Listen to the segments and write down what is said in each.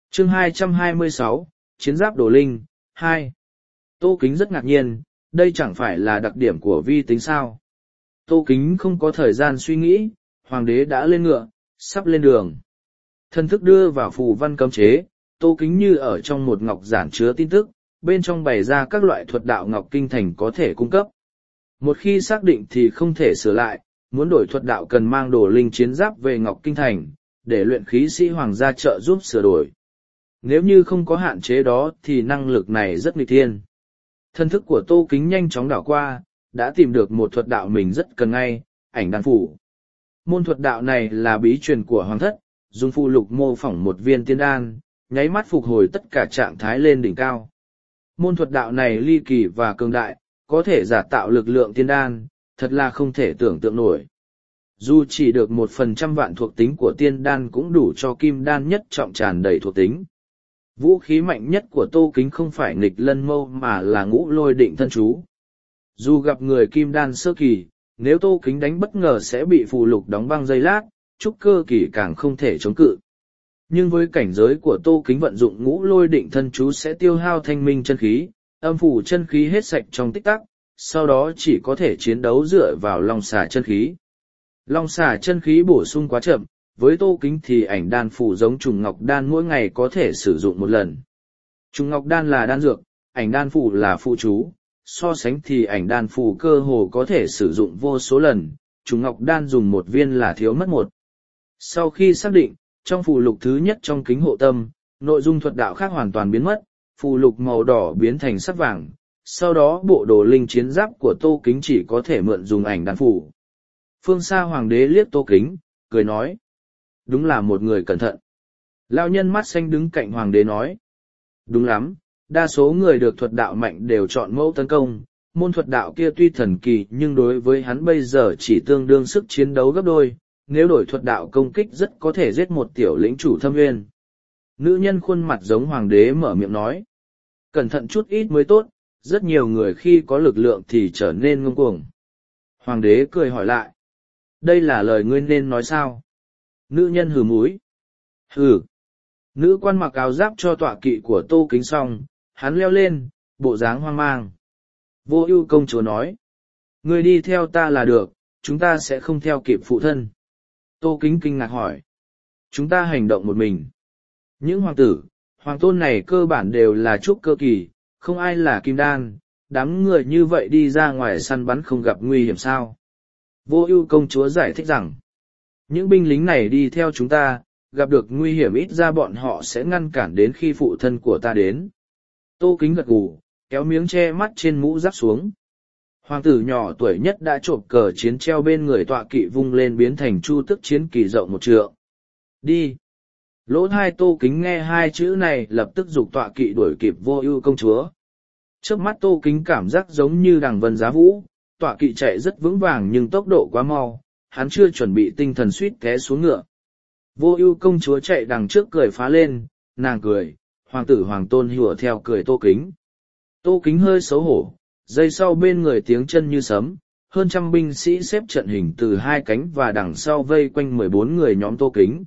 Chương 226, Chiến giáp đồ linh, 2. Tô Kính rất ngạc nhiên, đây chẳng phải là đặc điểm của vi tính sao. Tô Kính không có thời gian suy nghĩ, hoàng đế đã lên ngựa, sắp lên đường. Thần thức đưa vào phù văn cấm chế, Tô Kính như ở trong một ngọc giản chứa tin tức, bên trong bày ra các loại thuật đạo ngọc kinh thành có thể cung cấp. Một khi xác định thì không thể sửa lại, muốn đổi thuật đạo cần mang đồ linh chiến giáp về ngọc kinh thành, để luyện khí sĩ hoàng gia trợ giúp sửa đổi. Nếu như không có hạn chế đó thì năng lực này rất nghịch thiên. Thân thức của Tô Kính nhanh chóng đảo qua, đã tìm được một thuật đạo mình rất cần ngay, ảnh đan phủ. Môn thuật đạo này là bí truyền của hoàng thất, dùng phù lục mô phỏng một viên tiên đan, nháy mắt phục hồi tất cả trạng thái lên đỉnh cao. Môn thuật đạo này ly kỳ và cường đại, có thể giả tạo lực lượng tiên đan, thật là không thể tưởng tượng nổi. Dù chỉ được 1% vạn thuộc tính của tiên đan cũng đủ cho kim đan nhất trọng tràn đầy thuộc tính. Vũ khí mạnh nhất của Tô Kính không phải nghịch lân mâu mà là ngũ lôi định thân chú. Dù gặp người kim đan sơ kỳ, nếu Tô Kính đánh bất ngờ sẽ bị phù lục đóng băng giây lát, trúc cơ kỳ càng không thể chống cự. Nhưng với cảnh giới của Tô Kính vận dụng ngũ lôi định thân chú sẽ tiêu hao thanh minh chân khí, âm phủ chân khí hết sạch trong tích tắc, sau đó chỉ có thể chiến đấu dựa vào long xà chân khí. Long xà chân khí bổ sung quá chậm, với Tô Kính thì ảnh đan phủ giống trùng ngọc đan mỗi ngày có thể sử dụng một lần. Trùng ngọc đan là đan dược, ảnh đan phủ là phụ chú, so sánh thì ảnh đan phủ cơ hồ có thể sử dụng vô số lần, trùng ngọc đan dùng một viên là thiếu mất một. Sau khi xác định, trong phù lục thứ nhất trong kính hộ tâm, nội dung thuật đạo khác hoàn toàn biến mất, phù lục màu đỏ biến thành sắc vàng, sau đó bộ đồ linh chiến giáp của Tô Kính chỉ có thể mượn dùng ảnh đan phủ. Phương xa hoàng đế liếc Tô Kính, cười nói. Đúng là một người cẩn thận. Lão nhân mắt xanh đứng cạnh hoàng đế nói. Đúng lắm, đa số người được thuật đạo mạnh đều chọn mẫu tấn công, môn thuật đạo kia tuy thần kỳ nhưng đối với hắn bây giờ chỉ tương đương sức chiến đấu gấp đôi, nếu đổi thuật đạo công kích rất có thể giết một tiểu lĩnh chủ thâm nguyên. Nữ nhân khuôn mặt giống hoàng đế mở miệng nói. Cẩn thận chút ít mới tốt, rất nhiều người khi có lực lượng thì trở nên ngông cuồng. Hoàng đế cười hỏi lại. Đây là lời ngươi nên nói sao? Nữ nhân hừ múi. Hừ. Nữ quan mặc áo giáp cho tọa kỵ của Tô Kính xong, hắn leo lên, bộ dáng hoang mang. Vô Ưu công chúa nói. Ngươi đi theo ta là được, chúng ta sẽ không theo kịp phụ thân. Tô Kính kinh ngạc hỏi. Chúng ta hành động một mình. Những hoàng tử, hoàng tôn này cơ bản đều là trúc cơ kỳ, không ai là kim đan, đám người như vậy đi ra ngoài săn bắn không gặp nguy hiểm sao? Vô Ưu công chúa giải thích rằng, những binh lính này đi theo chúng ta, gặp được nguy hiểm ít ra bọn họ sẽ ngăn cản đến khi phụ thân của ta đến. Tô Kính gật gù, kéo miếng che mắt trên mũ giáp xuống. Hoàng tử nhỏ tuổi nhất đã chộp cờ chiến treo bên người tọa kỵ vung lên biến thành chu tước chiến kỳ rộng 1 trượng. Đi! Lỗ tai Tô Kính nghe 2 chữ này lập tức giục tọa kỵ đuổi kịp Vô Ưu công chúa. Trước mắt Tô Kính cảm giác giống như đằng vân giá vũ, tọa kỵ chạy rất vững vàng nhưng tốc độ quá mau, hắn chưa chuẩn bị tinh thần suýt té xuống ngựa. Vô Ưu công chúa chạy đằng trước cười phá lên, nàng cười, hoàng tử hoàng tôn hùa theo cười Tô Kính. Tô Kính hơi xấu hổ, giây sau bên người tiếng chân như sấm, hơn trăm binh sĩ xếp trận hình từ 2 cánh và đằng sau vây quanh 14 người nhóm Tô Kính.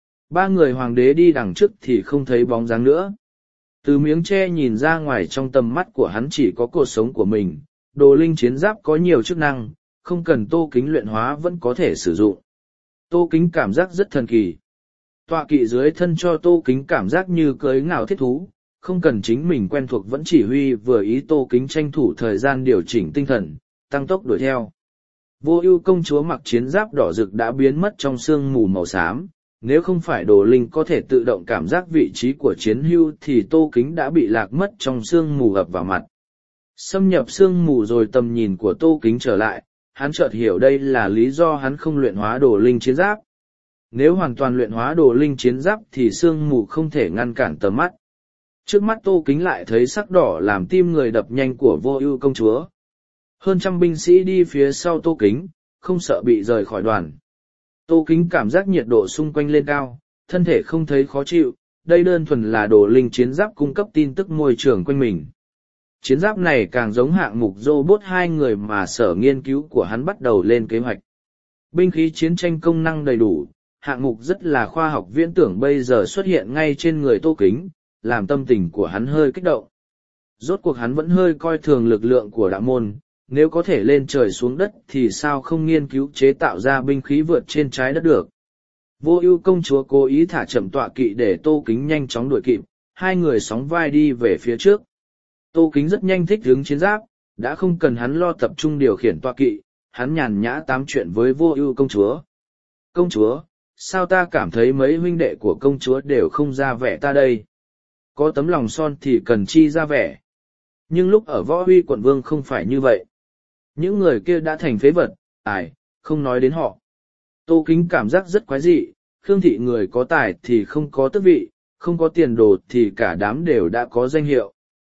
3 người hoàng đế đi đằng trước thì không thấy bóng dáng nữa. Từ miếng tre nhìn ra ngoài trong tầm mắt của hắn chỉ có cột sống của mình, đồ linh chiến giáp có nhiều chức năng, không cần Tô Kính luyện hóa vẫn có thể sử dụng. Tô Kính cảm giác rất thần kỳ. Tọa kỵ dưới thân cho Tô Kính cảm giác như cưỡi ngạo thiết thú, không cần chính mình quen thuộc vẫn chỉ huy vừa ý. Tô Kính tranh thủ thời gian điều chỉnh tinh thần, tăng tốc đuổi theo. Vô Ưu công chúa mặc chiến giáp đỏ rực đã biến mất trong sương mù màu xám, nếu không phải đồ linh có thể tự động cảm giác vị trí của chiến hưu thì Tô Kính đã bị lạc mất trong sương mù ập vào mặt. Xâm nhập sương mù rồi tầm nhìn của Tô Kính trở lại, hắn chợt hiểu đây là lý do hắn không luyện hóa đồ linh chiến giáp. Nếu hoàn toàn luyện hóa đồ linh chiến giáp thì sương mù không thể ngăn cản tầm mắt. Trước mắt Tô Kính lại thấy sắc đỏ làm tim người đập nhanh của Vô Ưu công chúa. Hơn trăm binh sĩ đi phía sau Tô Kính, không sợ bị rời khỏi đoàn. Tô Kính cảm giác nhiệt độ xung quanh lên cao, thân thể không thấy khó chịu, đây đơn thuần là đồ linh chiến giáp cung cấp tin tức môi trường quanh mình. Chiến giáp này càng giống hạng mục robot 2 người mà sở nghiên cứu của hắn bắt đầu lên kế hoạch. Binh khí chiến tranh công năng đầy đủ, hạng mục rất là khoa học viễn tưởng bây giờ xuất hiện ngay trên người Tô Kính, làm tâm tình của hắn hơi kích động. Rốt cuộc hắn vẫn hơi coi thường lực lượng của đạo môn, nếu có thể lên trời xuống đất thì sao không nghiên cứu chế tạo ra binh khí vượt trên trái đất được. Vô Ưu công chúa cố ý thả chậm tọa kỵ để Tô Kính nhanh chóng đuổi kịp, hai người sóng vai đi về phía trước. Tô Kính rất nhanh thích ứng chiến giáp, đã không cần hắn lo tập trung điều khiển tọa kỵ, hắn nhàn nhã tám chuyện với Vô Ưu công chúa. Công chúa, sao ta cảm thấy mấy huynh đệ của công chúa đều không ra vẻ ta đây? Có tấm lòng son thì cần chi ra vẻ. Nhưng lúc ở Võ Huy quận vương không phải như vậy. Những người kia đã thành phế vật, không nói đến họ. Tô Kính cảm giác rất quái dị, Khương thị người có tài thì không có tước vị, không có tiền đồ thì cả đám đều đã có danh hiệu.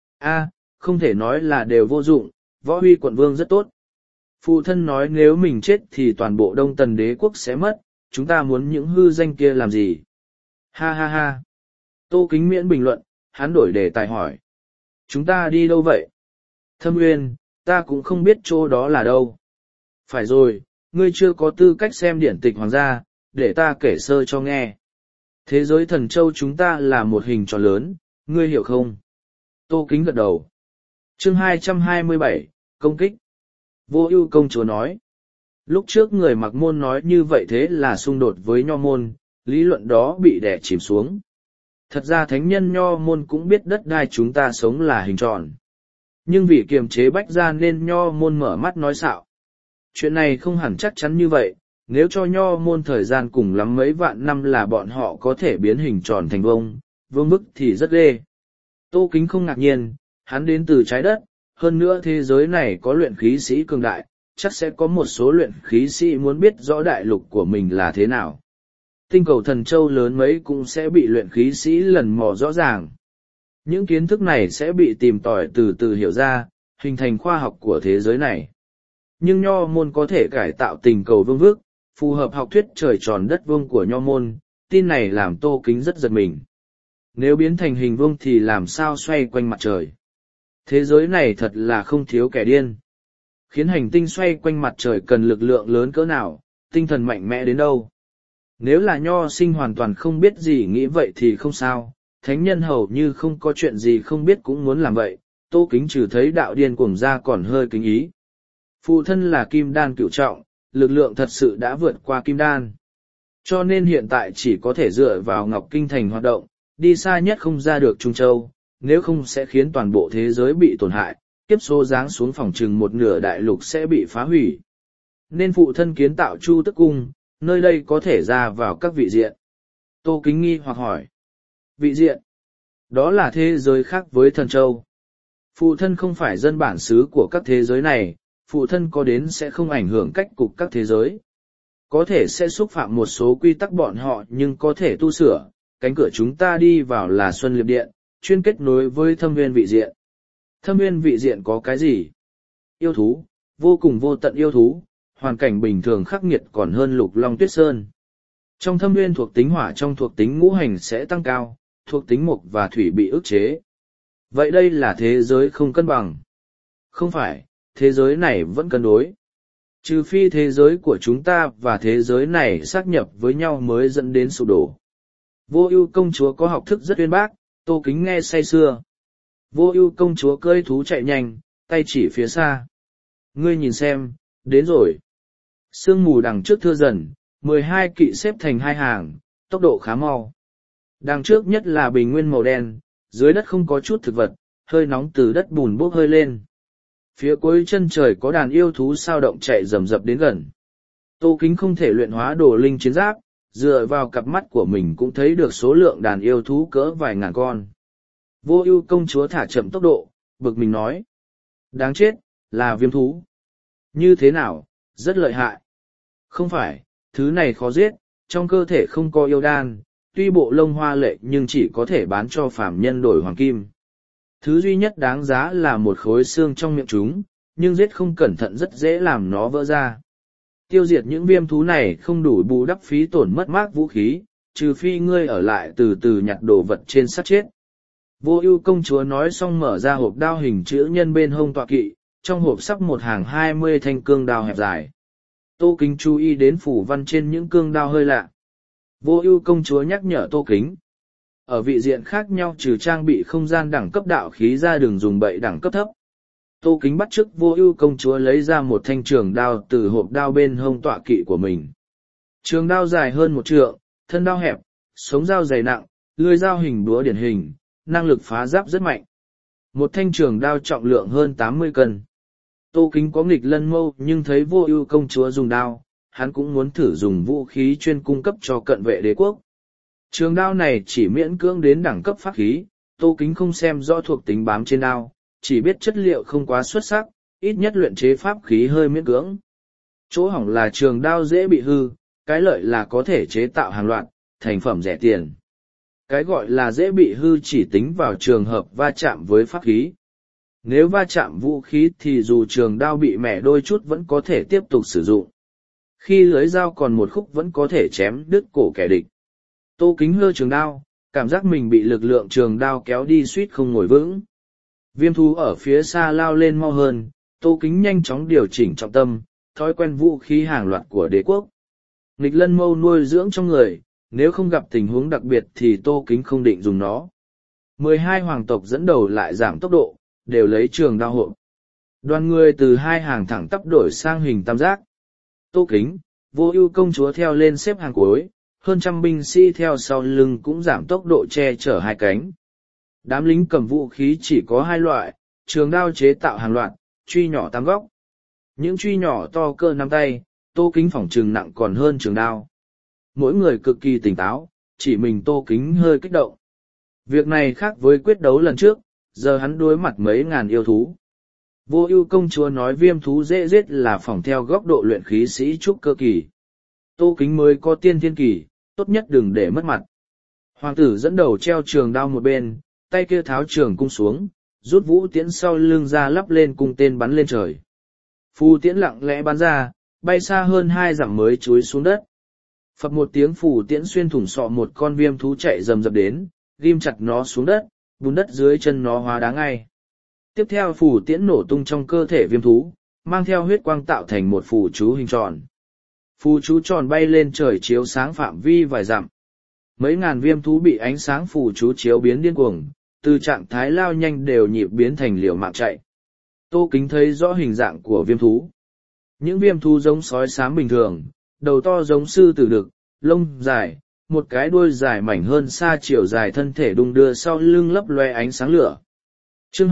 Không thể nói là đều vô dụng, Võ Huy quận vương rất tốt. Phụ thân nói nếu mình chết thì toàn bộ Đông Tần đế quốc sẽ mất, chúng ta muốn những hư danh kia làm gì? Ha ha ha. Tô Kính miễn bình luận, hắn đổi đề tài hỏi. Chúng ta đi đâu vậy? Thâm Uyên, ta cũng không biết chỗ đó là đâu. Phải rồi, ngươi chưa có tư cách xem điển tịch hoàng gia, để ta kể sơ cho nghe. Thế giới thần châu chúng ta là một hình tròn lớn, ngươi hiểu không? Tô Kính gật đầu. Chương 227, công kích. Vô Ưu công chúa nói. Lúc trước người Mặc môn nói như vậy thế là xung đột với Nho môn, lý luận đó bị đè chìm xuống. Thật ra thánh nhân Nho môn cũng biết đất đai chúng ta sống là hình tròn. Nhưng vì kiềm chế bách gia nên Nho môn mở mắt nói xạo. Chuyện này không hẳn chắc chắn như vậy, nếu cho Nho môn thời gian cùng lắm mấy vạn năm là bọn họ có thể biến hình tròn thành vương bức thì rất ghê. Tô Kính không ngạc nhiên, hắn đến từ trái đất, hơn nữa thế giới này có luyện khí sĩ cường đại, chắc sẽ có một số luyện khí sĩ muốn biết rõ đại lục của mình là thế nào. Tinh cầu thần châu lớn mấy cũng sẽ bị luyện khí sĩ lần mò rõ ràng. Những kiến thức này sẽ bị tìm tòi từ từ hiểu ra, hình thành khoa học của thế giới này. Nhưng Nho môn có thể cải tạo tình cầu vương vức, phù hợp học thuyết trời tròn đất vuông của Nho môn, tin này làm Tô Kính rất giật mình. Nếu biến thành hình vuông thì làm sao xoay quanh mặt trời? Thế giới này thật là không thiếu kẻ điên. Khiến hành tinh xoay quanh mặt trời cần lực lượng lớn cỡ nào, tinh thần mạnh mẽ đến đâu. Nếu là Nho sinh hoàn toàn không biết gì nghĩ vậy thì không sao, thánh nhân hầu như không có chuyện gì không biết cũng muốn làm vậy, Tô Kính trừ thấy đạo điên cuồng ra còn hơi kính ý. Phụ thân là kim đan cửu trọng, lực lượng thật sự đã vượt qua kim đan. Cho nên hiện tại chỉ có thể dựa vào Ngọc Kinh Thành hoạt động, đi xa nhất không ra được Trung Châu, nếu không sẽ khiến toàn bộ thế giới bị tổn hại, kiếp số giáng xuống phòng trừng một nửa đại lục sẽ bị phá hủy. Nên phụ thân kiến tạo Chu Tức Cung, nơi đây có thể ra vào các vị diện. Tô Kính nghi hoặc hỏi. Vị diện? Đó là thế giới khác với thần châu. Phụ thân không phải dân bản xứ của các thế giới này, phụ thân có đến sẽ không ảnh hưởng cách cục các thế giới. Có thể sẽ xúc phạm một số quy tắc bọn họ nhưng có thể tu sửa, cánh cửa chúng ta đi vào là Xuân Liệp Điện, chuyên kết nối với Thâm Nguyên vị diện. Thâm Nguyên vị diện có cái gì? Yêu thú, vô cùng vô tận yêu thú, hoàn cảnh bình thường khắc nghiệt còn hơn Lục Long Tuyết Sơn. Trong Thâm Nguyên thuộc tính hỏa trong thuộc tính ngũ hành sẽ tăng cao, thuộc tính mộc và thủy bị ức chế. Vậy đây là thế giới không cân bằng. Không phải, thế giới này vẫn cân đối. Trừ phi thế giới của chúng ta và thế giới này xác nhập với nhau mới dẫn đến sụp đổ. Vô Ưu công chúa có học thức rất uyên bác, Tô Kính nghe say sưa. Vô Ưu công chúa cưỡi thú chạy nhanh, tay chỉ phía xa. Ngươi nhìn xem, đến rồi. Sương mù đằng trước thưa dần, 12 kỵ xếp thành hai hàng, tốc độ khá mau. Đằng trước nhất là bình nguyên màu đen, dưới đất không có chút thực vật, hơi nóng từ đất bùn bốc hơi lên. Phía cuối chân trời có đàn yêu thú sao động chạy rầm rập đến gần. Tô Kính không thể luyện hóa đồ linh chiến giáp, dựa vào cặp mắt của mình cũng thấy được số lượng đàn yêu thú cỡ vài ngàn con. Vô Ưu công chúa thả chậm tốc độ, bực mình nói. Đáng chết, là viêm thú. Như thế nào, rất lợi hại. Không phải, thứ này khó giết, trong cơ thể không có yêu đan, tuy bộ lông hoa lệ nhưng chỉ có thể bán cho phàm nhân đổi hoàng kim. Thứ duy nhất đáng giá là một khối xương trong miệng chúng, nhưng giết không cẩn thận rất dễ làm nó vỡ ra. Tiêu diệt những viêm thú này không đủ bù đắp phí tổn mất mát vũ khí, trừ phi ngươi ở lại từ từ nhặt đồ vật trên xác chết. Vô Ưu công chúa nói xong mở ra hộp đao hình chữ nhân bên hông tọa kỵ, trong hộp sắp một hàng 20 thanh cương đao hẹp dài. Tô Kính chú ý đến phủ văn trên những cương đao hơi lạ. Vô ưu công chúa nhắc nhở Tô Kính. Ở vị diện khác nhau trừ trang bị không gian đẳng cấp đạo khí ra đừng dùng bậy đẳng cấp thấp. Tô Kính bắt chước vô ưu công chúa lấy ra một thanh trường đao từ hộp đao bên hông tọa kỵ của mình. Trường đao dài hơn 1 trượng, thân đao hẹp, sống dao dày nặng, lưỡi dao hình búa điển hình, năng lực phá giáp rất mạnh. Một thanh trường đao trọng lượng hơn 80 cân. Tô Kính có nghịch lân mâu nhưng thấy vô ưu công chúa dùng đao, hắn cũng muốn thử dùng vũ khí chuyên cung cấp cho cận vệ đế quốc. Trường đao này chỉ miễn cưỡng đến đẳng cấp pháp khí, Tô Kính không xem rõ thuộc tính bám trên đao, chỉ biết chất liệu không quá xuất sắc, ít nhất luyện chế pháp khí hơi miễn cưỡng. Chỗ hỏng là trường đao dễ bị hư, cái lợi là có thể chế tạo hàng loạt, thành phẩm rẻ tiền. Cái gọi là dễ bị hư chỉ tính vào trường hợp va chạm với pháp khí. Nếu va chạm vũ khí thì dù trường đao bị mẻ đôi chút vẫn có thể tiếp tục sử dụng. Khi lưới dao còn một khúc vẫn có thể chém đứt cổ kẻ địch. Tô Kính hơ trường đao, cảm giác mình bị lực lượng trường đao kéo đi suýt không ngồi vững. Viêm thú ở phía xa lao lên mau hơn, Tô Kính nhanh chóng điều chỉnh trọng tâm, thói quen vũ khí hàng loạt của đế quốc. Nghịch lân mâu nuôi dưỡng trong người, nếu không gặp tình huống đặc biệt thì Tô Kính không định dùng nó. 12 hoàng tộc dẫn đầu lại giảm tốc độ, đều lấy trường đao hộp. Đoàn người từ 2 hàng thẳng tắp đổi sang hình tam giác. Tô Kính, vô ưu công chúa theo lên xếp hàng cuối, hơn trăm binh sĩ theo sau lưng cũng giảm tốc độ che chở 2 cánh. Đám lính cầm vũ khí chỉ có 2 loại, trường đao chế tạo hàng loạt, truy nhỏ 8 góc. Những truy nhỏ to cơ nắm tay, Tô Kính phỏng trường nặng còn hơn trường đao. Mỗi người cực kỳ tỉnh táo, chỉ mình Tô Kính hơi kích động. Việc này khác với quyết đấu lần trước, giờ hắn đối mặt mấy ngàn yêu thú. Vô ưu công chúa nói viêm thú dễ giết là phỏng theo góc độ luyện khí sĩ trúc cơ kỳ. Tô Kính mới có tiên thiên kỳ, tốt nhất đừng để mất mặt. Hoàng tử dẫn đầu treo trường đao một bên, tay kia tháo trường cung xuống, rút vũ tiễn sau lưng ra lắp lên cung tên bắn lên trời. Phù tiễn lặng lẽ bắn ra, bay xa hơn 2 dặm mới chúi xuống đất. Phập một tiếng phù tiễn xuyên thủng sọ một con viêm thú chạy rầm rập đến, ghim chặt nó xuống đất, bùn đất dưới chân nó hóa đá ngay. Tiếp theo phù tiễn nổ tung trong cơ thể viêm thú, mang theo huyết quang tạo thành một phù chú hình tròn. Phù chú tròn bay lên trời chiếu sáng phạm vi vài dặm. Mấy ngàn viêm thú bị ánh sáng phù chú chiếu biến điên cuồng, từ trạng thái lao nhanh đều nhịp biến thành liều mạng chạy. Tô Kính thấy rõ hình dạng của viêm thú. Những viêm thú giống sói xám bình thường, đầu to giống sư tử đực, lông dài, một cái đuôi dài mảnh hơn xa chiều dài thân thể đung đưa sau lưng lấp loe ánh sáng lửa. Chương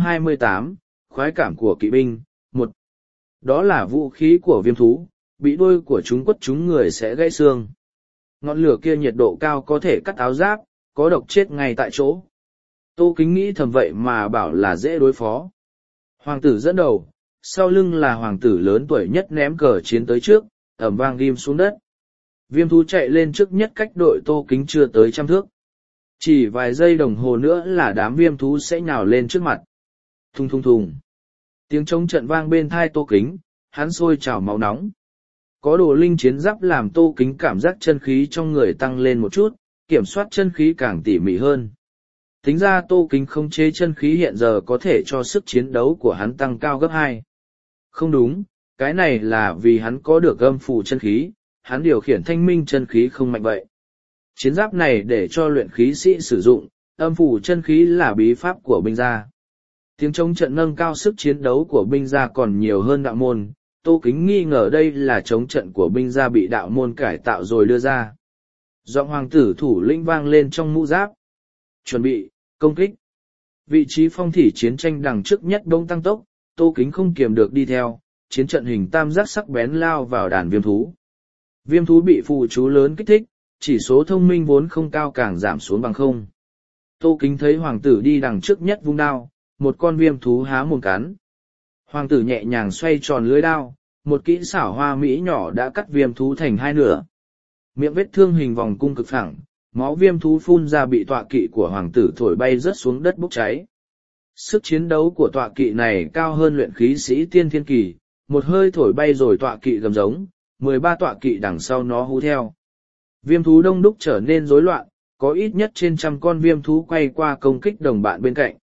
228, khoái cảm của kỵ binh, 1. Đó là vũ khí của viêm thú, bị đuôi của chúng quất chúng người sẽ gãy xương. Ngọn lửa kia nhiệt độ cao có thể cắt áo giáp, có độc chết ngay tại chỗ. Tô Kính nghĩ thầm vậy mà bảo là dễ đối phó. Hoàng tử dẫn đầu, sau lưng là hoàng tử lớn tuổi nhất ném cờ chiến tới trước, ầm vang ghim xuống đất. Viêm thú chạy lên trước nhất cách đội Tô Kính chưa tới 100 thước. Chỉ vài giây đồng hồ nữa là đám viêm thú sẽ nhào lên trước mặt. Thùng thùng thùng. Tiếng trống trận vang bên thai Tô Kính, hắn sôi trào máu nóng. Có đồ linh chiến giáp làm Tô Kính cảm giác chân khí trong người tăng lên một chút, kiểm soát chân khí càng tỉ mỉ hơn. Tính ra Tô Kính không chế chân khí hiện giờ có thể cho sức chiến đấu của hắn tăng cao gấp 2. Không đúng, cái này là vì hắn có được âm phủ chân khí, hắn điều khiển thanh minh chân khí không mạnh vậy. Chiến giáp này để cho luyện khí sĩ sử dụng, âm phủ chân khí là bí pháp của binh gia. Tiếng chống trận nâng cao sức chiến đấu của binh gia còn nhiều hơn đạo môn, Tô Kính nghi ngờ đây là chống trận của binh gia bị đạo môn cải tạo rồi đưa ra. Giọng hoàng tử thủ lĩnh vang lên trong mũ giáp. Chuẩn bị, công kích. Vị trí phong thủy chiến tranh đằng trước nhất bỗng tăng tốc, Tô Kính không kiềm được đi theo, chiến trận hình tam giác sắc bén lao vào đàn viêm thú. Viêm thú bị phù chú lớn kích thích, chỉ số thông minh vốn không cao càng giảm xuống bằng không. Tô Kính thấy hoàng tử đi đằng trước nhất vung đao, một con viêm thú há mồm cắn. Hoàng tử nhẹ nhàng xoay tròn lưỡi đao, một kỹ xảo hoa mỹ nhỏ đã cắt viêm thú thành 2 nửa. Miệng vết thương hình vòng cung cực phẳng, máu viêm thú phun ra bị tọa kỵ của hoàng tử thổi bay rớt xuống đất bốc cháy. Sức chiến đấu của tọa kỵ này cao hơn luyện khí sĩ tiên thiên kỳ, một hơi thổi bay rồi tọa kỵ gầm giống, 13 tọa kỵ đằng sau nó hú theo. Viêm thú đông đúc trở nên rối loạn, có ít nhất trên 100 con viêm thú quay qua công kích đồng bạn bên cạnh.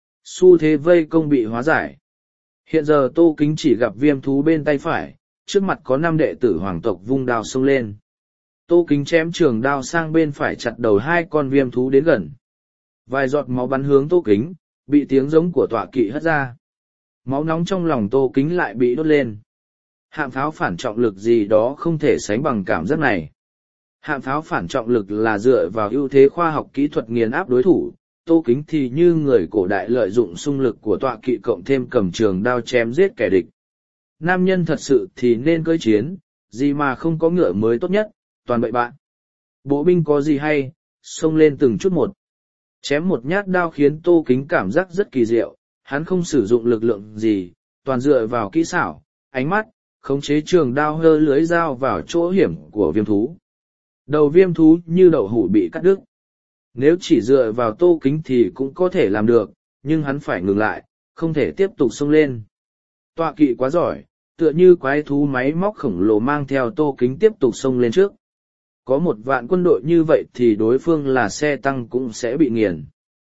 Xu thế vây công bị hóa giải. Hiện giờ Tô Kính chỉ gặp viêm thú bên tay phải, trước mặt có 5 đệ tử hoàng tộc vung đao xông lên. Tô Kính chém trường đao sang bên phải chặt đầu hai con viêm thú đến gần. Vài giọt máu bắn hướng Tô Kính, bị tiếng giống của tọa kỵ hất ra. Máu nóng trong lòng Tô Kính lại bị đốt lên. Hạng pháo phản trọng lực gì đó không thể sánh bằng cảm giác này. Hạng pháo phản trọng lực là dựa vào ưu thế khoa học kỹ thuật nghiền áp đối thủ, Tô Kính thì như người cổ đại lợi dụng xung lực của tọa kỵ cộng thêm cầm trường đao chém giết kẻ địch. Nam nhân thật sự thì nên cưỡi chiến, gì mà không có ngựa mới tốt nhất, toàn bậy bạn. Bộ binh có gì hay, xông lên từng chút một. Chém một nhát đao khiến Tô Kính cảm giác rất kỳ diệu, hắn không sử dụng lực lượng gì, toàn dựa vào kỹ xảo, ánh mắt, khống chế trường đao hơ lưới dao vào chỗ hiểm của viêm thú. Đầu viêm thú như đậu hũ bị cắt đứt. Nếu chỉ dựa vào Tô Kính thì cũng có thể làm được, nhưng hắn phải ngừng lại, không thể tiếp tục xông lên. Tọa kỵ quá giỏi, tựa như quái thú máy móc khổng lồ mang theo Tô Kính tiếp tục xông lên trước. Có 1.000 quân đội như vậy thì đối phương là xe tăng cũng sẽ bị nghiền.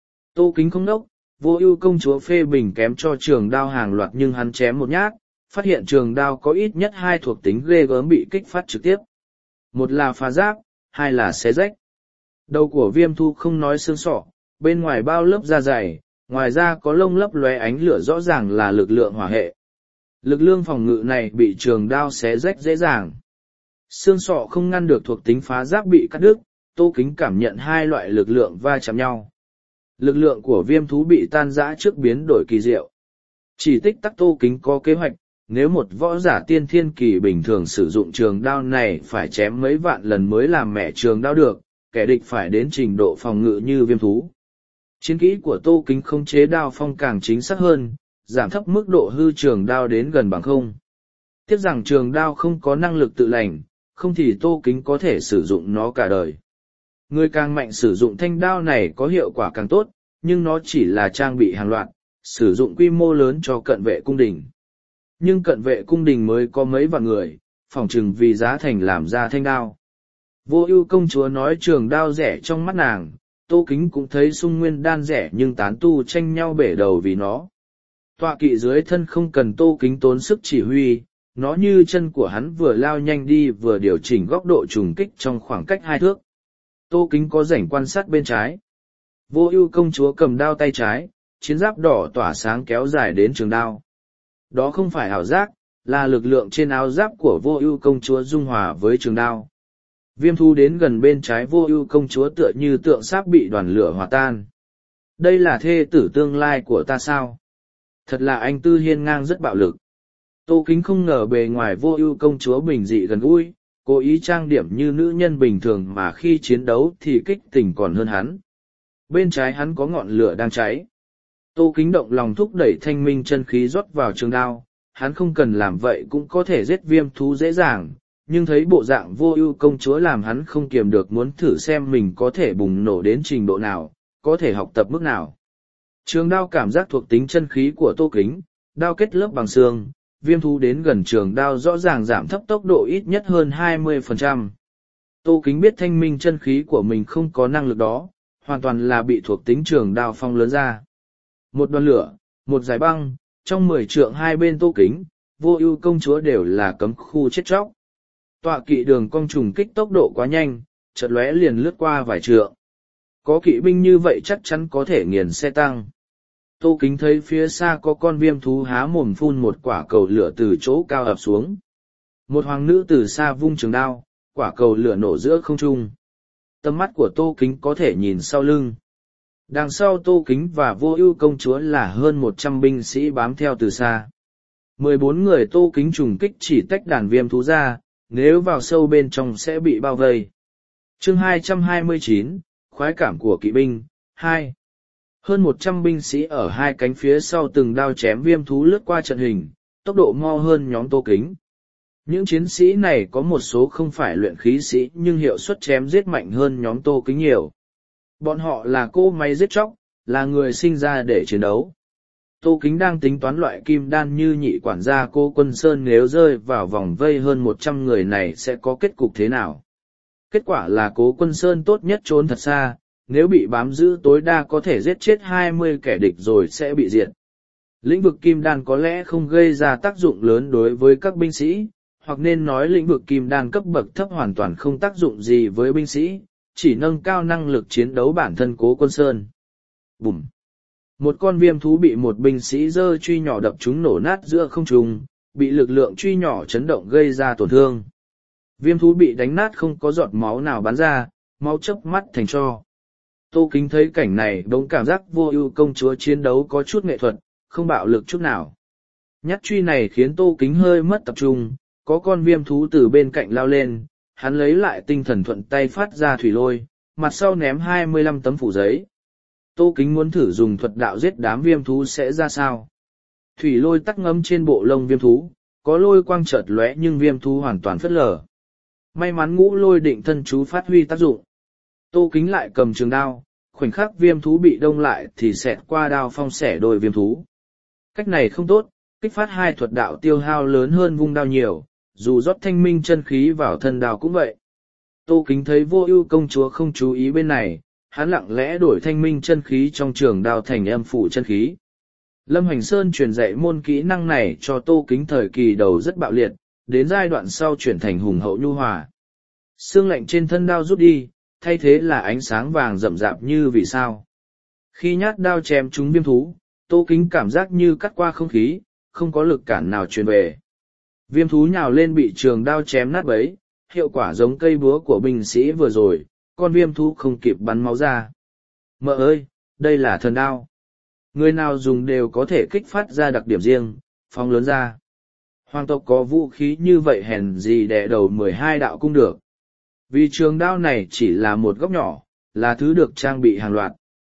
Tô Kính không đốc, Vô Ưu công chúa phê bình kém cho trường đao hàng loạt nhưng hắn chém một nhát, phát hiện trường đao có ít nhất 2 thuộc tính ghê gớm bị kích phát trực tiếp. Một là phá giáp, hai là xé rách. Đầu của viêm thu không nói xương sọ, bên ngoài bao lớp da dày, ngoài ra có lông lấp lóe ánh lửa rõ ràng là lực lượng hỏa hệ. Lực lượng phòng ngự này bị trường đao xé rách dễ dàng. Xương sọ không ngăn được thuộc tính phá giáp bị cắt đứt, Tô Kính cảm nhận hai loại lực lượng va chạm nhau. Lực lượng của viêm thú bị tan rã trước biến đổi kỳ diệu. Chỉ tích tắc Tô Kính có kế hoạch, nếu một võ giả tiên thiên kỳ bình thường sử dụng trường đao này phải chém mấy vạn lần mới làm mẹ trường đao được, kẻ địch phải đến trình độ phòng ngự như viêm thú. Chiến kỹ của Tô Kính khống chế đao phong càng chính xác hơn, giảm thấp mức độ hư trường đao đến gần bằng không. Tiếc rằng trường đao không có năng lực tự lành, không thì Tô Kính có thể sử dụng nó cả đời. Người càng mạnh sử dụng thanh đao này có hiệu quả càng tốt, nhưng nó chỉ là trang bị hàng loạt, sử dụng quy mô lớn cho cận vệ cung đình. Nhưng cận vệ cung đình mới có mấy vạn người, phỏng chừng vì giá thành làm ra thanh đao. Vô Ưu công chúa nói trường đao rẻ trong mắt nàng, Tô Kính cũng thấy sung nguyên đan rẻ nhưng tán tu tranh nhau bể đầu vì nó. Tọa kỵ dưới thân không cần Tô Kính tốn sức chỉ huy, nó như chân của hắn vừa lao nhanh đi vừa điều chỉnh góc độ trùng kích trong khoảng cách 2 thước. Tô Kính có rảnh quan sát bên trái. Vô Ưu công chúa cầm đao tay trái, chiến giáp đỏ tỏa sáng kéo dài đến trường đao. Đó không phải ảo giác, là lực lượng trên áo giáp của Vô Ưu công chúa dung hòa với trường đao. Viêm thú đến gần bên trái Vô Ưu công chúa tựa như tượng sáp bị đoàn lửa hòa tan. Đây là thê tử tương lai của ta sao? Thật là anh tư hiên ngang rất bạo lực. Tô Kính không ngờ bề ngoài Vô Ưu công chúa bình dị gần gũi, cố ý trang điểm như nữ nhân bình thường mà khi chiến đấu thì kích tình còn hơn hắn. Bên trái hắn có ngọn lửa đang cháy. Tô Kính động lòng thúc đẩy thanh minh chân khí rót vào trường đao, hắn không cần làm vậy cũng có thể giết viêm thú dễ dàng, nhưng thấy bộ dạng Vô Ưu công chúa làm hắn không kiềm được muốn thử xem mình có thể bùng nổ đến trình độ nào, có thể học tập mức nào. Trường đao cảm giác thuộc tính chân khí của Tô Kính, đao kết lớp bằng xương, viêm thú đến gần trường đao rõ ràng giảm thấp tốc độ ít nhất hơn 20%. Tô Kính biết thanh minh chân khí của mình không có năng lực đó, hoàn toàn là bị thuộc tính trường đao phong lớn ra. Một đoàn lửa, một dải băng, trong 10 trượng hai bên Tô Kính, Vô Ưu công chúa đều là cấm khu chết chóc. Tọa kỵ đường cong trùng kích tốc độ quá nhanh, chợt lóe liền lướt qua vài trượng. Có kỵ binh như vậy chắc chắn có thể nghiền xe tăng. Tô Kính thấy phía xa có con viêm thú há mồm phun một quả cầu lửa từ chỗ cao ập xuống. Một hoàng nữ từ xa vung trường đao, quả cầu lửa nổ giữa không trung. Tầm mắt của Tô Kính có thể nhìn sau lưng. Đằng sau Tô Kính và Vô Ưu công chúa là hơn 100 binh sĩ bám theo từ xa. 14 người Tô Kính trùng kích chỉ tách đàn viêm thú ra, nếu vào sâu bên trong sẽ bị bao vây. Chương 229, khoái cảm của kỵ binh, 2. Hơn 100 binh sĩ ở hai cánh phía sau từng đao chém viêm thú lướt qua trận hình, tốc độ mau hơn nhóm Tô Kính. Những chiến sĩ này có một số không phải luyện khí sĩ nhưng hiệu suất chém giết mạnh hơn nhóm Tô Kính nhiều. Bọn họ là cỗ máy giết chóc, là người sinh ra để chiến đấu. Tô Kính đang tính toán loại kim đan như nhị quản gia Cô Quân Sơn nếu rơi vào vòng vây hơn 100 người này sẽ có kết cục thế nào. Kết quả là Cố Quân Sơn tốt nhất trốn thật xa, nếu bị bám giữ tối đa có thể giết chết 20 kẻ địch rồi sẽ bị diệt. Lĩnh vực kim đan có lẽ không gây ra tác dụng lớn đối với các binh sĩ, hoặc nên nói lĩnh vực kim đan cấp bậc thấp hoàn toàn không tác dụng gì với binh sĩ, chỉ nâng cao năng lực chiến đấu bản thân Cố Quân Sơn. Bùm! Một con viêm thú bị một binh sĩ giơ truy nhỏ đập trúng nổ nát giữa không trung, bị lực lượng truy nhỏ chấn động gây ra tổn thương. Viêm thú bị đánh nát không có giọt máu nào bắn ra, máu chớp mắt thành tro. Tô Kính thấy cảnh này bỗng cảm giác Vô Ưu công chúa chiến đấu có chút nghệ thuật, không bạo lực chút nào. Nhát truy này khiến Tô Kính hơi mất tập trung, có con viêm thú từ bên cạnh lao lên, hắn lấy lại tinh thần thuận tay phát ra thủy lôi, mặt sau ném 25 tấm phủ giấy. Tô Kính muốn thử dùng thuật đạo giết đám viêm thú sẽ ra sao. Thủy lôi tắc ngấm trên bộ lông viêm thú, có lôi quang chợt lóe nhưng viêm thú hoàn toàn phớt lờ. May mắn ngũ lôi định thân chú phát huy tác dụng. Tô Kính lại cầm trường đao, khoảnh khắc viêm thú bị đông lại thì xẹt qua đao phong xẻ đôi viêm thú. Cách này không tốt, kích phát hai thuật đạo tiêu hao lớn hơn vung đao nhiều, dù rót thanh minh chân khí vào thân đao cũng vậy. Tô Kính thấy Vô Ưu công chúa không chú ý bên này, hắn lặng lẽ đổi thanh minh chân khí trong trường đao thành âm phủ chân khí. Lâm Hoành Sơn truyền dạy môn kỹ năng này cho Tô Kính thời kỳ đầu rất bạo liệt, đến giai đoạn sau chuyển thành hùng hậu nhu hòa. Xương lạnh trên thân đao rút đi, thay thế là ánh sáng vàng rậm rạp như vì sao. Khi nhát đao chém trúng viêm thú, Tô Kính cảm giác như cắt qua không khí, không có lực cản nào truyền về. Viêm thú nhào lên bị trường đao chém nát bấy, hiệu quả giống cây búa của binh sĩ vừa rồi, con viêm thú không kịp bắn máu ra. Mợ ơi, đây là thần đao. Người nào dùng đều có thể kích phát ra đặc điểm riêng, phóng lớn ra. Hoàng tộc có vũ khí như vậy hèn gì đè đầu 12 đạo cung được. Vì trường đao này chỉ là một góc nhỏ, là thứ được trang bị hàng loạt.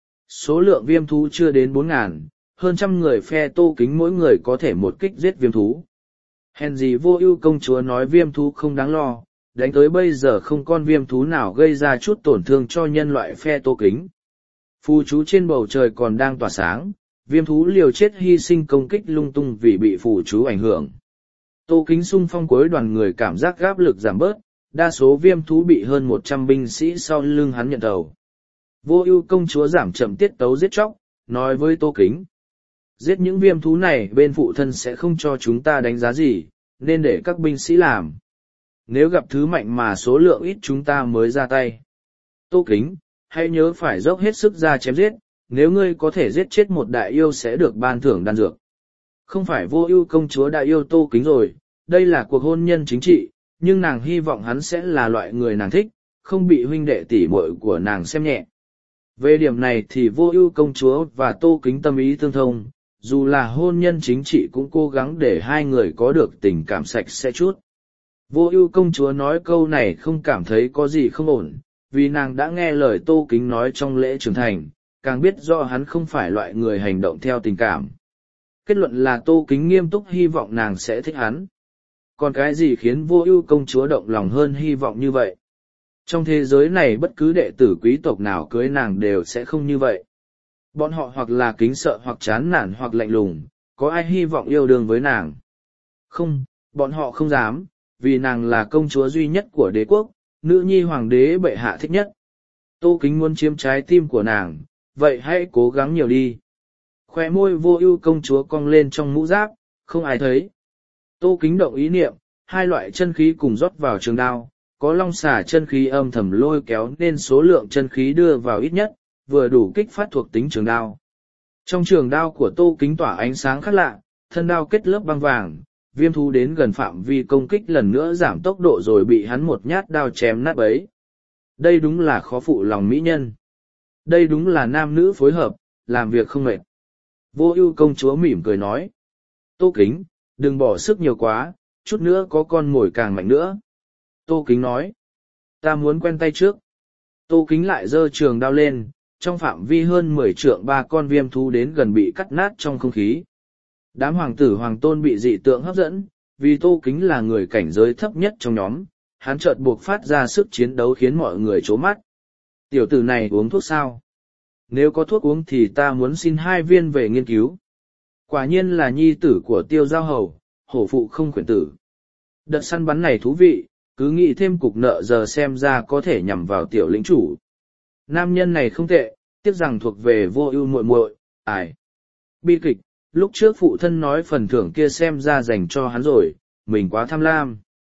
Số lượng viêm thú chưa đến 4.000, hơn trăm người phe Tô Kính mỗi người có thể một kích giết viêm thú. Hèn gì Vô Ưu công chúa nói viêm thú không đáng lo, đánh tới bây giờ không con viêm thú nào gây ra chút tổn thương cho nhân loại phe Tô Kính. Phù chú trên bầu trời còn đang tỏa sáng, viêm thú liều chết hy sinh công kích lung tung vì bị phù chú ảnh hưởng. Tô Kính xung phong cuối đoàn người cảm giác áp lực giảm bớt, đa số viêm thú bị hơn 100 binh sĩ sau lưng hắn nhận đầu. Vô Ưu công chúa giảm chậm tiết tấu giết chóc, nói với Tô Kính. Giết những viêm thú này bên phụ thân sẽ không cho chúng ta đánh giá gì, nên để các binh sĩ làm. Nếu gặp thứ mạnh mà số lượng ít chúng ta mới ra tay. Tô Kính, hãy nhớ phải dốc hết sức ra chém giết, nếu ngươi có thể giết chết một đại yêu sẽ được ban thưởng đan dược. Không phải Vô Ưu công chúa đã yêu Tô Kính rồi, đây là cuộc hôn nhân chính trị, nhưng nàng hy vọng hắn sẽ là loại người nàng thích, không bị huynh đệ tỷ muội của nàng xem nhẹ. Về điểm này thì Vô Ưu công chúa và Tô Kính tâm ý tương thông, dù là hôn nhân chính trị cũng cố gắng để hai người có được tình cảm sạch sẽ chút. Vô Ưu công chúa nói câu này không cảm thấy có gì không ổn, vì nàng đã nghe lời Tô Kính nói trong lễ trưởng thành, càng biết rõ hắn không phải loại người hành động theo tình cảm. Kết luận là Tô Kính nghiêm túc hy vọng nàng sẽ thích hắn. Còn cái gì khiến Vô Ưu công chúa động lòng hơn hy vọng như vậy? Trong thế giới này bất cứ đệ tử quý tộc nào cưới nàng đều sẽ không như vậy. Bọn họ hoặc là kính sợ hoặc chán nản hoặc lạnh lùng, có ai hy vọng yêu đương với nàng? Không, bọn họ không dám, vì nàng là công chúa duy nhất của đế quốc, nữ nhi hoàng đế bệ hạ thích nhất. Tô Kính muốn chiếm trái tim của nàng, vậy hãy cố gắng nhiều đi. Khóe môi Vô Ưu công chúa cong lên trong mũ giáp, không ai thấy. Tô Kính động ý niệm, hai loại chân khí cùng rót vào trường đao, có long xà chân khí âm thầm lôi kéo nên số lượng chân khí đưa vào ít nhất, vừa đủ kích phát thuộc tính trường đao. Trong trường đao của Tô Kính tỏa ánh sáng khác lạ, thân đao kết lớp băng vàng, viêm thú đến gần phạm vi công kích lần nữa giảm tốc độ rồi bị hắn một nhát đao chém nát bấy. Đây đúng là khó phụ lòng mỹ nhân. Đây đúng là nam nữ phối hợp, làm việc không mệt. Vô Ưu công chúa mỉm cười nói. Tô Kính, đừng bỏ sức nhiều quá, chút nữa có con mồi càng mạnh nữa. Tô Kính nói. Ta muốn quen tay trước. Tô Kính lại giơ trường đao lên, trong phạm vi hơn 10 trượng ba con viêm thú đến gần bị cắt nát trong không khí. Đám hoàng tử hoàng tôn bị dị tượng hấp dẫn, vì Tô Kính là người cảnh giới thấp nhất trong nhóm, hắn chợt buộc phát ra sức chiến đấu khiến mọi người trố mắt. Tiểu tử này uống thuốc sao? Nếu có thuốc uống thì ta muốn xin 2 viên về nghiên cứu. Quả nhiên là nhi tử của Tiêu Giao Hầu, hổ phụ không khuyển tử. Đợt săn bắn này thú vị, cứ nghĩ thêm cục nợ giờ xem ra có thể nhằm vào tiểu lĩnh chủ. Nam nhân này không tệ, tiếc rằng thuộc về Vô Ưu muội muội, ai. Bi kịch, lúc trước phụ thân nói phần thưởng kia xem ra dành cho hắn rồi, mình quá tham lam.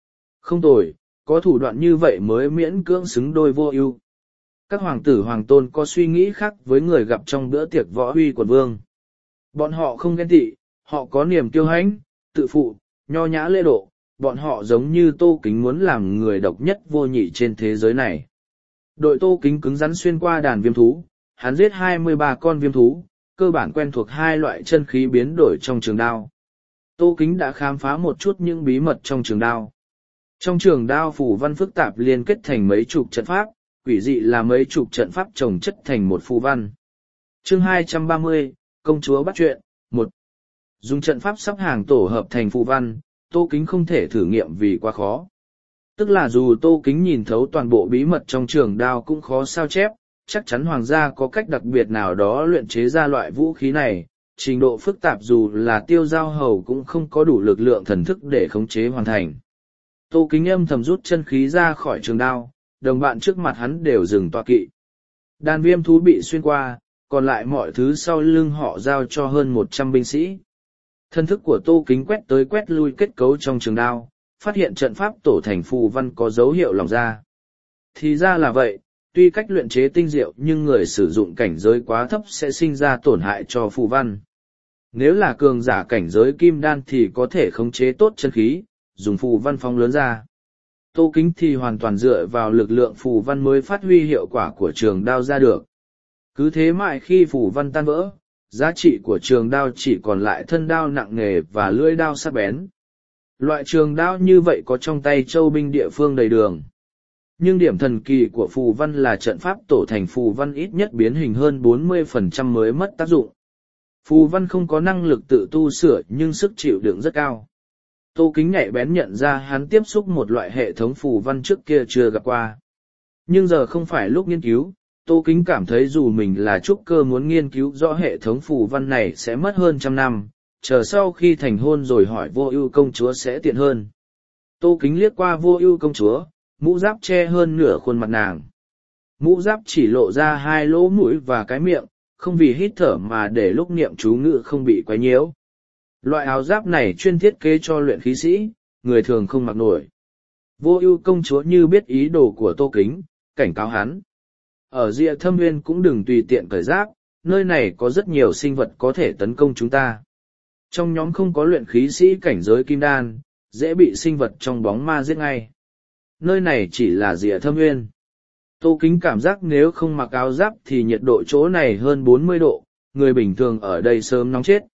Không tồi, có thủ đoạn như vậy mới miễn cưỡng xứng đôi Vô Ưu. Các hoàng tử hoàng tôn có suy nghĩ khác với người gặp trong bữa tiệc võ uy quận vương. Bọn họ không ghen tị, họ có niềm kiêu hãnh, tự phụ, nho nhã lễ độ, bọn họ giống như Tô Kính muốn làm người độc nhất vô nhị trên thế giới này. Đội Tô Kính cứng rắn xuyên qua đàn viêm thú, hắn giết 23 con viêm thú, cơ bản quen thuộc hai loại chân khí biến đổi trong trường đao. Tô Kính đã khám phá một chút những bí mật trong trường đao. Trong trường đao phù văn phức tạp liên kết thành mấy chục trận pháp, quỷ dị là mấy chục trận pháp chồng chất thành một phù văn. Chương 230, Công chúa bắt chuyện, 1. Dùng trận pháp sắp hàng tổ hợp thành phù văn, Tô Kính không thể thử nghiệm vì quá khó. Tức là dù Tô Kính nhìn thấu toàn bộ bí mật trong trường đao cũng khó sao chép, chắc chắn hoàng gia có cách đặc biệt nào đó luyện chế ra loại vũ khí này, trình độ phức tạp dù là Tiêu Giao Hầu cũng không có đủ lực lượng thần thức để khống chế hoàn thành. Tô Kính âm thầm rút chân khí ra khỏi trường đao, đồng bạn trước mặt hắn đều dừng tọa kỵ. Đàn viêm thú bị xuyên qua, còn lại mọi thứ sau lưng họ giao cho hơn 100 binh sĩ. Thân thức của Tô Kính quét tới quét lui kết cấu trong trường đao, phát hiện trận pháp tổ thành phù văn có dấu hiệu lỏng ra. Thì ra là vậy, tuy cách luyện chế tinh diệu nhưng người sử dụng cảnh giới quá thấp sẽ sinh ra tổn hại cho phù văn. Nếu là cường giả cảnh giới kim đan thì có thể khống chế tốt chân khí, dùng phù văn phóng lớn ra. Tô Kính thì hoàn toàn dựa vào lực lượng phù văn mới phát huy hiệu quả của trường đao ra được. Cứ thế mãi khi phù văn tan vỡ, giá trị của trường đao chỉ còn lại thân đao nặng nề và lưỡi đao sắc bén. Loại trường đao như vậy có trong tay châu binh địa phương đầy đường. Nhưng điểm thần kỳ của phù văn là trận pháp tổ thành phù văn ít nhất biến hình hơn 40% mới mất tác dụng. Phù văn không có năng lực tự tu sửa nhưng sức chịu đựng rất cao. Tô Kính nhạy bén nhận ra hắn tiếp xúc một loại hệ thống phù văn trước kia chưa gặp qua. Nhưng giờ không phải lúc nghiên cứu, Tô Kính cảm thấy dù mình là trúc cơ muốn nghiên cứu rõ hệ thống phù văn này sẽ mất hơn 100 năm, chờ sau khi thành hôn rồi hỏi Vô Ưu công chúa sẽ tiện hơn. Tô Kính liếc qua Vô Ưu công chúa, mũ giáp che hơn nửa khuôn mặt nàng. Mũ giáp chỉ lộ ra hai lỗ mũi và cái miệng, không vì hít thở mà để lúc niệm chú ngữ không bị quấy nhiễu. Loại áo giáp này chuyên thiết kế cho luyện khí sĩ, người thường không mặc nổi. Vô Ưu công chúa như biết ý đồ của Tô Kính, cảnh cáo hắn. Ở Diệ Thâm Nguyên cũng đừng tùy tiện cởi giáp, nơi này có rất nhiều sinh vật có thể tấn công chúng ta. Trong nhóm không có luyện khí sĩ cảnh giới kim đan, dễ bị sinh vật trong bóng ma giết ngay. Nơi này chỉ là Diệ Thâm Nguyên. Tô Kính cảm giác nếu không mặc áo giáp thì nhiệt độ chỗ này hơn 40 độ, người bình thường ở đây sớm nóng chết.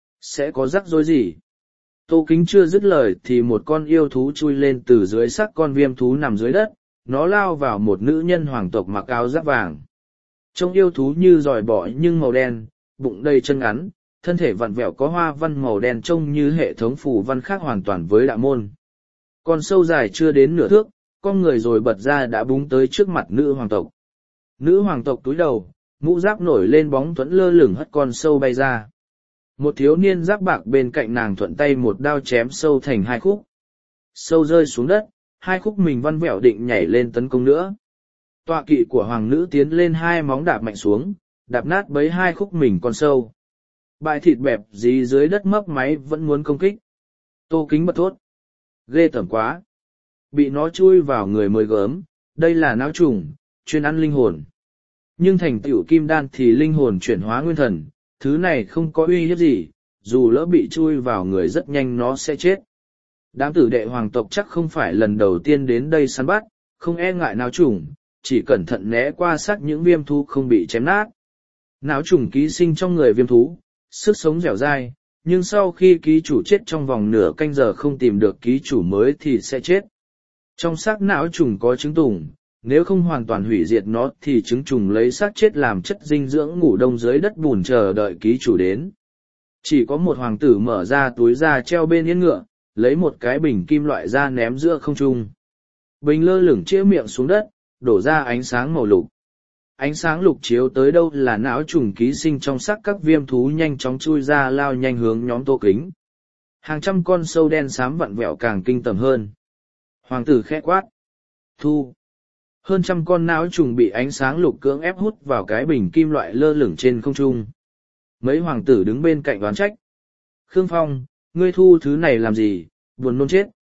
Sẽ có rắc rối gì? Tô Kính chưa dứt lời thì một con yêu thú chui lên từ dưới xác con viêm thú nằm dưới đất, nó lao vào một nữ nhân hoàng tộc mặc áo giáp vàng. Trông yêu thú như giòi bọ nhưng màu đen, bụng đầy chân ngắn, thân thể vặn vẹo có hoa văn màu đen trông như hệ thống phù văn khác hoàn toàn với đạo môn. Con sâu dài chưa đến nửa thước, con người rồi bật ra đã búng tới trước mặt nữ hoàng tộc. Nữ hoàng tộc túi đầu, mũ giáp nổi lên bóng thuẫn lơ lửng hất con sâu bay ra. Một thiếu niên giáp bạc bên cạnh nàng thuận tay một đao chém sâu thành hai khúc. Sâu rơi xuống đất, hai khúc mình văn vẹo định nhảy lên tấn công nữa. Tọa kỵ của hoàng nữ tiến lên hai móng đạp mạnh xuống, đạp nát bấy hai khúc mình con sâu. Bại thịt bẹp dí dưới đất mấp máy vẫn muốn công kích. Tô Kính bật thốt. Ghê tởm quá. Bị nó chui vào người mới gớm, đây là não trùng, chuyên ăn linh hồn. Nhưng thành tựu kim đan thì linh hồn chuyển hóa nguyên thần, thứ này không có uy hiếp gì, dù lỡ bị chui vào người rất nhanh nó sẽ chết. Đám tử đệ hoàng tộc chắc không phải lần đầu tiên đến đây săn bắt, không e ngại não trùng, chỉ cẩn thận né qua sát những viêm thú không bị chém nát. Não trùng ký sinh trong người viêm thú, sức sống dẻo dai, nhưng sau khi ký chủ chết trong vòng nửa canh giờ không tìm được ký chủ mới thì sẽ chết. Trong xác não trùng có trứng tùng, nếu không hoàn toàn hủy diệt nó thì trứng trùng lấy xác chết làm chất dinh dưỡng ngủ đông dưới đất bùn chờ đợi ký chủ đến. Chỉ có một hoàng tử mở ra túi da treo bên yên ngựa, lấy một cái bình kim loại ra ném giữa không trung. Bình lơ lửng chĩa miệng xuống đất, đổ ra ánh sáng màu lục. Ánh sáng lục chiếu tới đâu là não trùng ký sinh trong xác các viêm thú nhanh chóng chui ra lao nhanh hướng nhóm Tô Kính. Hàng trăm con sâu đen xám vặn vẹo càng kinh tởm hơn. Hoàng tử khẽ quát. Thu. Hơn trăm con não trùng bị ánh sáng lục cưỡng ép hút vào cái bình kim loại lơ lửng trên không trung. Mấy hoàng tử đứng bên cạnh đoán trách. Khương Phong, ngươi thu thứ này làm gì, buồn nôn chết.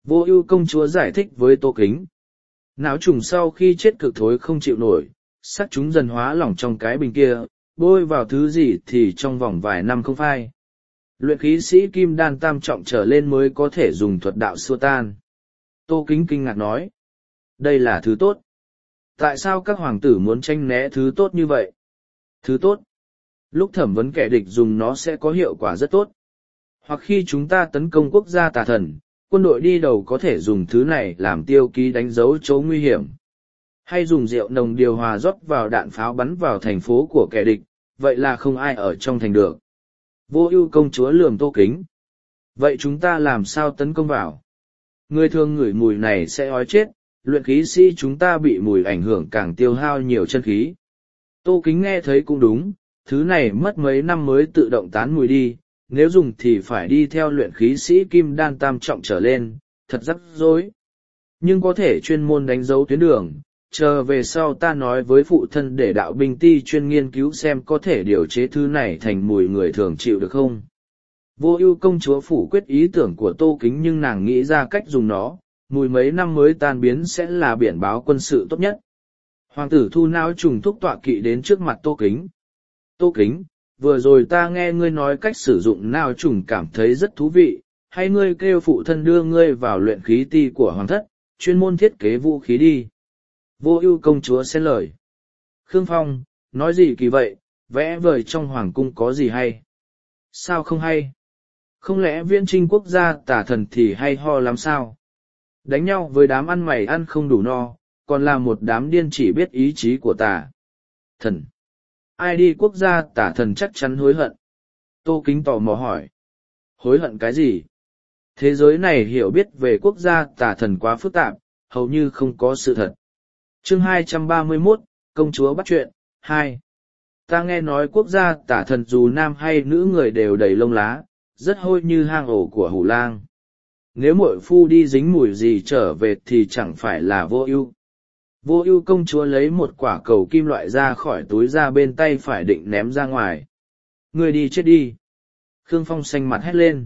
Vô ưu công chúa giải thích với Tô Kính. Não trùng sau khi chết cực thối không chịu nổi, sắc chúng dần hóa lỏng trong cái bình kia, bôi vào thứ gì thì trong vòng vài năm không phai. Luyện khí sĩ kim đan tam trọng trở lên mới có thể dùng thuật đạo xua tan. Tô Kính kinh ngạc nói. Đây là thứ tốt. Tại sao các hoàng tử muốn tranh né thứ tốt như vậy? Thứ tốt. Lúc thẩm vấn kẻ địch dùng nó sẽ có hiệu quả rất tốt. Hoặc khi chúng ta tấn công quốc gia tà thần, quân đội đi đầu có thể dùng thứ này làm tiêu ký đánh dấu chỗ nguy hiểm. Hay dùng rượu nồng điều hòa rót vào đạn pháo bắn vào thành phố của kẻ địch, vậy là không ai ở trong thành được. Vô ưu công chúa lườm Tô Kính. Vậy chúng ta làm sao tấn công vào? Người thường ngửi mùi này sẽ ói chết, luyện khí sĩ chúng ta bị mùi ảnh hưởng càng tiêu hao nhiều chân khí. Tô Kính nghe thấy cũng đúng, thứ này mất mấy năm mới tự động tán mùi đi, nếu dùng thì phải đi theo luyện khí sĩ kim đan tam trọng trở lên, thật rắc rối. Nhưng có thể chuyên môn đánh dấu tuyến đường, chờ về sau ta nói với phụ thân để đạo binh ti chuyên nghiên cứu xem có thể điều chế thứ này thành mùi người thường chịu được không. Vô ưu công chúa phủ quyết ý tưởng của Tô Kính nhưng nàng nghĩ ra cách dùng nó, mùi mấy năm mới tan biến sẽ là biển báo quân sự tốt nhất. Hoàng tử thu não trùng thúc tọa kỵ đến trước mặt Tô Kính. Tô Kính, vừa rồi ta nghe ngươi nói cách sử dụng não trùng cảm thấy rất thú vị, hay ngươi kêu phụ thân đưa ngươi vào luyện khí ti của hoàng thất, chuyên môn thiết kế vũ khí đi. Vô ưu công chúa xen lời. Khương Phong, nói gì kỳ vậy, vẽ vời trong hoàng cung có gì hay? Sao không hay? Không lẽ viễn trinh quốc gia tả thần thì hay ho lắm sao? Đánh nhau với đám ăn mày ăn không đủ no, còn là một đám điên chỉ biết ý chí của tả thần. Ai đi quốc gia tả thần chắc chắn hối hận. Tô Kính tò mò hỏi. Hối hận cái gì? Thế giới này hiểu biết về quốc gia tả thần quá phức tạp, hầu như không có sự thật. Chương 231, Công chúa bắt chuyện, 2. Ta nghe nói quốc gia tả thần dù nam hay nữ người đều đầy lông lá, rất hôi như hang ổ của hủ lang. Nếu muội phu đi dính mùi gì trở về thì chẳng phải là vô ưu. Vô ưu công chúa lấy một quả cầu kim loại ra khỏi túi ra bên tay phải định ném ra ngoài. Người đi chết đi. Khương Phong xanh mặt hét lên.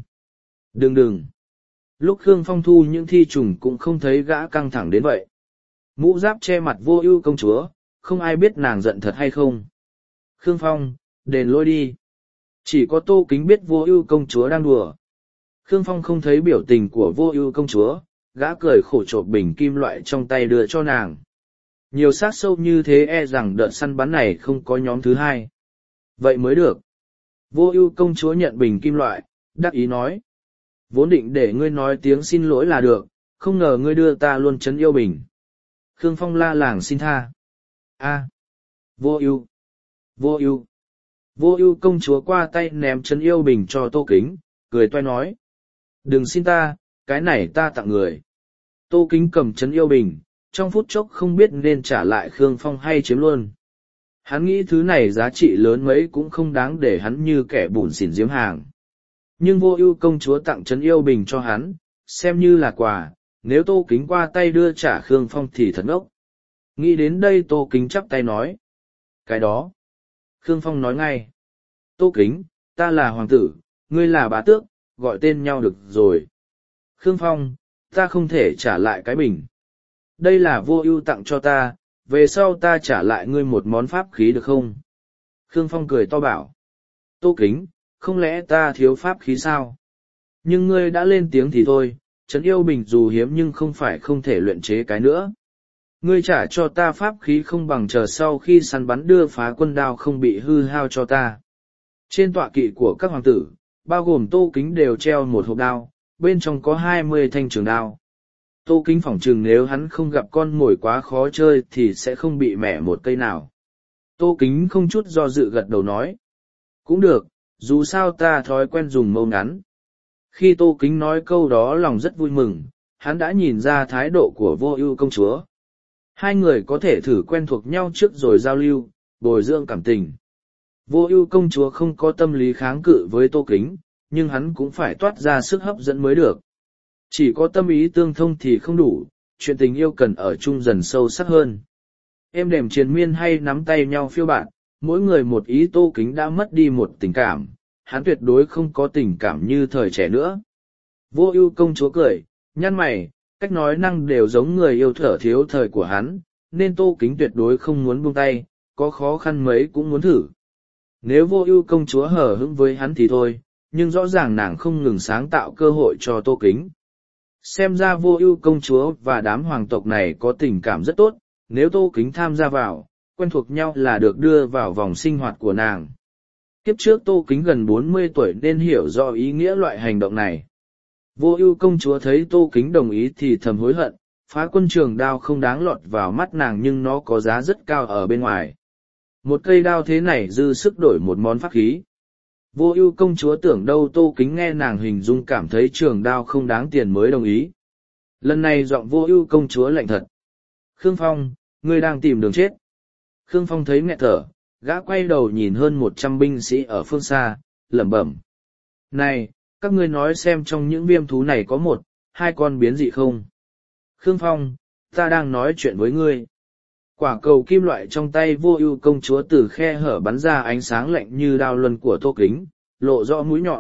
Đừng. Lúc Khương Phong thu những thi trùng cũng không thấy gã căng thẳng đến vậy. Mũ giáp che mặt vô ưu công chúa, không ai biết nàng giận thật hay không. Khương Phong, đền lôi đi. Chỉ có Tô Kính biết vô ưu công chúa đang đùa. Khương Phong không thấy biểu tình của vô ưu công chúa, gã cười khổ chộp bình kim loại trong tay đưa cho nàng. Nhiều xác sâu như thế e rằng đợt săn bắn này không có nhóm thứ hai. Vậy mới được. Vô ưu công chúa nhận bình kim loại, đắc ý nói. Vốn định để ngươi nói tiếng xin lỗi là được, không ngờ ngươi đưa ta luôn trấn yêu bình. Khương Phong la làng xin tha. Vô ưu. Vô ưu công chúa qua tay ném trấn yêu bình cho Tô Kính, cười toai nói. Đừng xin ta, cái này ta tặng người. Tô Kính cầm trấn yêu bình, trong phút chốc không biết nên trả lại Khương Phong hay chiếm luôn. Hắn nghĩ thứ này giá trị lớn mấy cũng không đáng để hắn như kẻ bủn xỉn giếm hàng. Nhưng vô ưu công chúa tặng trấn yêu bình cho hắn, xem như là quà, nếu Tô Kính qua tay đưa trả Khương Phong thì thật ngốc. Nghĩ đến đây Tô Kính chắp tay nói. Cái đó. Khương Phong nói ngay. Tô Kính, ta là hoàng tử, ngươi là bá tước, gọi tên nhau được rồi. Khương Phong, ta không thể trả lại cái bình. Đây là vô ưu tặng cho ta, về sau ta trả lại ngươi một món pháp khí được không? Khương Phong cười to bảo. Tô Kính, không lẽ ta thiếu pháp khí sao? Nhưng ngươi đã lên tiếng thì thôi, trấn yêu bình dù hiếm nhưng không phải không thể luyện chế cái nữa. Ngươi trả cho ta pháp khí không bằng chờ sau khi săn bắn đưa phá quân đao không bị hư hao cho ta. Trên tọa kỵ của các hoàng tử, bao gồm Tô Kính đều treo một hộp đao, bên trong có 20 thanh trường đao. Tô Kính phỏng chừng nếu hắn không gặp con mồi quá khó chơi thì sẽ không bị mẻ một cây nào. Tô Kính không chút do dự gật đầu nói. Cũng được, dù sao ta thói quen dùng mâu ngắn. Khi Tô Kính nói câu đó lòng rất vui mừng, hắn đã nhìn ra thái độ của vô ưu công chúa. Hai người có thể thử quen thuộc nhau trước rồi giao lưu, bồi dưỡng cảm tình. Vô ưu công chúa không có tâm lý kháng cự với Tô Kính, nhưng hắn cũng phải toát ra sức hấp dẫn mới được. Chỉ có tâm ý tương thông thì không đủ, chuyện tình yêu cần ở chung dần sâu sắc hơn. Êm đềm triền miên hay nắm tay nhau phiêu bạn, mỗi người một ý. Tô Kính đã mất đi một tình cảm, hắn tuyệt đối không có tình cảm như thời trẻ nữa. Vô ưu công chúa cười, Nhăn mày, cách nói năng đều giống người yêu thở thiếu thời của hắn, nên Tô Kính tuyệt đối không muốn buông tay, có khó khăn mấy cũng muốn thử. Nếu Vô Ưu công chúa hờ hững với hắn thì thôi, nhưng rõ ràng nàng không ngừng sáng tạo cơ hội cho Tô Kính. Xem ra Vô Ưu công chúa và đám hoàng tộc này có tình cảm rất tốt, nếu Tô Kính tham gia vào, quen thuộc nhau là được đưa vào vòng sinh hoạt của nàng. Kiếp trước Tô Kính gần 40 tuổi nên hiểu rõ ý nghĩa loại hành động này. Vô Ưu công chúa thấy Tô Kính đồng ý thì thầm hối hận, Phá Quân trường đao không đáng lọt vào mắt nàng nhưng nó có giá rất cao ở bên ngoài. Một cây đao thế này dư sức đổi một món pháp khí. Vô Ưu công chúa tưởng đâu Tô Kính nghe nàng hình dung cảm thấy trường đao không đáng tiền mới đồng ý. Lần này giọng Vô Ưu công chúa lạnh thật. Khương Phong, ngươi đang tìm đường chết. Khương Phong thấy nghẹt thở, gã quay đầu nhìn hơn 100 binh sĩ ở phương xa, lẩm bẩm. Này, các ngươi nói xem trong những viêm thú này có một, hai con biến dị không? Khương Phong, ta đang nói chuyện với ngươi. Quả cầu kim loại trong tay Vô Ưu công chúa từ khe hở bắn ra ánh sáng lạnh như đao luân của Tô Kính, lộ rõ mũi nhọn.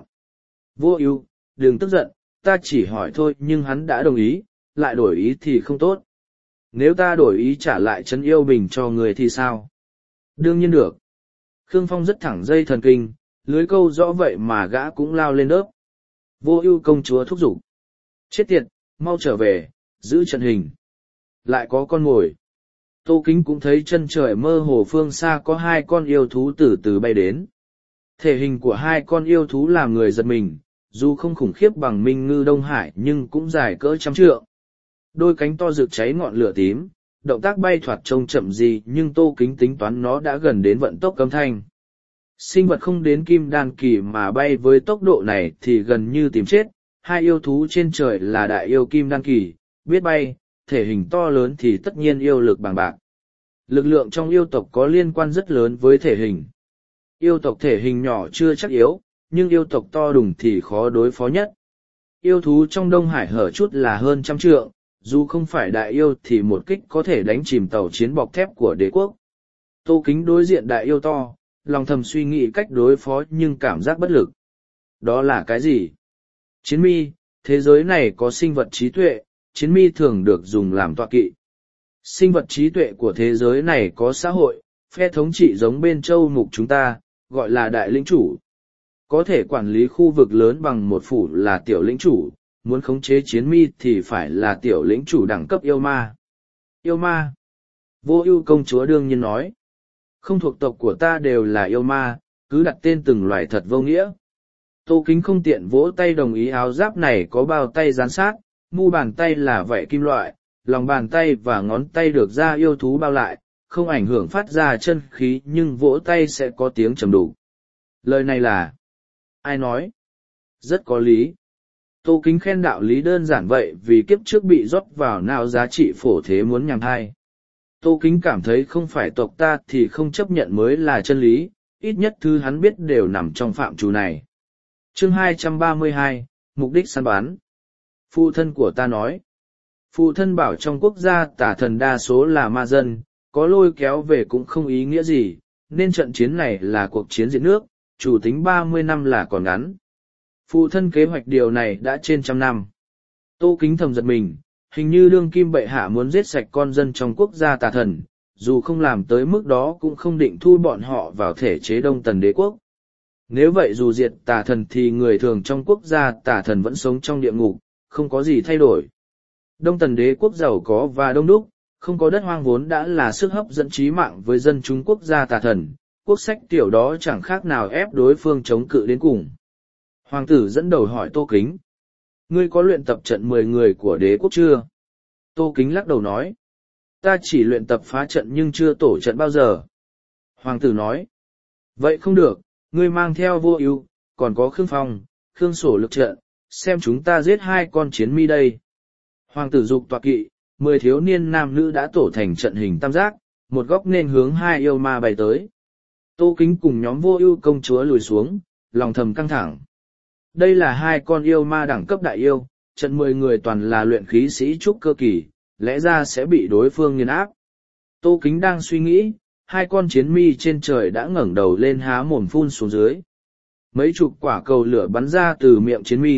Vô Ưu, đừng tức giận, ta chỉ hỏi thôi nhưng hắn đã đồng ý, lại đổi ý thì không tốt. Nếu ta đổi ý trả lại Trấn Yêu Bình cho người thì sao? Đương nhiên được. Khương Phong rất thẳng dây thần kinh, lưới câu rõ vậy mà gã cũng lao lên đớp. Vô Ưu công chúa thúc giục. Chết tiệt, mau trở về, giữ trận hình. Lại có con mồi. Tô Kính cũng thấy chân trời mơ hồ phương xa có hai con yêu thú từ từ bay đến. Thể hình của hai con yêu thú làm người giật mình, dù không khủng khiếp bằng Minh Ngư Đông Hải nhưng cũng dài cỡ trăm trượng. Đôi cánh to rực cháy ngọn lửa tím, động tác bay thoạt trông chậm gì nhưng Tô Kính tính toán nó đã gần đến vận tốc âm thanh. Sinh vật không đến kim đan kỳ mà bay với tốc độ này thì gần như tìm chết, hai yêu thú trên trời là đại yêu kim đan kỳ, biết bay, thể hình to lớn thì tất nhiên yêu lực bàng bạc. Lực lượng trong yêu tộc có liên quan rất lớn với thể hình. Yêu tộc thể hình nhỏ chưa chắc yếu, nhưng yêu tộc to đùng thì khó đối phó nhất. Yêu thú trong Đông Hải hở chút là hơn trăm trượng, dù không phải đại yêu thì một kích có thể đánh chìm tàu chiến bọc thép của đế quốc. Tô Kính đối diện đại yêu to, lòng thầm suy nghĩ cách đối phó nhưng cảm giác bất lực. Đó là cái gì? Chiến mi, thế giới này có sinh vật trí tuệ, chiến mi thường được dùng làm tọa kỵ. Sinh vật trí tuệ của thế giới này có xã hội, phe thống trị giống bên châu mục chúng ta, gọi là đại lĩnh chủ. Có thể quản lý khu vực lớn bằng một phủ là tiểu lĩnh chủ, muốn khống chế chiến mi thì phải là tiểu lĩnh chủ đẳng cấp yêu ma. Yêu ma? Vô Ưu công chúa đương nhiên nói. Không thuộc tộc của ta đều là yêu ma, cứ đặt tên từng loài thật vô nghĩa. Tô Kính không tiện vỗ tay đồng ý áo giáp này có bao tay dán sát, mu bàn tay là vảy kim loại, lòng bàn tay và ngón tay được da yêu thú bao lại, không ảnh hưởng phát ra chân khí nhưng vỗ tay sẽ có tiếng trầm đục. Lời này là... ai nói? Rất có lý. Tô Kính khen đạo lý đơn giản vậy vì kiếp trước bị rót vào nào giá trị phổ thế muốn nhằm thai. Tô Kính cảm thấy không phải tộc ta thì không chấp nhận mới là chân lý, ít nhất thứ hắn biết đều nằm trong phạm trù này. Chương 232, Mục đích săn bắn. Phụ thân của ta nói. Phụ thân bảo trong quốc gia tà thần đa số là ma dân, có lôi kéo về cũng không ý nghĩa gì, nên trận chiến này là cuộc chiến diệt nước, chủ tính 30 năm là còn ngắn. Phụ thân kế hoạch điều này đã trên 100 năm. Tô Kính thầm giật mình, hình như đương kim bệ hạ muốn giết sạch con dân trong quốc gia tà thần, dù không làm tới mức đó cũng không định thu bọn họ vào thể chế Đông Tần đế quốc. Nếu vậy dù diệt tà thần thì người thường trong quốc gia tà thần vẫn sống trong địa ngục, không có gì thay đổi. Đông Tần đế quốc giàu có và đông đúc, không có đất hoang vốn đã là sức hấp dẫn trí mạng với dân chúng quốc gia tà thần, quốc sách tiểu đó chẳng khác nào ép đối phương chống cự đến cùng. Hoàng tử dẫn đầu hỏi Tô Kính. Ngươi có luyện tập trận 10 người của đế quốc chưa? Tô Kính lắc đầu nói. Ta chỉ luyện tập phá trận nhưng chưa tổ trận bao giờ. Hoàng tử nói. Vậy không được, ngươi mang theo Vô Ưu, còn có Khương Phong, Khương Sổ lực trận, xem chúng ta giết hai con chiến mi đây. Hoàng tử dục tọa kỵ, 10 thiếu niên nam nữ đã tổ thành trận hình tam giác, một góc nên hướng hai yêu ma bay tới. Tô Kính cùng nhóm Vô Ưu công chúa lùi xuống, lòng thầm căng thẳng. Đây là hai con yêu ma đẳng cấp đại yêu, trận 10 người toàn là luyện khí sĩ trúc cơ kỳ, lẽ ra sẽ bị đối phương nghiền áp. Tô Kính đang suy nghĩ, hai con chiến mi trên trời đã ngẩng đầu lên há mồm phun xuống dưới. Mấy chục quả cầu lửa bắn ra từ miệng chiến mi,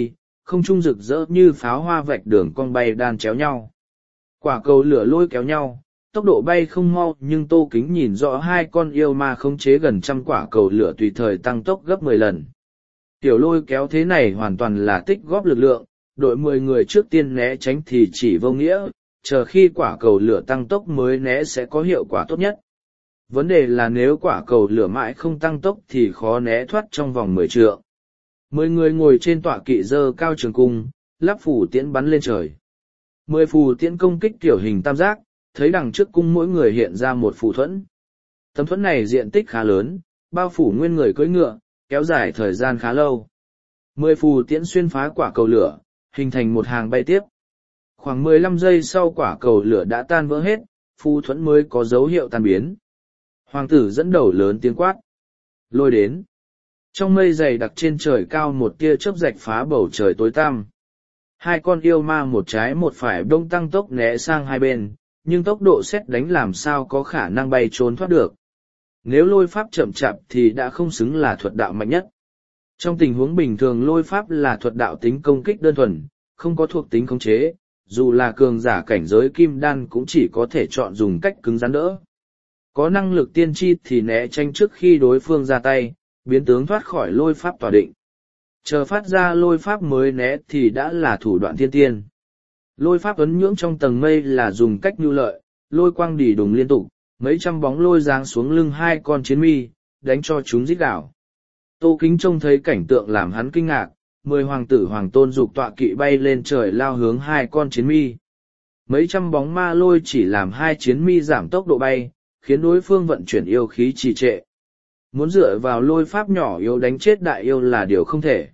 không trung rực rỡ như pháo hoa vạch đường cong bay đan chéo nhau. Quả cầu lửa lôi kéo nhau, tốc độ bay không mau nhưng Tô Kính nhìn rõ hai con yêu ma khống chế gần 100 quả cầu lửa tùy thời tăng tốc gấp 10 lần. Tiểu lôi kéo thế này hoàn toàn là tích góp lực lượng, đội 10 người trước tiên né tránh thì chỉ vô nghĩa, chờ khi quả cầu lửa tăng tốc mới né sẽ có hiệu quả tốt nhất. Vấn đề là nếu quả cầu lửa mãi không tăng tốc thì khó né thoát trong vòng 10 trượng. 10 người ngồi trên tọa kỵ giơ cao trường cung, lắp phủ tiễn bắn lên trời. 10 phù tiễn công kích tiểu hình tam giác, thấy đằng trước cung mỗi người hiện ra một phù thuẫn. Tấm thuẫn này diện tích khá lớn, bao phủ nguyên người cưỡi ngựa, kéo dài thời gian khá lâu. 10 phù tiễn xuyên phá quả cầu lửa, hình thành một hàng bay tiếp. Khoảng 15 giây sau quả cầu lửa đã tan vỡ hết, phù thuẫn mới có dấu hiệu tan biến. Hoàng tử dẫn đầu lớn tiếng quát. Lôi đến. Trong mây dày đặc trên trời cao một tia chớp rạch phá bầu trời tối tăm. Hai con yêu ma một trái một phải đông tăng tốc né sang hai bên, nhưng tốc độ sét đánh làm sao có khả năng bay trốn thoát được. Nếu lôi pháp chậm chạp thì đã không xứng là thuật đạo mạnh nhất. Trong tình huống bình thường lôi pháp là thuật đạo tính công kích đơn thuần, không có thuộc tính khống chế, dù là cường giả cảnh giới kim đan cũng chỉ có thể chọn dùng cách cứng rắn đỡ. Có năng lực tiên tri thì né tránh trước khi đối phương ra tay, biến tướng thoát khỏi lôi pháp tỏa định. Chờ phát ra lôi pháp mới né thì đã là thủ đoạn thiên tiên. Lôi pháp ấn nhưỡng trong tầng mây là dùng cách nhu lợi, lôi quang đỉ đùng liên tục, mấy trăm bóng lôi giáng xuống lưng hai con chiến mi, đánh cho chúng rít đảo. Tô Kính trông thấy cảnh tượng làm hắn kinh ngạc, 10 hoàng tử hoàng tôn dục tọa kỵ bay lên trời lao hướng hai con chiến mi. Mấy trăm bóng ma lôi chỉ làm hai chiến mi giảm tốc độ bay, khiến đối phương vận chuyển yêu khí trì trệ. Muốn dựa vào lôi pháp nhỏ yếu đánh chết đại yêu là điều không thể.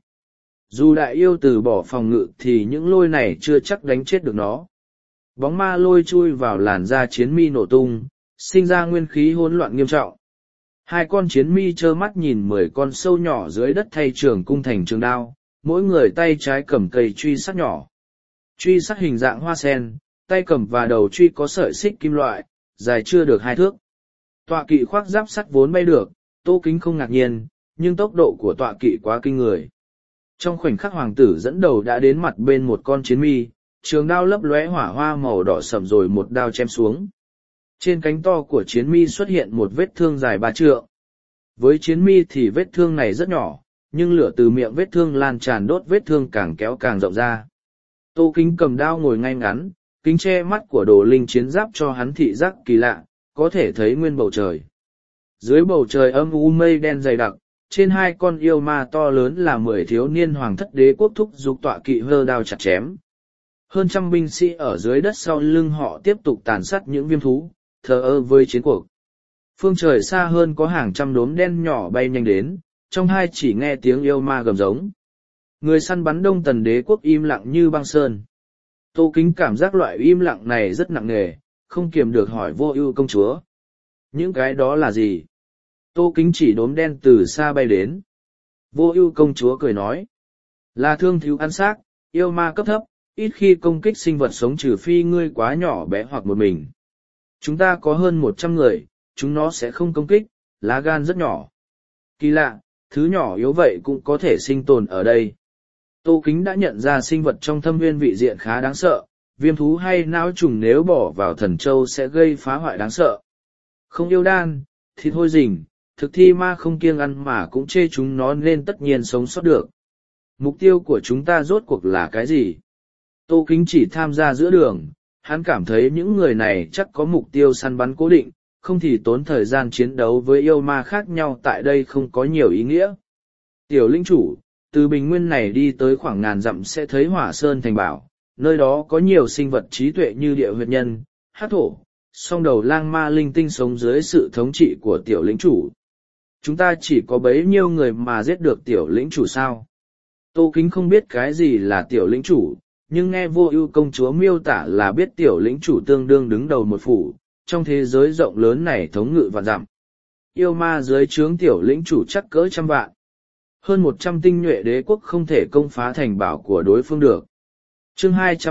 Dù đại yêu từ bỏ phòng ngự thì những lôi này chưa chắc đánh chết được nó. Bóng ma lôi chui vào làn da chiến mi nổ tung, sinh ra nguyên khí hỗn loạn nghiêm trọng. Hai con chiến mi trơ mắt nhìn 10 con sâu nhỏ dưới đất thay trường cung thành trường đao, mỗi người tay trái cầm cây truy sắt nhỏ. Truy sắt hình dạng hoa sen, tay cầm và đầu truy có sợi xích kim loại, dài chưa được 2 thước. Tọa kỵ khoác giáp sắt vốn bay được, Tô Kính không ngạc nhiên, nhưng tốc độ của tọa kỵ quá kinh người. Trong khoảnh khắc hoàng tử dẫn đầu đã đến mặt bên một con chiến mi, trường đao lấp lóe hỏa hoa màu đỏ sẫm rồi một đao chém xuống. Trên cánh to của chiến mi xuất hiện một vết thương dài 3 trượng. Với chiến mi thì vết thương này rất nhỏ, nhưng lửa từ miệng vết thương lan tràn đốt vết thương càng kéo càng rộng ra. Tô Kính cầm đao ngồi ngay ngắn, kính che mắt của đồ linh chiến giáp cho hắn thị giác kỳ lạ, có thể thấy nguyên bầu trời. Dưới bầu trời âm u mây đen dày đặc, trên hai con yêu ma to lớn là 10 thiếu niên hoàng thất đế quốc thúc giục tọa kỵ hơ đao chặt chém. Hơn trăm binh sĩ ở dưới đất sau lưng họ tiếp tục tàn sát những viêm thú, thờ ơ với chiến cuộc. Phương trời xa hơn có hàng trăm đốm đen nhỏ bay nhanh đến, trong hai chỉ nghe tiếng yêu ma gầm giống. Người săn bắn Đông Tần đế quốc im lặng như băng sơn. Tô Kính cảm giác loại im lặng này rất nặng nề, không kiềm được hỏi Vô Ưu công chúa. Những cái đó là gì? Tô Kính chỉ đốm đen từ xa bay đến. Vô Ưu công chúa cười nói. Là thương thú ăn xác, yêu ma cấp thấp, ít khi công kích sinh vật sống trừ phi ngươi quá nhỏ bé hoặc một mình. Chúng ta có hơn 100 người, chúng nó sẽ không công kích, lá gan rất nhỏ. Kỳ lạ, thứ nhỏ yếu vậy cũng có thể sinh tồn ở đây. Tô Kính đã nhận ra sinh vật trong thâm nguyên vị diện khá đáng sợ, viêm thú hay não trùng nếu bỏ vào thần châu sẽ gây phá hoại đáng sợ. Không yêu đan, thịt hôi rình, thực thi ma không kiêng ăn mà cũng chê chúng nó nên tất nhiên sống sót được. Mục tiêu của chúng ta rốt cuộc là cái gì? Tô Kính chỉ tham gia giữa đường, hắn cảm thấy những người này chắc có mục tiêu săn bắn cố định, không thì tốn thời gian chiến đấu với yêu ma khác nhau tại đây không có nhiều ý nghĩa. Tiểu lĩnh chủ, từ bình nguyên này đi tới khoảng ngàn dặm sẽ thấy Hỏa Sơn Thành Bảo, nơi đó có nhiều sinh vật trí tuệ như địa huyệt nhân, hắc thổ, song đầu lang ma linh tinh sống dưới sự thống trị của tiểu lĩnh chủ. Chúng ta chỉ có bấy nhiêu người mà giết được tiểu lĩnh chủ sao? Tô Kính không biết cái gì là tiểu lĩnh chủ, nhưng nghe Vô Ưu công chúa miêu tả là biết tiểu lĩnh chủ tương đương đứng đầu một phủ, trong thế giới rộng lớn này thống ngự vạn dặm. Yêu ma dưới trướng tiểu lĩnh chủ chắc cỡ trăm vạn. Hơn 100 tinh nhuệ đế quốc không thể công phá thành bảo của đối phương được. Chương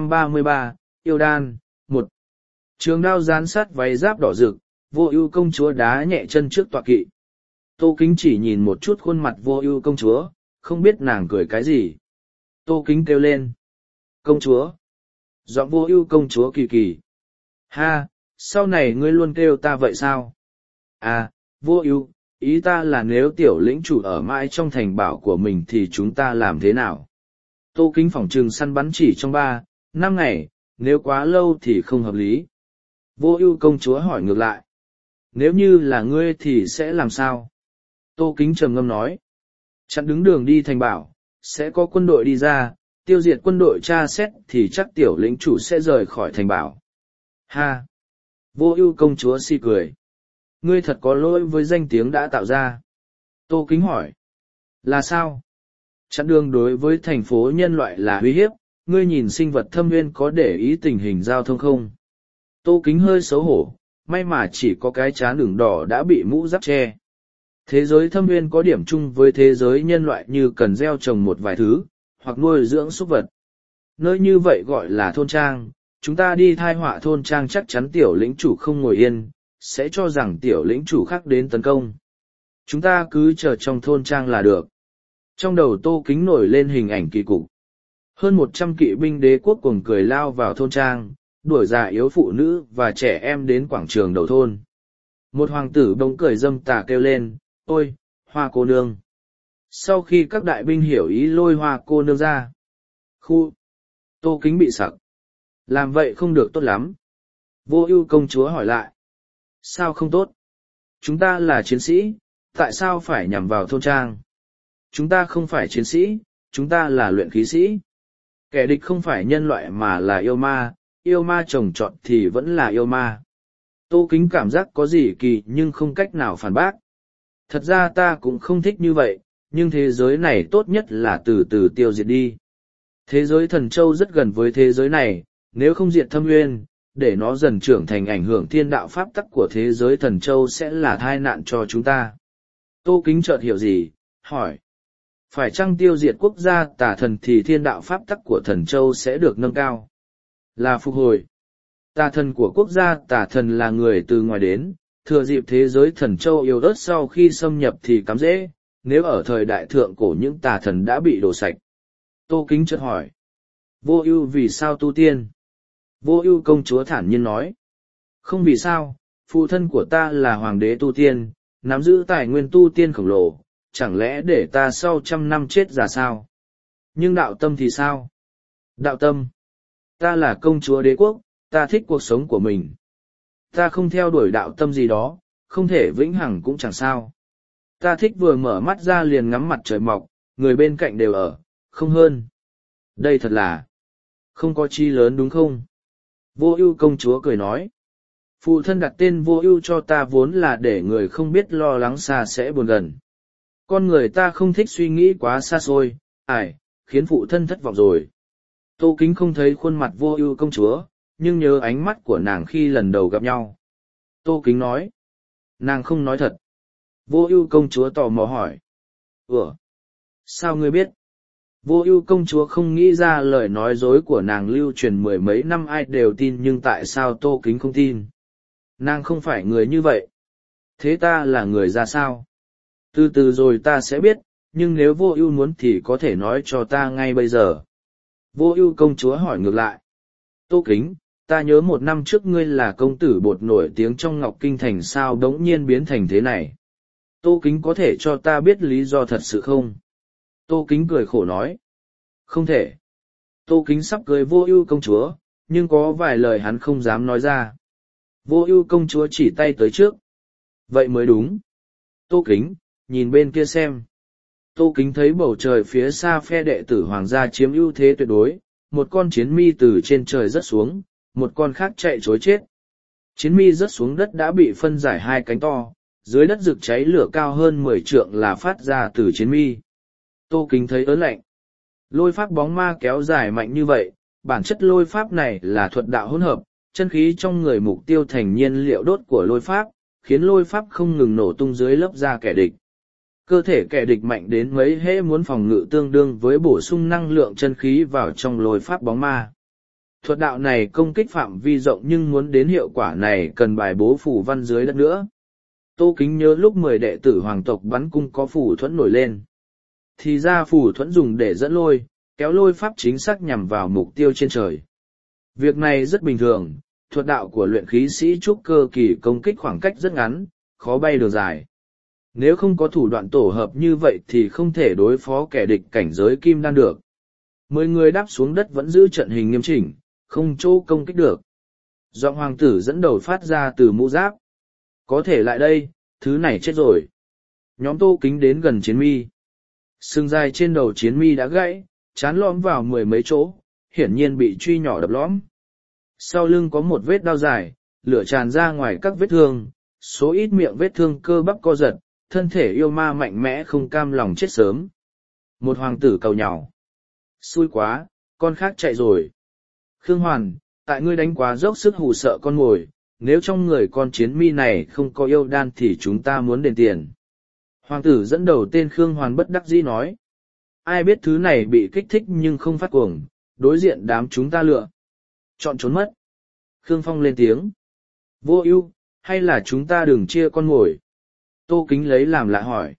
233, Yêu đan, 1. Trường đao gián sát váy giáp đỏ rực, Vô Ưu công chúa đá nhẹ chân trước tọa kỵ. Tô Kính chỉ nhìn một chút khuôn mặt Vô Ưu công chúa, không biết nàng cười cái gì. Tô Kính kêu lên. Công chúa. Giọng Vô Ưu công chúa kỳ kỳ. Ha, sau này ngươi luôn kêu ta vậy sao? À, Vô Ưu, ý ta là nếu tiểu lĩnh chủ ở mãi trong thành bảo của mình thì chúng ta làm thế nào? Tô Kính phỏng chừng săn bắn chỉ trong 3, 5 ngày, nếu quá lâu thì không hợp lý. Vô Ưu công chúa hỏi ngược lại. Nếu như là ngươi thì sẽ làm sao? Tô Kính trầm ngâm nói. Chặn đứng đường đi thành bảo, sẽ có quân đội đi ra, tiêu diệt quân đội tra xét thì chắc tiểu lĩnh chủ sẽ rời khỏi thành bảo. Ha! Vô Ưu công chúa si cười. Ngươi thật có lỗi với danh tiếng đã tạo ra. Tô Kính hỏi. Là sao? Chặn đường đối với thành phố nhân loại là uy hiếp, ngươi nhìn sinh vật thâm nguyên có để ý tình hình giao thông không? Tô Kính hơi xấu hổ, may mà chỉ có cái trán ửng đỏ đã bị mũ giáp che. Thế giới thâm nguyên có điểm chung với thế giới nhân loại như cần gieo trồng một vài thứ, hoặc nuôi dưỡng súc vật. Nơi như vậy gọi là thôn trang, chúng ta đi thai họa thôn trang chắc chắn tiểu lĩnh chủ không ngồi yên, sẽ cho rằng tiểu lĩnh chủ khác đến tấn công. Chúng ta cứ chờ trong thôn trang là được. Trong đầu Tô Kính nổi lên hình ảnh kỳ cục. Hơn 100 kỵ binh đế quốc cuồng cười lao vào thôn trang, đuổi già yếu phụ nữ và trẻ em đến quảng trường đầu thôn. Một hoàng tử bỗng cười dâm tà kêu lên, ôi, Hoa cô nương. Sau khi các đại binh hiểu ý lôi Hoa cô nương ra. Khu! Tô Kính bị sặc. Làm vậy không được tốt lắm. Vô Ưu công chúa hỏi lại. Sao không tốt? Chúng ta là chiến sĩ, tại sao phải nhằm vào thôn trang? Chúng ta không phải chiến sĩ, chúng ta là luyện khí sĩ. Kẻ địch không phải nhân loại mà là yêu ma trồng trọt thì vẫn là yêu ma. Tô Kính cảm giác có gì kỳ nhưng không cách nào phản bác. Thật ra ta cũng không thích như vậy, nhưng thế giới này tốt nhất là từ từ tiêu diệt đi. Thế giới thần châu rất gần với thế giới này, nếu không diệt thâm nguyên, để nó dần trưởng thành ảnh hưởng thiên đạo pháp tắc của thế giới thần châu sẽ là tai nạn cho chúng ta. Tô Kính chợt hiểu gì, hỏi. Phải chăng tiêu diệt quốc gia tà thần thì thiên đạo pháp tắc của thần châu sẽ được nâng cao? Là phục hồi. Tà thần của quốc gia tà thần là người từ ngoài đến, thừa dịp thế giới thần châu yếu ớt sau khi xâm nhập thì cắm dễ, nếu ở thời đại thượng cổ những tà thần đã bị đổ sạch. Tô Kính chợt hỏi. Vô Ưu vì sao tu tiên? Vô Ưu công chúa thản nhiên nói. Không vì sao, phụ thân của ta là hoàng đế tu tiên, nắm giữ tài nguyên tu tiên khổng lồ, chẳng lẽ để ta sau 100 năm chết già sao? Nhưng đạo tâm thì sao? Đạo tâm? Ta là công chúa đế quốc, ta thích cuộc sống của mình. Ta không theo đuổi đạo tâm gì đó, không thể vĩnh hằng cũng chẳng sao. Ta thích vừa mở mắt ra liền ngắm mặt trời mọc, người bên cạnh đều ở, không hơn. Đây thật là không có chi lớn đúng không? Vô Ưu công chúa cười nói. Phụ thân đặt tên Vô Ưu cho ta vốn là để người không biết lo lắng xa sẽ buồn gần. Con người ta không thích suy nghĩ quá xa xôi, khiến phụ thân thất vọng rồi. Tô Kính không thấy khuôn mặt Vô Ưu công chúa, nhưng nhớ ánh mắt của nàng khi lần đầu gặp nhau. Tô Kính nói. Nàng không nói thật. Vô Ưu công chúa tò mò hỏi. Sao ngươi biết? Vô Ưu công chúa không nghĩ ra lời nói dối của nàng lưu truyền 10 mấy năm ai đều tin nhưng tại sao Tô Kính không tin? Nàng không phải người như vậy. Thế ta là người ra sao? Từ từ rồi ta sẽ biết, nhưng nếu Vô Ưu muốn thì có thể nói cho ta ngay bây giờ. Vô Ưu công chúa hỏi ngược lại. Tô Kính, ta nhớ 1 năm trước ngươi là công tử bột nổi tiếng trong Ngọc Kinh Thành sao đống nhiên biến thành thế này. Tô Kính có thể cho ta biết lý do thật sự không? Tô Kính cười khổ nói. Không thể. Tô Kính sắp cưới Vô Ưu công chúa, nhưng có vài lời hắn không dám nói ra. Vô Ưu công chúa chỉ tay tới trước. Vậy mới đúng. Tô Kính, nhìn bên kia xem. Tô Kính thấy bầu trời phía xa phe đệ tử hoàng gia chiếm ưu thế tuyệt đối, một con chiến mi từ trên trời rớt xuống, một con khác chạy trối chết. Chiến mi rớt xuống đất đã bị phân giải 2 cánh to, dưới đất rực cháy lửa cao hơn 10 trượng là phát ra từ chiến mi. Tô Kính thấy ớn lạnh. Lôi pháp bóng ma kéo dài mạnh như vậy, bản chất lôi pháp này là thuật đạo hỗn hợp, chân khí trong người mục tiêu thành nhiên liệu đốt của lôi pháp, khiến lôi pháp không ngừng nổ tung dưới lớp da kẻ địch. Cơ thể kẻ địch mạnh đến mấy hễ muốn phòng ngự tương đương với bổ sung năng lượng chân khí vào trong lôi pháp bóng ma. Thuật đạo này công kích phạm vi rộng nhưng muốn đến hiệu quả này cần bài bố phủ văn dưới đất nữa. Tô Kính nhớ lúc 10 đệ tử hoàng tộc bắn cung có phủ thuẫn nổi lên. Thì ra phủ thuẫn dùng để dẫn lôi, kéo lôi pháp chính xác nhằm vào mục tiêu trên trời. Việc này rất bình thường, thuật đạo của luyện khí sĩ trúc cơ kỳ công kích khoảng cách rất ngắn, khó bay đường dài. Nếu không có thủ đoạn tổ hợp như vậy thì không thể đối phó kẻ địch cảnh giới kim đan được. 10 người đáp xuống đất vẫn giữ trận hình nghiêm chỉnh, không chỗ công kích được. Giọng hoàng tử dẫn đầu phát ra từ mũ giáp. Có thể lại đây, thứ này chết rồi. Nhóm Tô Kính đến gần chiến mi. Sừng dài trên đầu chiến mi đã gãy, chán lõm vào 10 mấy chỗ, hiển nhiên bị truy nhỏ đập lõm. Sau lưng có một vết đao dài, lửa tràn ra ngoài các vết thương, số ít miệng vết thương cơ bắp co giật, thân thể yêu ma mạnh mẽ không cam lòng chết sớm. Một hoàng tử cầu nhào. Xui quá, con khác chạy rồi. Khương Hoàn, tại ngươi đánh quá dốc sức hù sợ con mồi, nếu trong người con chiến mi này không có yêu đan thì chúng ta muốn đền tiền. Hoàng tử dẫn đầu tên Khương Hoàn bất đắc dĩ nói. Ai biết thứ này bị kích thích nhưng không phát cuồng, đối diện đám chúng ta lựa. Chọn trốn mất. Khương Phong lên tiếng. Vô ưu, hay là chúng ta đừng chia con mồi? Tô Kính lấy làm lạ hỏi.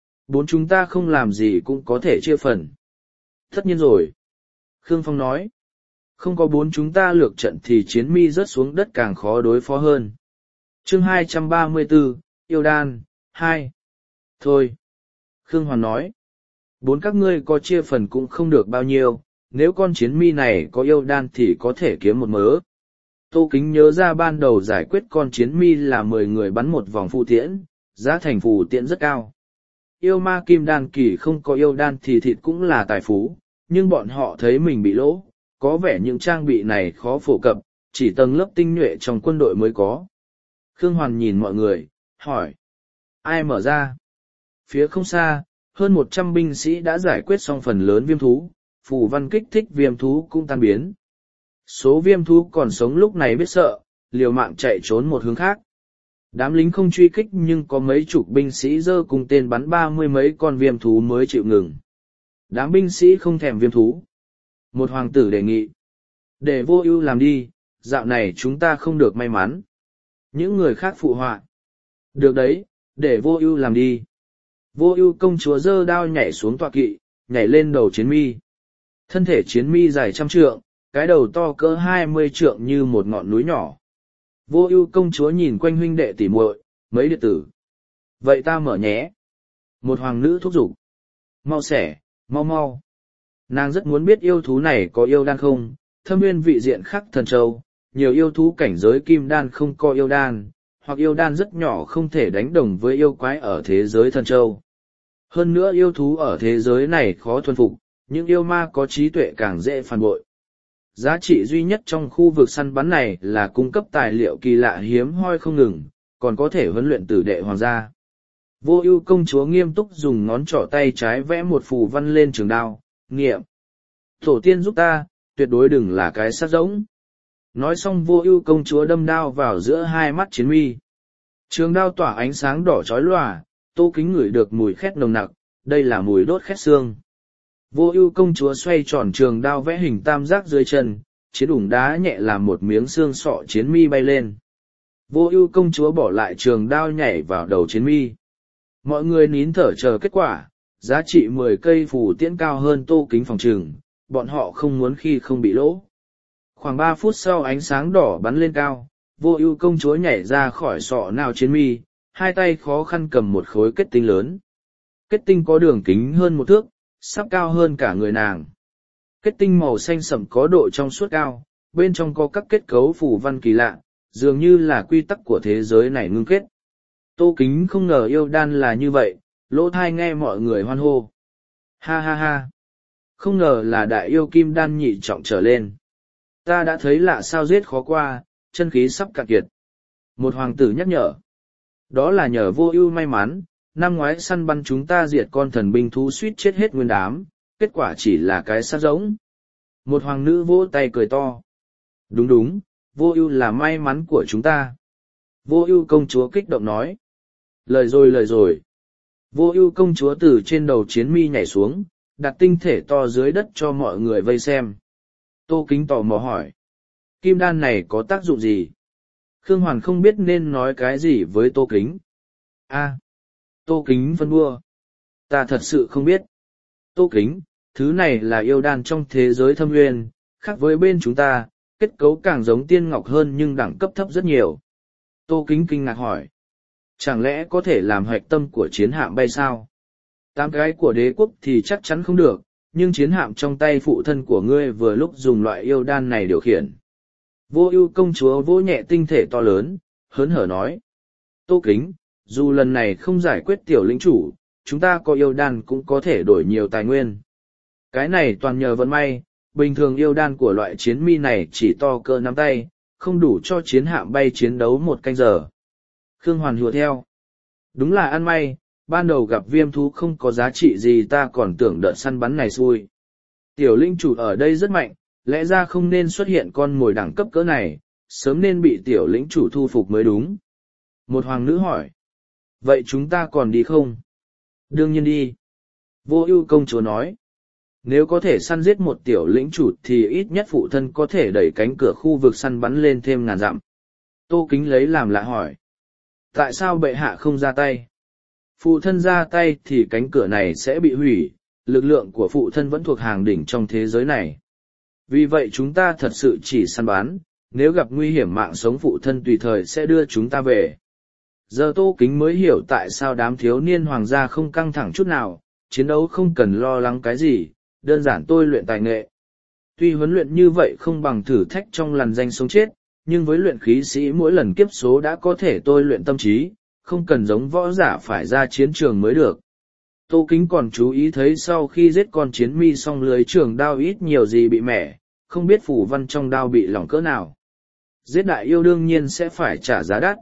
4 chúng ta không làm gì cũng có thể chia phần. Tất nhiên rồi. Khương Phong nói. Không có 4 chúng ta lược trận thì chiến mi rớt xuống đất càng khó đối phó hơn. Chương 234, Yêu Đan, 2. Thôi. Khương Hoàn nói. 4 các ngươi có chia phần cũng không được bao nhiêu, nếu con chiến mi này có yêu đan thì có thể kiếm một mớ. Tô Kính nhớ ra ban đầu giải quyết con chiến mi là 10 người bắn một vòng phù tiễn, giá thành phù tiễn rất cao. Yêu ma kim đan kỳ không có yêu đan thì thịt cũng là tài phú, nhưng bọn họ thấy mình bị lỗ, có vẻ những trang bị này khó phổ cập, chỉ tầng lớp tinh nhuệ trong quân đội mới có. Khương Hoàn nhìn mọi người, hỏi. Ai mở ra? Phía không xa, hơn 100 binh sĩ đã giải quyết xong phần lớn viêm thú, phù văn kích thích viêm thú cũng tan biến. Số viêm thú còn sống lúc này biết sợ, liều mạng chạy trốn một hướng khác. Đám lính không truy kích nhưng có mấy chục binh sĩ giơ cùng tên bắn 30 mấy con viêm thú mới chịu ngừng. Đám binh sĩ không thèm viêm thú. Một hoàng tử đề nghị. Để Vô Ưu làm đi, dạo này chúng ta không được may mắn. Những người khác phụ họa. Được đấy, để Vô Ưu làm đi. Vô Ưu công chúa giơ đao nhảy xuống tọa kỵ, nhảy lên đầu chiến mi. Thân thể chiến mi dài 100 trượng, cái đầu to cỡ 20 trượng như một ngọn núi nhỏ. Vô Ưu công chúa nhìn quanh huynh đệ tỉ muội, mấy đệ tử. Vậy ta mở nhé. Một hoàng nữ thúc giục. Mau xẻ, mau mau. Nàng rất muốn biết yêu thú này có yêu đan không, thâm nguyên vị diện khắc thần châu, nhiều yêu thú cảnh giới kim đan không có yêu đan, hoặc yêu đan rất nhỏ không thể đánh đồng với yêu quái ở thế giới thần châu. Hơn nữa yêu thú ở thế giới này khó thuần phục, những yêu ma có trí tuệ càng dễ phản bội. Giá trị duy nhất trong khu vực săn bắn này là cung cấp tài liệu kỳ lạ hiếm hoi không ngừng, còn có thể huấn luyện tử đệ hoàng gia. Vô Ưu công chúa nghiêm túc dùng ngón trỏ tay trái vẽ một phù văn lên trường đao, niệm. Tổ tiên giúp ta, tuyệt đối đừng là cái xác rỗng. Nói xong Vô Ưu công chúa đâm đao vào giữa hai mắt chiến mi. Trường đao tỏa ánh sáng đỏ chói lòa, Tô Kính ngửi được mùi khét nồng nặc, đây là mùi đốt khét xương. Vô Ưu công chúa xoay tròn trường đao vẽ hình tam giác dưới chân, chiến ủng đá nhẹ làm một miếng xương sọ chiến mi bay lên. Vô Ưu công chúa bỏ lại trường đao nhảy vào đầu chiến mi. Mọi người nín thở chờ kết quả, giá trị 10 cây phù tiễn cao hơn Tô Kính phòng trường, bọn họ không muốn khi không bị lỗ. Khoảng 3 phút sau ánh sáng đỏ bắn lên cao, Vô Ưu công chúa nhảy ra khỏi sọ nào chiến mi, hai tay khó khăn cầm một khối kết tinh lớn. Kết tinh có đường kính hơn 1 thước, sắp cao hơn cả người nàng. Kết tinh màu xanh sẫm có độ trong suốt cao, bên trong có các kết cấu phù văn kỳ lạ, dường như là quy tắc của thế giới này ngưng kết. Tô Kính không ngờ yêu đan là như vậy, lỗ tai nghe mọi người hoan hô. Ha ha ha! Không ngờ là đại yêu kim đan nhị trọng trở lên. Ta đã thấy lạ sao giết khó qua, chân khí sắp cạn kiệt. Một hoàng tử nhắc nhở. Đó là nhờ Vô Ưu may mắn, năm ngoái săn bắn chúng ta diệt con thần binh thú suýt chết hết nguyên đám, kết quả chỉ là cái xác rỗng. Một hoàng nữ vỗ tay cười to. Đúng đúng, Vô Ưu là may mắn của chúng ta. Vô Ưu công chúa kích động nói. Lời rồi. Vô Ưu công chúa từ trên đầu chiến mi nhảy xuống, đặt tinh thể to dưới đất cho mọi người vây xem. Tô Kính tò mò hỏi. Kim đan này có tác dụng gì? Khương Hoàn không biết nên nói cái gì với Tô Kính. A. Tô Kính phân bua. Ta thật sự không biết. Tô Kính, thứ này là yêu đan trong thế giới thâm nguyên, khác với bên chúng ta, kết cấu càng giống tiên ngọc hơn nhưng đẳng cấp thấp rất nhiều. Tô Kính kinh ngạc hỏi. Chẳng lẽ có thể làm hoạch tâm của chiến hạm bay sao? 8 cái của đế quốc thì chắc chắn không được, nhưng chiến hạm trong tay phụ thân của ngươi vừa lúc dùng loại yêu đan này điều khiển. Vô Ưu công chúa vỗ nhẹ tinh thể to lớn, hớn hở nói. Tô Kính, dù lần này không giải quyết tiểu lĩnh chủ, chúng ta có yêu đan cũng có thể đổi nhiều tài nguyên. Cái này toàn nhờ vận may, bình thường yêu đan của loại chiến mi này chỉ to cỡ nắm tay, không đủ cho chiến hạm bay chiến đấu 1 canh giờ. Khương Hoàn hùa theo. Đúng là ăn may, ban đầu gặp viêm thú không có giá trị gì ta còn tưởng đợt săn bắn này xui. Tiểu linh chủ ở đây rất mạnh, lẽ ra không nên xuất hiện con mồi đẳng cấp cỡ này, sớm nên bị tiểu lĩnh chủ thu phục mới đúng. Một hoàng nữ hỏi. Vậy chúng ta còn đi không? Đương nhiên đi. Vô Ưu công chúa nói. Nếu có thể săn giết một tiểu lĩnh chủ thì ít nhất phụ thân có thể đẩy cánh cửa khu vực săn bắn lên thêm ngàn dặm. Tô Kính lấy làm lạ hỏi. Tại sao bệ hạ không ra tay? Phụ thân ra tay thì cánh cửa này sẽ bị hủy, lực lượng của phụ thân vẫn thuộc hàng đỉnh trong thế giới này. Vì vậy chúng ta thật sự chỉ săn bắn, nếu gặp nguy hiểm mạng sống phụ thân tùy thời sẽ đưa chúng ta về. Giờ Tô Kính mới hiểu tại sao đám thiếu niên hoàng gia không căng thẳng chút nào, chiến đấu không cần lo lắng cái gì, đơn giản tôi luyện tài nghệ. Tuy huấn luyện như vậy không bằng thử thách trong lằn danh sống chết, nhưng với luyện khí sĩ mỗi lần kiếp số đã có thể tôi luyện tâm trí, không cần giống võ giả phải ra chiến trường mới được. Tô Kính còn chú ý thấy sau khi giết con chiến mi xong lưới trường đao ít nhiều gì bị mẻ, không biết phù văn trong đao bị lỏng cỡ nào. Giết đại yêu đương nhiên sẽ phải trả giá đắt.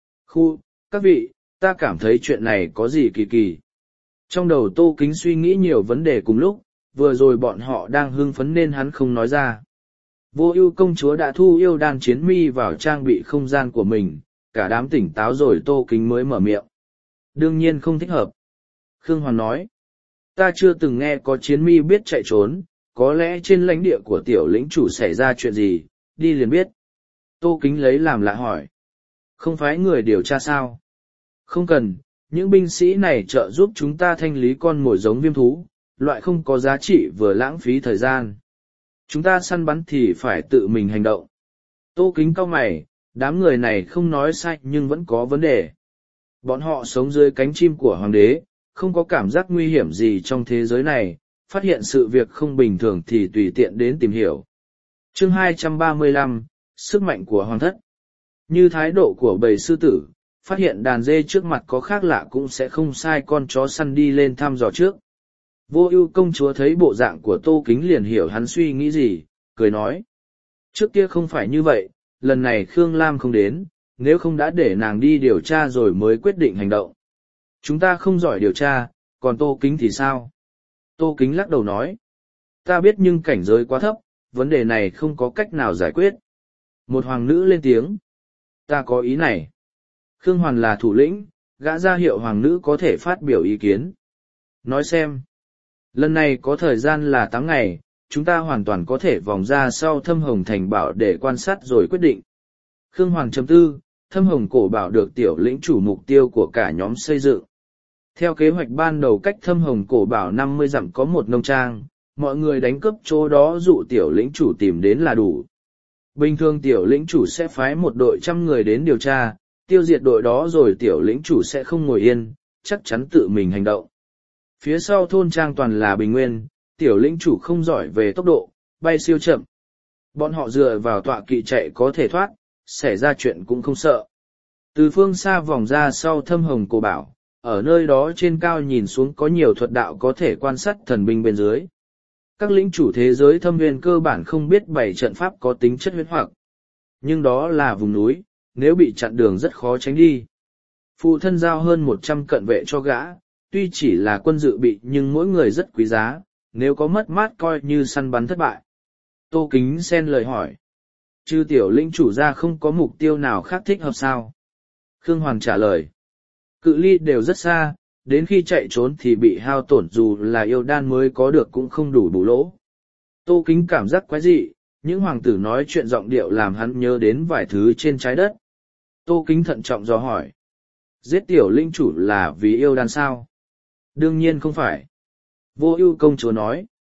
Các vị, ta cảm thấy chuyện này có gì kỳ kỳ. Trong đầu Tô Kính suy nghĩ nhiều vấn đề cùng lúc, vừa rồi bọn họ đang hưng phấn nên hắn không nói ra. Vô Ưu công chúa đã thu yêu đan chiến mi vào trang bị không gian của mình, cả đám tỉnh táo rồi Tô Kính mới mở miệng. Đương nhiên không thích hợp. Khương Hoàn nói. Ta chưa từng nghe có chiến mi biết chạy trốn, có lẽ trên lãnh địa của tiểu lĩnh chủ xảy ra chuyện gì, đi liền biết. Tô Kính lấy làm lạ hỏi. Không phải người điều tra sao? Không cần, những binh sĩ này trợ giúp chúng ta thanh lý con mồi giống viêm thú, loại không có giá trị vừa lãng phí thời gian. Chúng ta săn bắn thì phải tự mình hành động. Tô Kính cau mày, đám người này không nói sai nhưng vẫn có vấn đề. Bọn họ sống dưới cánh chim của hoàng đế, không có cảm giác nguy hiểm gì trong thế giới này, phát hiện sự việc không bình thường thì tùy tiện đến tìm hiểu. Chương 235, Sức mạnh của hoàng thất. Như thái độ của bầy sư tử, phát hiện đàn dê trước mặt có khác lạ cũng sẽ không sai con chó săn đi lên thăm dò trước. Vô Ưu công chúa thấy bộ dạng của Tô Kính liền hiểu hắn suy nghĩ gì, cười nói. Trước kia không phải như vậy, lần này Khương Lam không đến, nếu không đã để nàng đi điều tra rồi mới quyết định hành động. Chúng ta không giỏi điều tra, còn Tô Kính thì sao? Tô Kính lắc đầu nói. Ta biết nhưng cảnh giới quá thấp, vấn đề này không có cách nào giải quyết. Một hoàng nữ lên tiếng. Ta có ý này. Khương Hoàn là thủ lĩnh, gã ra hiệu hoàng nữ có thể phát biểu ý kiến. Nói xem. Lần này có thời gian là 8 ngày, chúng ta hoàn toàn có thể vòng ra sau Thâm Hồng Thành Bảo để quan sát rồi quyết định. Khương Hoàng chấm tư, Thâm Hồng Cổ Bảo được tiểu lĩnh chủ mục tiêu của cả nhóm xây dựng. Theo kế hoạch ban đầu cách Thâm Hồng Cổ Bảo 50 dặm có một nông trang, mọi người đánh cướp chỗ đó dụ tiểu lĩnh chủ tìm đến là đủ. Bình thường tiểu lĩnh chủ sẽ phái một đội 100 người đến điều tra, tiêu diệt đội đó rồi tiểu lĩnh chủ sẽ không ngồi yên, chắc chắn tự mình hành động. Phía sau thôn trang toàn là bình nguyên, tiểu lĩnh chủ không giỏi về tốc độ, bay siêu chậm. Bọn họ dựa vào tọa kỵ chạy có thể thoát, xảy ra chuyện cũng không sợ. Từ phương xa vòng ra sau Thâm Hồng Cổ Bảo, ở nơi đó trên cao nhìn xuống có nhiều thuật đạo có thể quan sát thần binh bên dưới. Các lĩnh chủ thế giới thâm nguyên cơ bản không biết bảy trận pháp có tính chất huyễn hoặc. Nhưng đó là vùng núi, nếu bị chặn đường rất khó tránh đi. Phụ thân giao hơn 100 cận vệ cho gã, tuy chỉ là quân dự bị nhưng mỗi người rất quý giá, nếu có mất mát coi như săn bắn thất bại. Tô Kính xen lời hỏi. Chư tiểu lĩnh chủ ra không có mục tiêu nào khác thích hợp sao? Khương Hoàn trả lời. Cự ly đều rất xa, đến khi chạy trốn thì bị hao tổn dù là yêu đan mới có được cũng không đủ bù lỗ. Tô Kính cảm giác quái dị, những hoàng tử nói chuyện giọng điệu làm hắn nhớ đến vài thứ trên trái đất. Tô Kính thận trọng dò hỏi. Giết tiểu linh chủ là vì yêu đan sao? Đương nhiên không phải. Vô Ưu công chúa nói.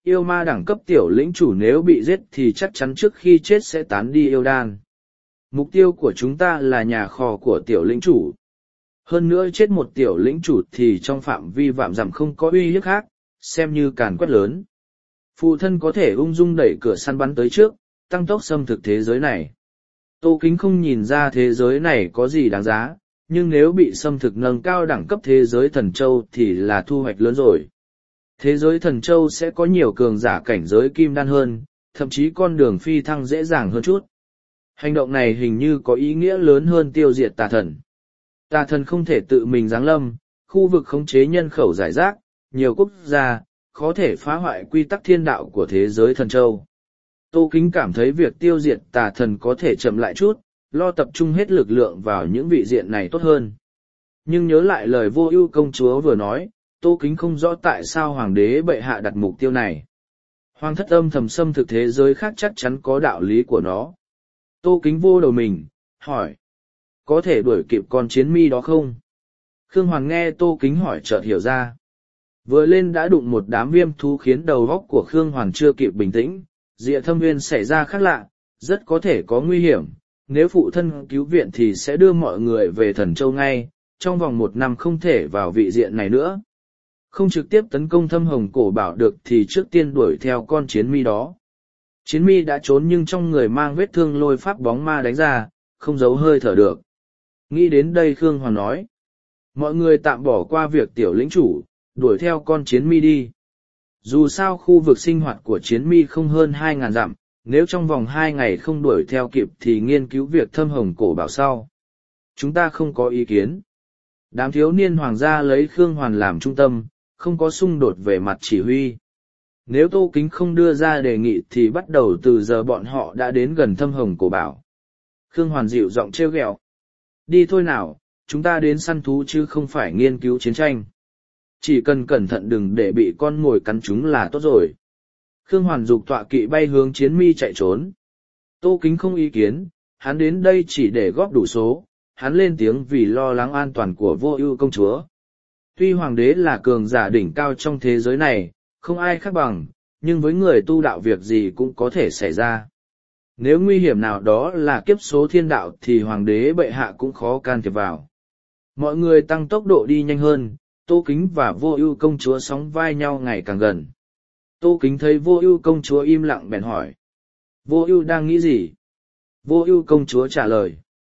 yêu ma đẳng cấp tiểu lĩnh chủ nếu bị giết thì chắc chắn trước khi chết sẽ tán đi yêu đan. Mục tiêu của chúng ta là nhà kho của tiểu lĩnh chủ. Hơn nữa chết một tiểu lĩnh chủ thì trong phạm vi vạn dặm không có uy hiếp khác, xem như càn quét lớn. Phụ thân có thể ung dung đẩy cửa săn bắn tới trước, tăng tốc xâm thực thế giới này. Tô Kính không nhìn ra thế giới này có gì đáng giá, nhưng nếu bị xâm thực nâng cao đẳng cấp thế giới thần châu thì là thu hoạch lớn rồi. Thế giới thần châu sẽ có nhiều cường giả cảnh giới kim đan hơn, thậm chí con đường phi thăng dễ dàng hơn chút. Hành động này hình như có ý nghĩa lớn hơn tiêu diệt tà thần. Tà thần không thể tự mình giáng lâm, khu vực khống chế nhân khẩu giải rác, nhiều quốc gia, khó thể phá hoại quy tắc thiên đạo của thế giới thần châu. Tô Kính cảm thấy việc tiêu diệt tà thần có thể chậm lại chút, lo tập trung hết lực lượng vào những vị diện này tốt hơn. Nhưng nhớ lại lời Vô Ưu công chúa vừa nói, Tô Kính không rõ tại sao hoàng đế bệ hạ đặt mục tiêu này. Hoàng thất âm thầm xâm thực thế giới khác chắc chắn có đạo lý của nó. Tô Kính vô đầu mình, hỏi. Có thể đuổi kịp con chiến mi đó không? Khương Hoàn nghe Tô Kính hỏi chợt hiểu ra. Vừa lên đã đụng một đám viêm thú khiến đầu óc của Khương Hoàn chưa kịp bình tĩnh, Diệ Thâm Nguyên xảy ra khác lạ, rất có thể có nguy hiểm. Nếu phụ thân cứu viện thì sẽ đưa mọi người về Thần Châu ngay, trong vòng 1 năm không thể vào vị diện này nữa. Không trực tiếp tấn công Thâm Hồng Cổ Bảo được thì trước tiên đuổi theo con chiến mi đó. Chiến mi đã trốn nhưng trong người mang vết thương lôi pháp bóng ma đánh ra, không giấu hơi thở được. Nghĩ đến đây Khương Hoàn nói. Mọi người tạm bỏ qua việc tiểu lĩnh chủ, đuổi theo con chiến mi đi. Dù sao khu vực sinh hoạt của chiến mi không hơn 2.000 dặm, nếu trong vòng 2 ngày không đuổi theo kịp thì nghiên cứu việc Thâm Hồng Cổ Bảo sau. Chúng ta không có ý kiến. Đám thiếu niên hoàng gia lấy Khương Hoàn làm trung tâm, không có xung đột về mặt chỉ huy. Nếu Tô Kính không đưa ra đề nghị thì bắt đầu từ giờ bọn họ đã đến gần Thâm Hồng Cổ Bảo. Khương Hoàn dịu giọng trêu ghẹo. Đi thôi nào, chúng ta đến săn thú chứ không phải nghiên cứu chiến tranh. Chỉ cần cẩn thận đừng để bị con mồi cắn chúng là tốt rồi. Khương Hoàn giục tọa kỵ bay hướng chiến mi chạy trốn. Tô Kính không ý kiến, hắn đến đây chỉ để góp đủ số, hắn lên tiếng vì lo lắng an toàn của Vô Ưu công chúa. Tuy hoàng đế là cường giả đỉnh cao trong thế giới này, không ai khác bằng, nhưng với người tu đạo việc gì cũng có thể xảy ra. Nếu nguy hiểm nào đó là kiếp số thiên đạo thì hoàng đế bệ hạ cũng khó can thiệp vào. Mọi người tăng tốc độ đi nhanh hơn, Tô Kính và Vô Ưu công chúa sóng vai nhau ngày càng gần. Tô Kính thấy Vô Ưu công chúa im lặng bèn hỏi. Vô Ưu đang nghĩ gì? Vô Ưu công chúa trả lời.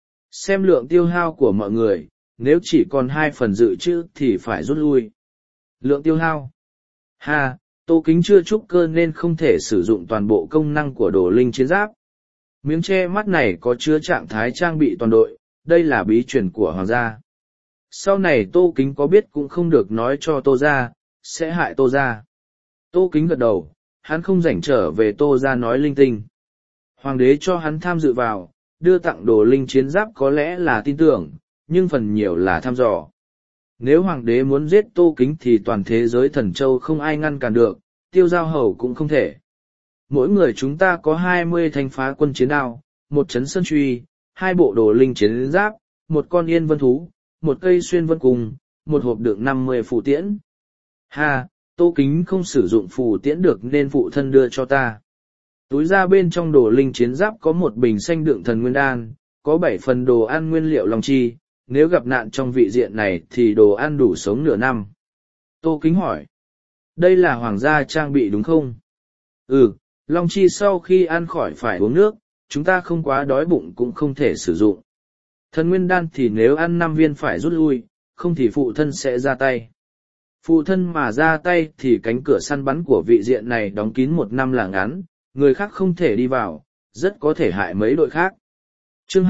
Xem lượng tiêu hao của mọi người, nếu chỉ còn 2 phần dự trữ thì phải rút lui. Lượng tiêu hao? Ha, Tô Kính chưa trúc cơ nên không thể sử dụng toàn bộ công năng của đồ linh chiến giáp. Miếng che mắt này có chứa trạng thái trang bị toàn đội, đây là bí truyền của hoàng gia. Sau này Tô Kính có biết cũng không được nói cho Tô gia, sẽ hại Tô gia. Tô Kính gật đầu, hắn không rảnh trở về Tô gia nói linh tinh. Hoàng đế cho hắn tham dự vào, đưa tặng đồ linh chiến giáp có lẽ là tin tưởng, nhưng phần nhiều là thăm dò. Nếu hoàng đế muốn giết Tô Kính thì toàn thế giới thần châu không ai ngăn cản được, Tiêu Giao Hầu cũng không thể. Mỗi người chúng ta có 20 thanh phá quân chiến đao, 1 trấn sơn truy, 2 bộ đồ linh chiến giáp, 1 con yên vân thú, 1 cây xuyên vân cung, 1 hộp đựng 50 phù tiễn. Ha, Tô Kính không sử dụng phù tiễn được nên phụ thân đưa cho ta. Túi ra bên trong đồ linh chiến giáp có 1 bình xanh đựng thần nguyên đan, có 7 phần đồ ăn nguyên liệu long chi, nếu gặp nạn trong vị diện này thì đồ ăn đủ sống nửa năm. Tô Kính hỏi. Đây là hoàng gia trang bị đúng không? Ừ, long chi sau khi ăn khỏi phải uống nước, chúng ta không quá đói bụng cũng không thể sử dụng. Thần nguyên đan thì nếu ăn 5 viên phải rút lui, không thì phụ thân sẽ ra tay. Phụ thân mà ra tay thì cánh cửa săn bắn của vị diện này đóng kín 1 năm là ngắn, người khác không thể đi vào, rất có thể hại mấy đội khác. Chương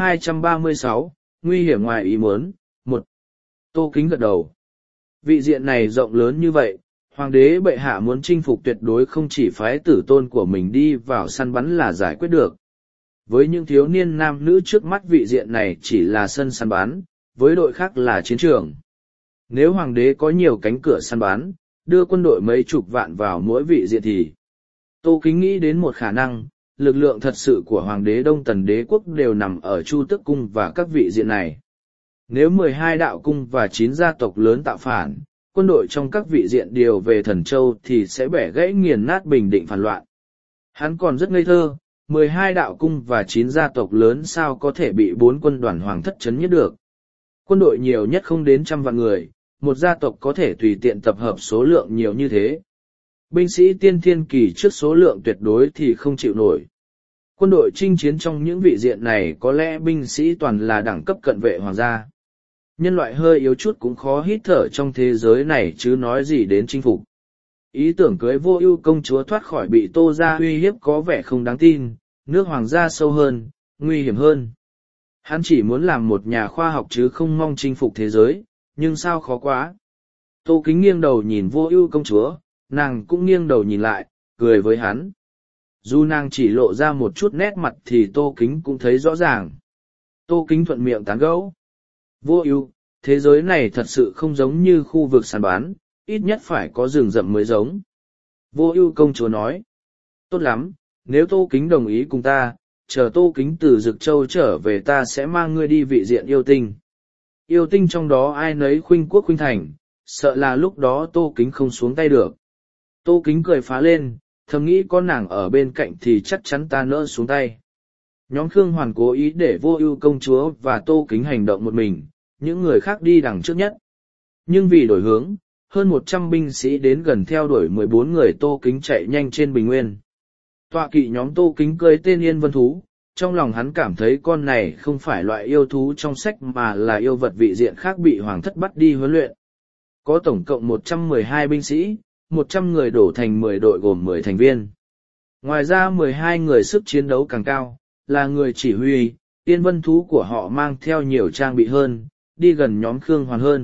236, nguy hiểm ngoài ý muốn, 1. Tô Kính gật đầu. Vị diện này rộng lớn như vậy, hoàng đế bệ hạ muốn chinh phục tuyệt đối không chỉ phái tử tôn của mình đi vào săn bắn là giải quyết được. Với những thiếu niên nam nữ trước mắt vị diện này chỉ là sân săn bắn, với đội khác là chiến trường. Nếu hoàng đế có nhiều cánh cửa săn bắn, đưa quân đội mấy chục vạn vào mỗi vị diện thì... Tô Kính nghĩ đến một khả năng, lực lượng thật sự của hoàng đế Đông Tần đế quốc đều nằm ở Chu Tước Cung và các vị diện này. Nếu 12 đạo cung và 9 gia tộc lớn tạo phản, quân đội trong các vị diện điều về Thần Châu thì sẽ bẻ gãy nghiền nát Bình Định phản loạn. Hắn còn rất ngây thơ, 12 đạo cung và 9 gia tộc lớn sao có thể bị 4 quân đoàn hoàng thất chấn nhất được. Quân đội nhiều nhất không đến 100 vạn người, một gia tộc có thể tùy tiện tập hợp số lượng nhiều như thế. Binh sĩ tiên thiên kỳ trước số lượng tuyệt đối thì không chịu nổi. Quân đội chinh chiến trong những vị diện này có lẽ binh sĩ toàn là đẳng cấp cận vệ hoàng gia. Nhân loại hơi yếu chút cũng khó hít thở trong thế giới này chứ nói gì đến chinh phục. Ý tưởng cưới Vô Ưu công chúa thoát khỏi bị Tô gia uy hiếp có vẻ không đáng tin, nước hoàng gia sâu hơn, nguy hiểm hơn. Hắn chỉ muốn làm một nhà khoa học chứ không mong chinh phục thế giới, nhưng sao khó quá. Tô Kính nghiêng đầu nhìn Vô Ưu công chúa, nàng cũng nghiêng đầu nhìn lại, cười với hắn. Dù nàng chỉ lộ ra một chút nét mặt thì Tô Kính cũng thấy rõ ràng. Tô Kính thuận miệng tán gẫu. Vô Ưu, thế giới này thật sự không giống như khu vực săn bán, ít nhất phải có rừng rậm mới giống. Vô Ưu công chúa nói. Tốt lắm, nếu Tô Kính đồng ý cùng ta, chờ Tô Kính từ Dực Châu trở về ta sẽ mang ngươi đi vị diện yêu tinh. Yêu tinh trong đó ai nấy khuynh quốc khuynh thành, sợ là lúc đó Tô Kính không xuống tay được. Tô Kính cười phá lên, thầm nghĩ có nàng ở bên cạnh thì chắc chắn ta nỡ xuống tay. Nhóm Khương Hoàn cố ý để Vô Ưu công chúa và Tô Kính hành động một mình, những người khác đi đằng trước nhất. Nhưng vì đổi hướng, hơn 100 binh sĩ đến gần theo đuổi 14 người Tô Kính chạy nhanh trên bình nguyên. Tọa kỵ nhóm Tô Kính cưỡi tên Yên Vân thú, trong lòng hắn cảm thấy con này không phải loại yêu thú trong sách mà là yêu vật vị diện khác bị hoàng thất bắt đi huấn luyện. Có tổng cộng 112 binh sĩ, 100 người đổ thành 10 đội gồm 10 thành viên. Ngoài ra 12 người sức chiến đấu càng cao, là người chỉ huy, Yên Vân thú của họ mang theo nhiều trang bị hơn, đi gần nhóm Khương Hoàn hơn.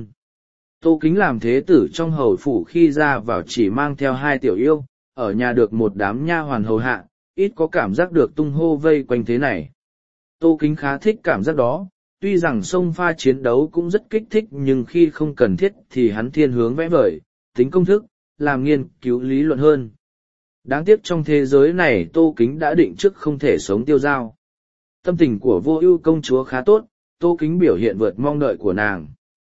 Tô Kính làm thế tử trong hầu phủ khi ra vào chỉ mang theo 2 tiểu yêu, ở nhà được một đám nha hoàn hầu hạ, ít có cảm giác được tung hô vây quanh thế này. Tô Kính khá thích cảm giác đó, tuy rằng sông pha chiến đấu cũng rất kích thích nhưng khi không cần thiết thì hắn thiên hướng vẽ vời, tính công thức, làm nghiên cứu lý luận hơn. Đáng tiếc trong thế giới này Tô Kính đã định trước không thể sống tiêu dao. Tâm tình của Vô Ưu công chúa khá tốt, Tô Kính biểu hiện vượt mong đợi của nàng.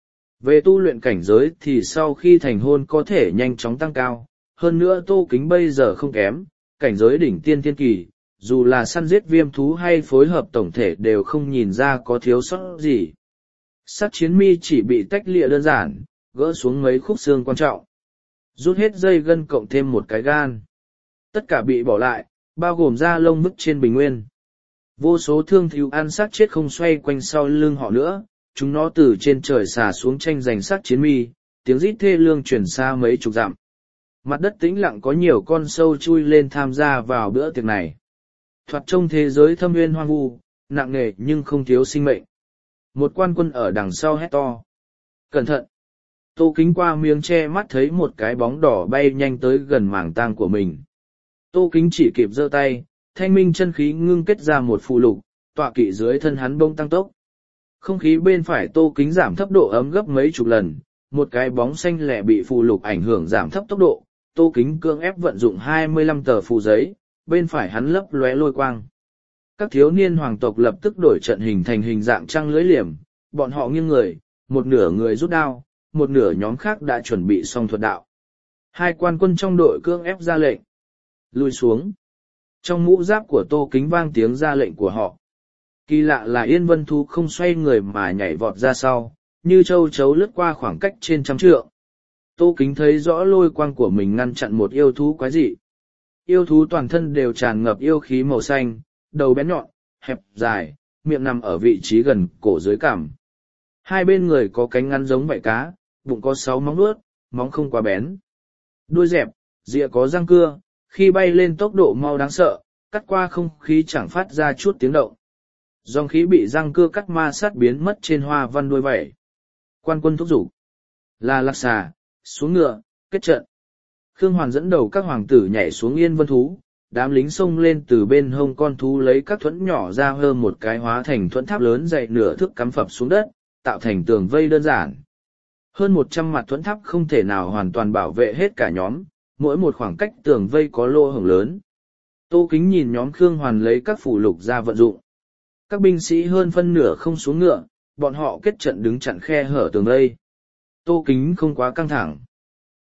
Về tu luyện cảnh giới thì sau khi thành hôn có thể nhanh chóng tăng cao, hơn nữa Tô Kính bây giờ không kém, cảnh giới đỉnh tiên thiên kỳ, dù là săn giết viêm thú hay phối hợp tổng thể đều không nhìn ra có thiếu sót gì. Sát chiến mi chỉ bị tách lịa đơn giản, gỡ xuống mấy khúc xương quan trọng. Rút hết dây gân cộng thêm một cái gan. Tất cả bị bỏ lại, bao gồm da lông bức trên bình nguyên. Vô số thương thú ăn xác chết không xoay quanh sau lưng họ nữa, chúng nó từ trên trời xà xuống tranh giành xác chiến mi, tiếng rít thê lương truyền xa mấy chục dặm. Mặt đất tĩnh lặng có nhiều con sâu chui lên tham gia vào bữa tiệc này. Thoạt trông thế giới thâm uyên hoang vu, nặng nề nhưng không thiếu sinh mệnh. Một quan quân ở đằng sau hét to. Cẩn thận! Tô Kính qua miếng che mắt thấy một cái bóng đỏ bay nhanh tới gần mảng tang của mình. Tô Kính chỉ kịp giơ tay, thanh minh chân khí ngưng kết ra một phù lục, tọa kỵ dưới thân hắn bông tăng tốc. Không khí bên phải Tô Kính giảm thấp độ ấm gấp mấy chục lần, một cái bóng xanh lẻ bị phù lục ảnh hưởng giảm thấp tốc độ. Tô Kính cưỡng ép vận dụng 25 tờ phù giấy, bên phải hắn lấp lóe lôi quang. Các thiếu niên hoàng tộc lập tức đổi trận hình thành hình dạng trăng lưới liềm, bọn họ nghiêng người, một nửa người rút đao, một nửa nhóm khác đã chuẩn bị xong thuật đạo. 2 quan quân trong đội cưỡng ép ra lệnh. Lùi xuống. Trong mũ giáp của Tô Kính vang tiếng ra lệnh của họ. Kỳ lạ là Yên Vân thú không xoay người mà nhảy vọt ra sau, như châu chấu lướt qua khoảng cách trên 100 trượng. Tô Kính thấy rõ lôi quang của mình ngăn chặn một yêu thú quái dị. Yêu thú toàn thân đều tràn ngập yêu khí màu xanh, đầu bén nhọn, hẹp, dài, miệng nằm ở vị trí gần cổ dưới cằm. 2 bên người có cánh ngắn giống vảy cá, bụng có 6 móng vuốt, móng không quá bén. Đuôi dẹp, rịa có răng cưa, khi bay lên tốc độ mau đáng sợ, cắt qua không khí chẳng phát ra chút tiếng động. Dòng khí bị răng cưa cắt ma sát biến mất trên hoa văn đuôi vảy. Quan quân thúc giục. Là Lạc Xà, xuống ngựa, kết trận. Khương Hoàn dẫn đầu các hoàng tử nhảy xuống Yên Vân thú, đám lính xông lên từ bên hông con thú lấy các thuẫn nhỏ ra hơ một cái hóa thành thuẫn tháp lớn dày nửa thước cắm phập xuống đất, tạo thành tường vây đơn giản. Hơn 100 mặt thuẫn tháp không thể nào hoàn toàn bảo vệ hết cả nhóm, mỗi một khoảng cách tường vây có lỗ hổng lớn. Tô Kính nhìn nhóm Khương Hoàn lấy các phù lục ra vận dụng. Các binh sĩ hơn phân nửa không xuống ngựa, bọn họ kết trận đứng chặn khe hở tường vây. Tô Kính không quá căng thẳng.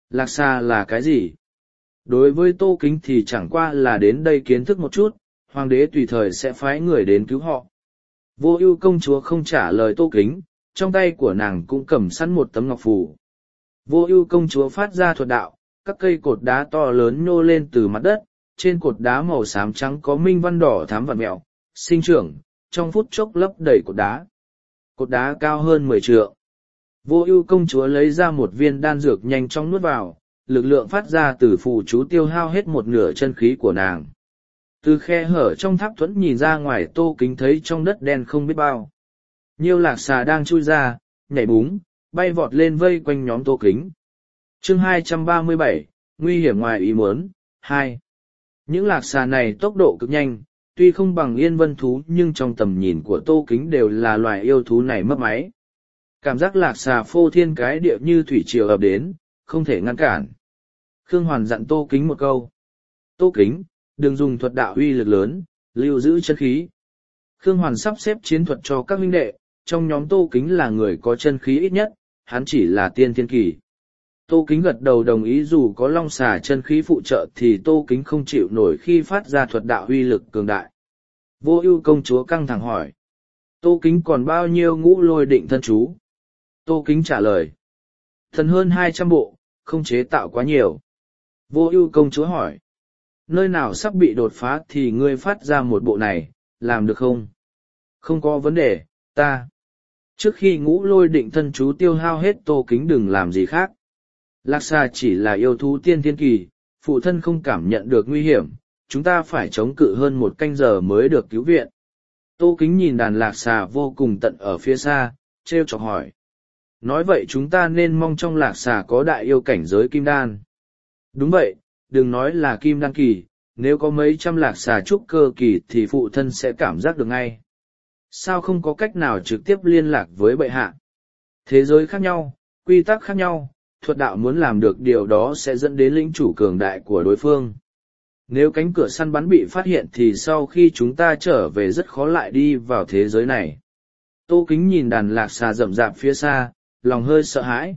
Lạc xà là cái gì? Đối với Tô Kính thì chẳng qua là đến đây kiến thức một chút, hoàng đế tùy thời sẽ phái người đến cứu họ. Vô Ưu công chúa không trả lời Tô Kính, trong tay của nàng cũng cầm sẵn một tấm ngọc phù. Vô Ưu công chúa phát ra thuật đạo, các cây cột đá to lớn nhô lên từ mặt đất, trên cột đá màu xám trắng có minh văn đỏ thắm vặn mèo, sinh trưởng, trong phút chốc lấp đầy cột đá. Cột đá cao hơn 10 trượng. Vô Ưu công chúa lấy ra một viên đan dược nhanh chóng nuốt vào, lực lượng phát ra từ phù chú tiêu hao hết một nửa chân khí của nàng. Từ khe hở trong tháp thuẫn nhìn ra ngoài, Tô Kính thấy trong đất đen không biết bao nhiêu lạc xà đang chui ra, nhảy búng, bay vọt lên vây quanh nhóm Tô Kính. Chương 237, nguy hiểm ngoài ý muốn, 2. Những lạc xà này tốc độ cực nhanh, tuy không bằng yên vân thú nhưng trong tầm nhìn của Tô Kính đều là loài yêu thú này mất máy. Cảm giác lạc xà phô thiên cái địa như thủy triều ập đến, không thể ngăn cản. Khương Hoàn dặn Tô Kính một câu. Tô Kính, đừng dùng thuật đạo uy lực lớn, lưu giữ chân khí. Khương Hoàn sắp xếp chiến thuật cho các huynh đệ, trong nhóm Tô Kính là người có chân khí ít nhất, hắn chỉ là tiên thiên kỳ. Tô Kính gật đầu đồng ý, dù có long xà chân khí phụ trợ thì Tô Kính không chịu nổi khi phát ra thuật đạo uy lực cường đại. Vô Ưu công chúa căng thẳng hỏi. Tô Kính còn bao nhiêu ngũ lôi định thân chú? Tô Kính trả lời. Thần hơn 200 bộ, không chế tạo quá nhiều. Vô Ưu công chúa hỏi. Nơi nào sắp bị đột phá thì ngươi phát ra một bộ này, làm được không? Không có vấn đề, ta. Trước khi ngũ lôi định thân chú tiêu hao hết, Tô Kính đừng làm gì khác. Lạc xà chỉ là yêu thú tiên thiên kỳ, phụ thân không cảm nhận được nguy hiểm, chúng ta phải chống cự hơn 1 canh giờ mới được cứu viện. Tô Kính nhìn đàn lạc xà vô cùng tận ở phía xa, trêu chọc hỏi. Nói vậy chúng ta nên mong trong lạc xà có đại yêu cảnh giới kim đan. Đúng vậy, đừng nói là kim đan kỳ, nếu có mấy trăm lạc xà trúc cơ kỳ thì phụ thân sẽ cảm giác được ngay. Sao không có cách nào trực tiếp liên lạc với bệ hạ? Thế giới khác nhau, quy tắc khác nhau, thuật đạo muốn làm được điều đó sẽ dẫn đến lĩnh chủ cường đại của đối phương. Nếu cánh cửa săn bắn bị phát hiện thì sau khi chúng ta trở về rất khó lại đi vào thế giới này. Tô Kính nhìn đàn lạc xà rậm rạp phía xa, lòng hơi sợ hãi.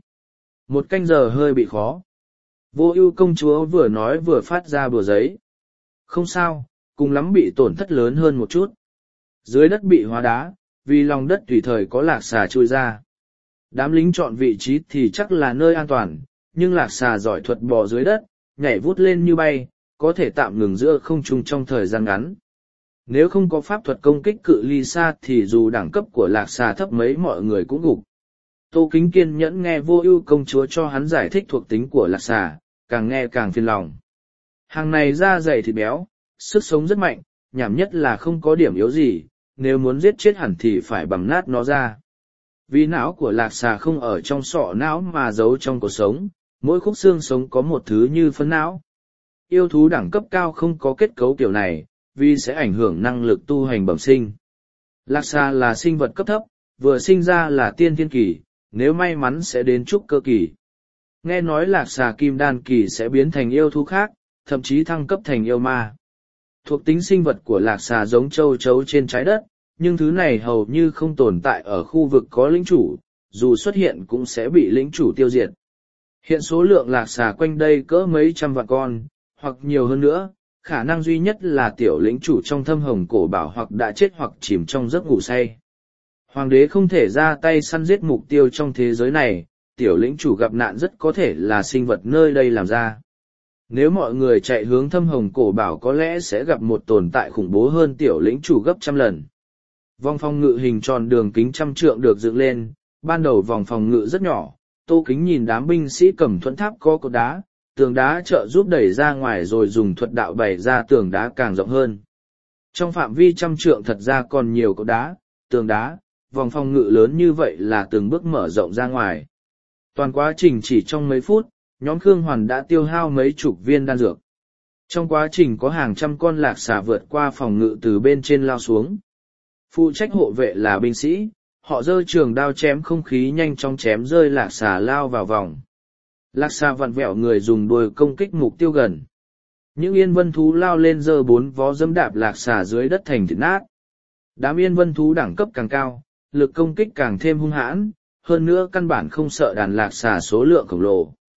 1 canh giờ hơi bị khó. Vô Ưu công chúa vừa nói vừa phát ra bùa giấy. Không sao, cùng lắm bị tổn thất lớn hơn một chút. Dưới đất bị hóa đá, vì lòng đất tùy thời có lạc xà chui ra. Đám lính chọn vị trí thì chắc là nơi an toàn, nhưng lạc xà giỏi thuật bò dưới đất, nhảy vút lên như bay, có thể tạm ngừng giữa không trung trong thời gian ngắn. Nếu không có pháp thuật công kích cự ly xa thì dù đẳng cấp của lạc xà thấp mấy mọi người cũng gục. Tô Kính kiên nhẫn nghe Vô Ưu công chúa cho hắn giải thích thuộc tính của lạc xà, càng nghe càng phiền lòng. Hàng này da dày thịt béo, sức sống rất mạnh, nhảm nhất là không có điểm yếu gì, nếu muốn giết chết hẳn thì phải bầm nát nó ra. Vì não của lạc xà không ở trong sọ não mà giấu trong cột sống, mỗi khúc xương sống có một thứ như phân não. Yêu thú đẳng cấp cao không có kết cấu kiểu này, vì sẽ ảnh hưởng năng lực tu hành bẩm sinh. Lạc xà là sinh vật cấp thấp, vừa sinh ra là tiên thiên kỳ, nếu may mắn sẽ đến trúc cơ kỳ. Nghe nói lạc xà kim đan kỳ sẽ biến thành yêu thú khác, thậm chí thăng cấp thành yêu ma. Thuộc tính sinh vật của lạc xà giống châu chấu trên trái đất, nhưng thứ này hầu như không tồn tại ở khu vực có lĩnh chủ, dù xuất hiện cũng sẽ bị lĩnh chủ tiêu diệt. Hiện số lượng lạc xà quanh đây cỡ mấy trăm vạn con, hoặc nhiều hơn nữa, khả năng duy nhất là tiểu lĩnh chủ trong Thâm Hồng Cổ Bảo hoặc đã chết hoặc chìm trong giấc ngủ say. Hoàng đế không thể ra tay săn giết mục tiêu trong thế giới này, tiểu lĩnh chủ gặp nạn rất có thể là sinh vật nơi đây làm ra. Nếu mọi người chạy hướng Thâm Hồng Cổ Bảo có lẽ sẽ gặp một tồn tại khủng bố hơn tiểu lĩnh chủ gấp 100 lần. Vòng phòng ngự hình tròn đường kính 100 trượng được dựng lên, ban đầu vòng phòng ngự rất nhỏ, Tô Kính nhìn đám binh sĩ cầm thuẫn tháp có cột đá, tường đá trợ giúp đẩy ra ngoài rồi dùng thuật đạo bày ra tường đá càng rộng hơn. Trong phạm vi 100 trượng thật ra còn nhiều cột đá, tường đá, vòng phòng ngự lớn như vậy là từng bước mở rộng ra ngoài. Toàn quá trình chỉ trong mấy phút, nhóm Khương Hoàn đã tiêu hao mấy chục viên đan dược. Trong quá trình có hàng trăm con lạc xà vượt qua phòng ngự từ bên trên lao xuống. Phụ trách hộ vệ là binh sĩ, họ giơ trường đao chém không khí nhanh chóng chém rơi lạc xà lao vào vòng. Lạc xà vặn vẹo người dùng đuôi công kích mục tiêu gần. Những yên vân thú lao lên giơ 4 vó dẫm đạp lạc xà dưới đất thành thịt nát. Đám yên vân thú đẳng cấp càng cao, lực công kích càng thêm hung hãn, hơn nữa căn bản không sợ đàn lạc xà số lượng khổng lồ.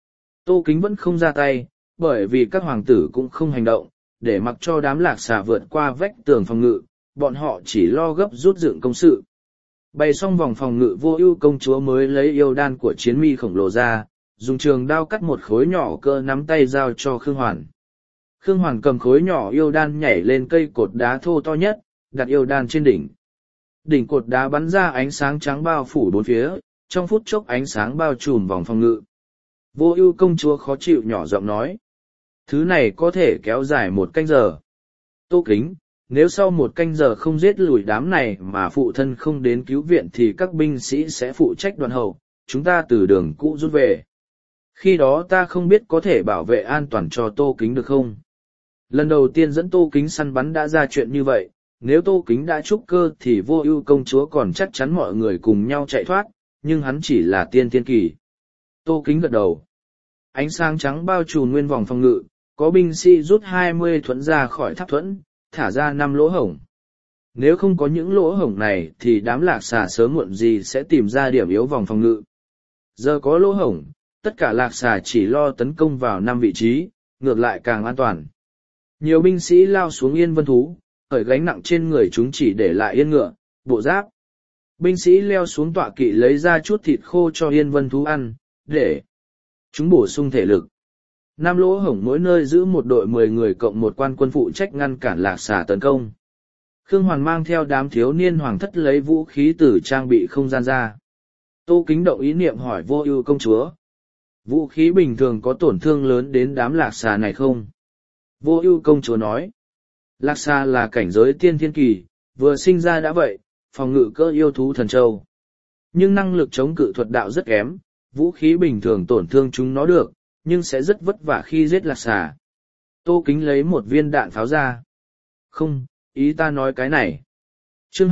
Tô Kính vẫn không ra tay, bởi vì các hoàng tử cũng không hành động, để mặc cho đám lạc xà vượt qua vách tường phòng ngự, bọn họ chỉ lo gấp rút dựng công sự. Bày xong vòng phòng ngự, Vô Ưu công chúa mới lấy yêu đan của chiến mi khổng lồ ra, dùng trường đao cắt một khối nhỏ cỡ nắm tay giao cho Khương Hoàn. Khương Hoàn cầm khối nhỏ yêu đan nhảy lên cây cột đá thô to nhất, đặt yêu đan trên đỉnh. Đỉnh cột đá bắn ra ánh sáng trắng bao phủ bốn phía, trong phút chốc ánh sáng bao trùm vòng phòng ngự. Vô Ưu công chúa khó chịu nhỏ giọng nói: "Thứ này có thể kéo dài 1 canh giờ." Tô Kính: "Nếu sau 1 canh giờ không giết lùi đám này mà phụ thân không đến cứu viện thì các binh sĩ sẽ phụ trách đoạn hậu, chúng ta từ đường cũ rút về. Khi đó ta không biết có thể bảo vệ an toàn cho Tô Kính được không?" Lần đầu tiên dẫn Tô Kính săn bắn đã ra chuyện như vậy, nếu Tô Kính đã trúc cơ thì Vô Ưu công chúa còn chắc chắn mọi người cùng nhau chạy thoát, nhưng hắn chỉ là tiên thiên kỳ. Tô Kính gật đầu. Ánh sáng trắng bao trùm nguyên vòng phòng ngự, có binh sĩ rút 20 thuẫn ra khỏi tháp thuẫn, thả ra 5 lỗ hổng. Nếu không có những lỗ hổng này thì đám lạc xà sớm muộn gì sẽ tìm ra điểm yếu vòng phòng ngự. Giờ có lỗ hổng, tất cả lạc xà chỉ lo tấn công vào 5 vị trí, ngược lại càng an toàn. Nhiều binh sĩ lao xuống yên vân thú, khởi gánh nặng trên người chúng chỉ để lại yên ngựa, bộ giáp. Binh sĩ leo xuống tọa kỵ lấy ra chút thịt khô cho yên vân thú ăn, để chúng bổ sung thể lực. 5 lỗ hổng mỗi nơi giữ một đội 10 người cộng một quan quân phụ trách ngăn cản lạc xà tấn công. Khương Hoàn mang theo đám thiếu niên hoàng thất lấy vũ khí từ trang bị không gian ra. Tô Kính động ý niệm hỏi Vô Ưu công chúa: "Vũ khí bình thường có tổn thương lớn đến đám lạc xà này không?" Vô Ưu công chúa nói: "Lạc xà là cảnh giới tiên thiên kỳ, vừa sinh ra đã vậy, phòng ngự cỡ yêu thú thần châu. Nhưng năng lực chống cự thuật đạo rất kém, vũ khí bình thường tổn thương chúng nó được, nhưng sẽ rất vất vả khi giết lạc xà." Tô Kính lấy một viên đạn pháo ra. "Không, ý ta nói cái này." Chương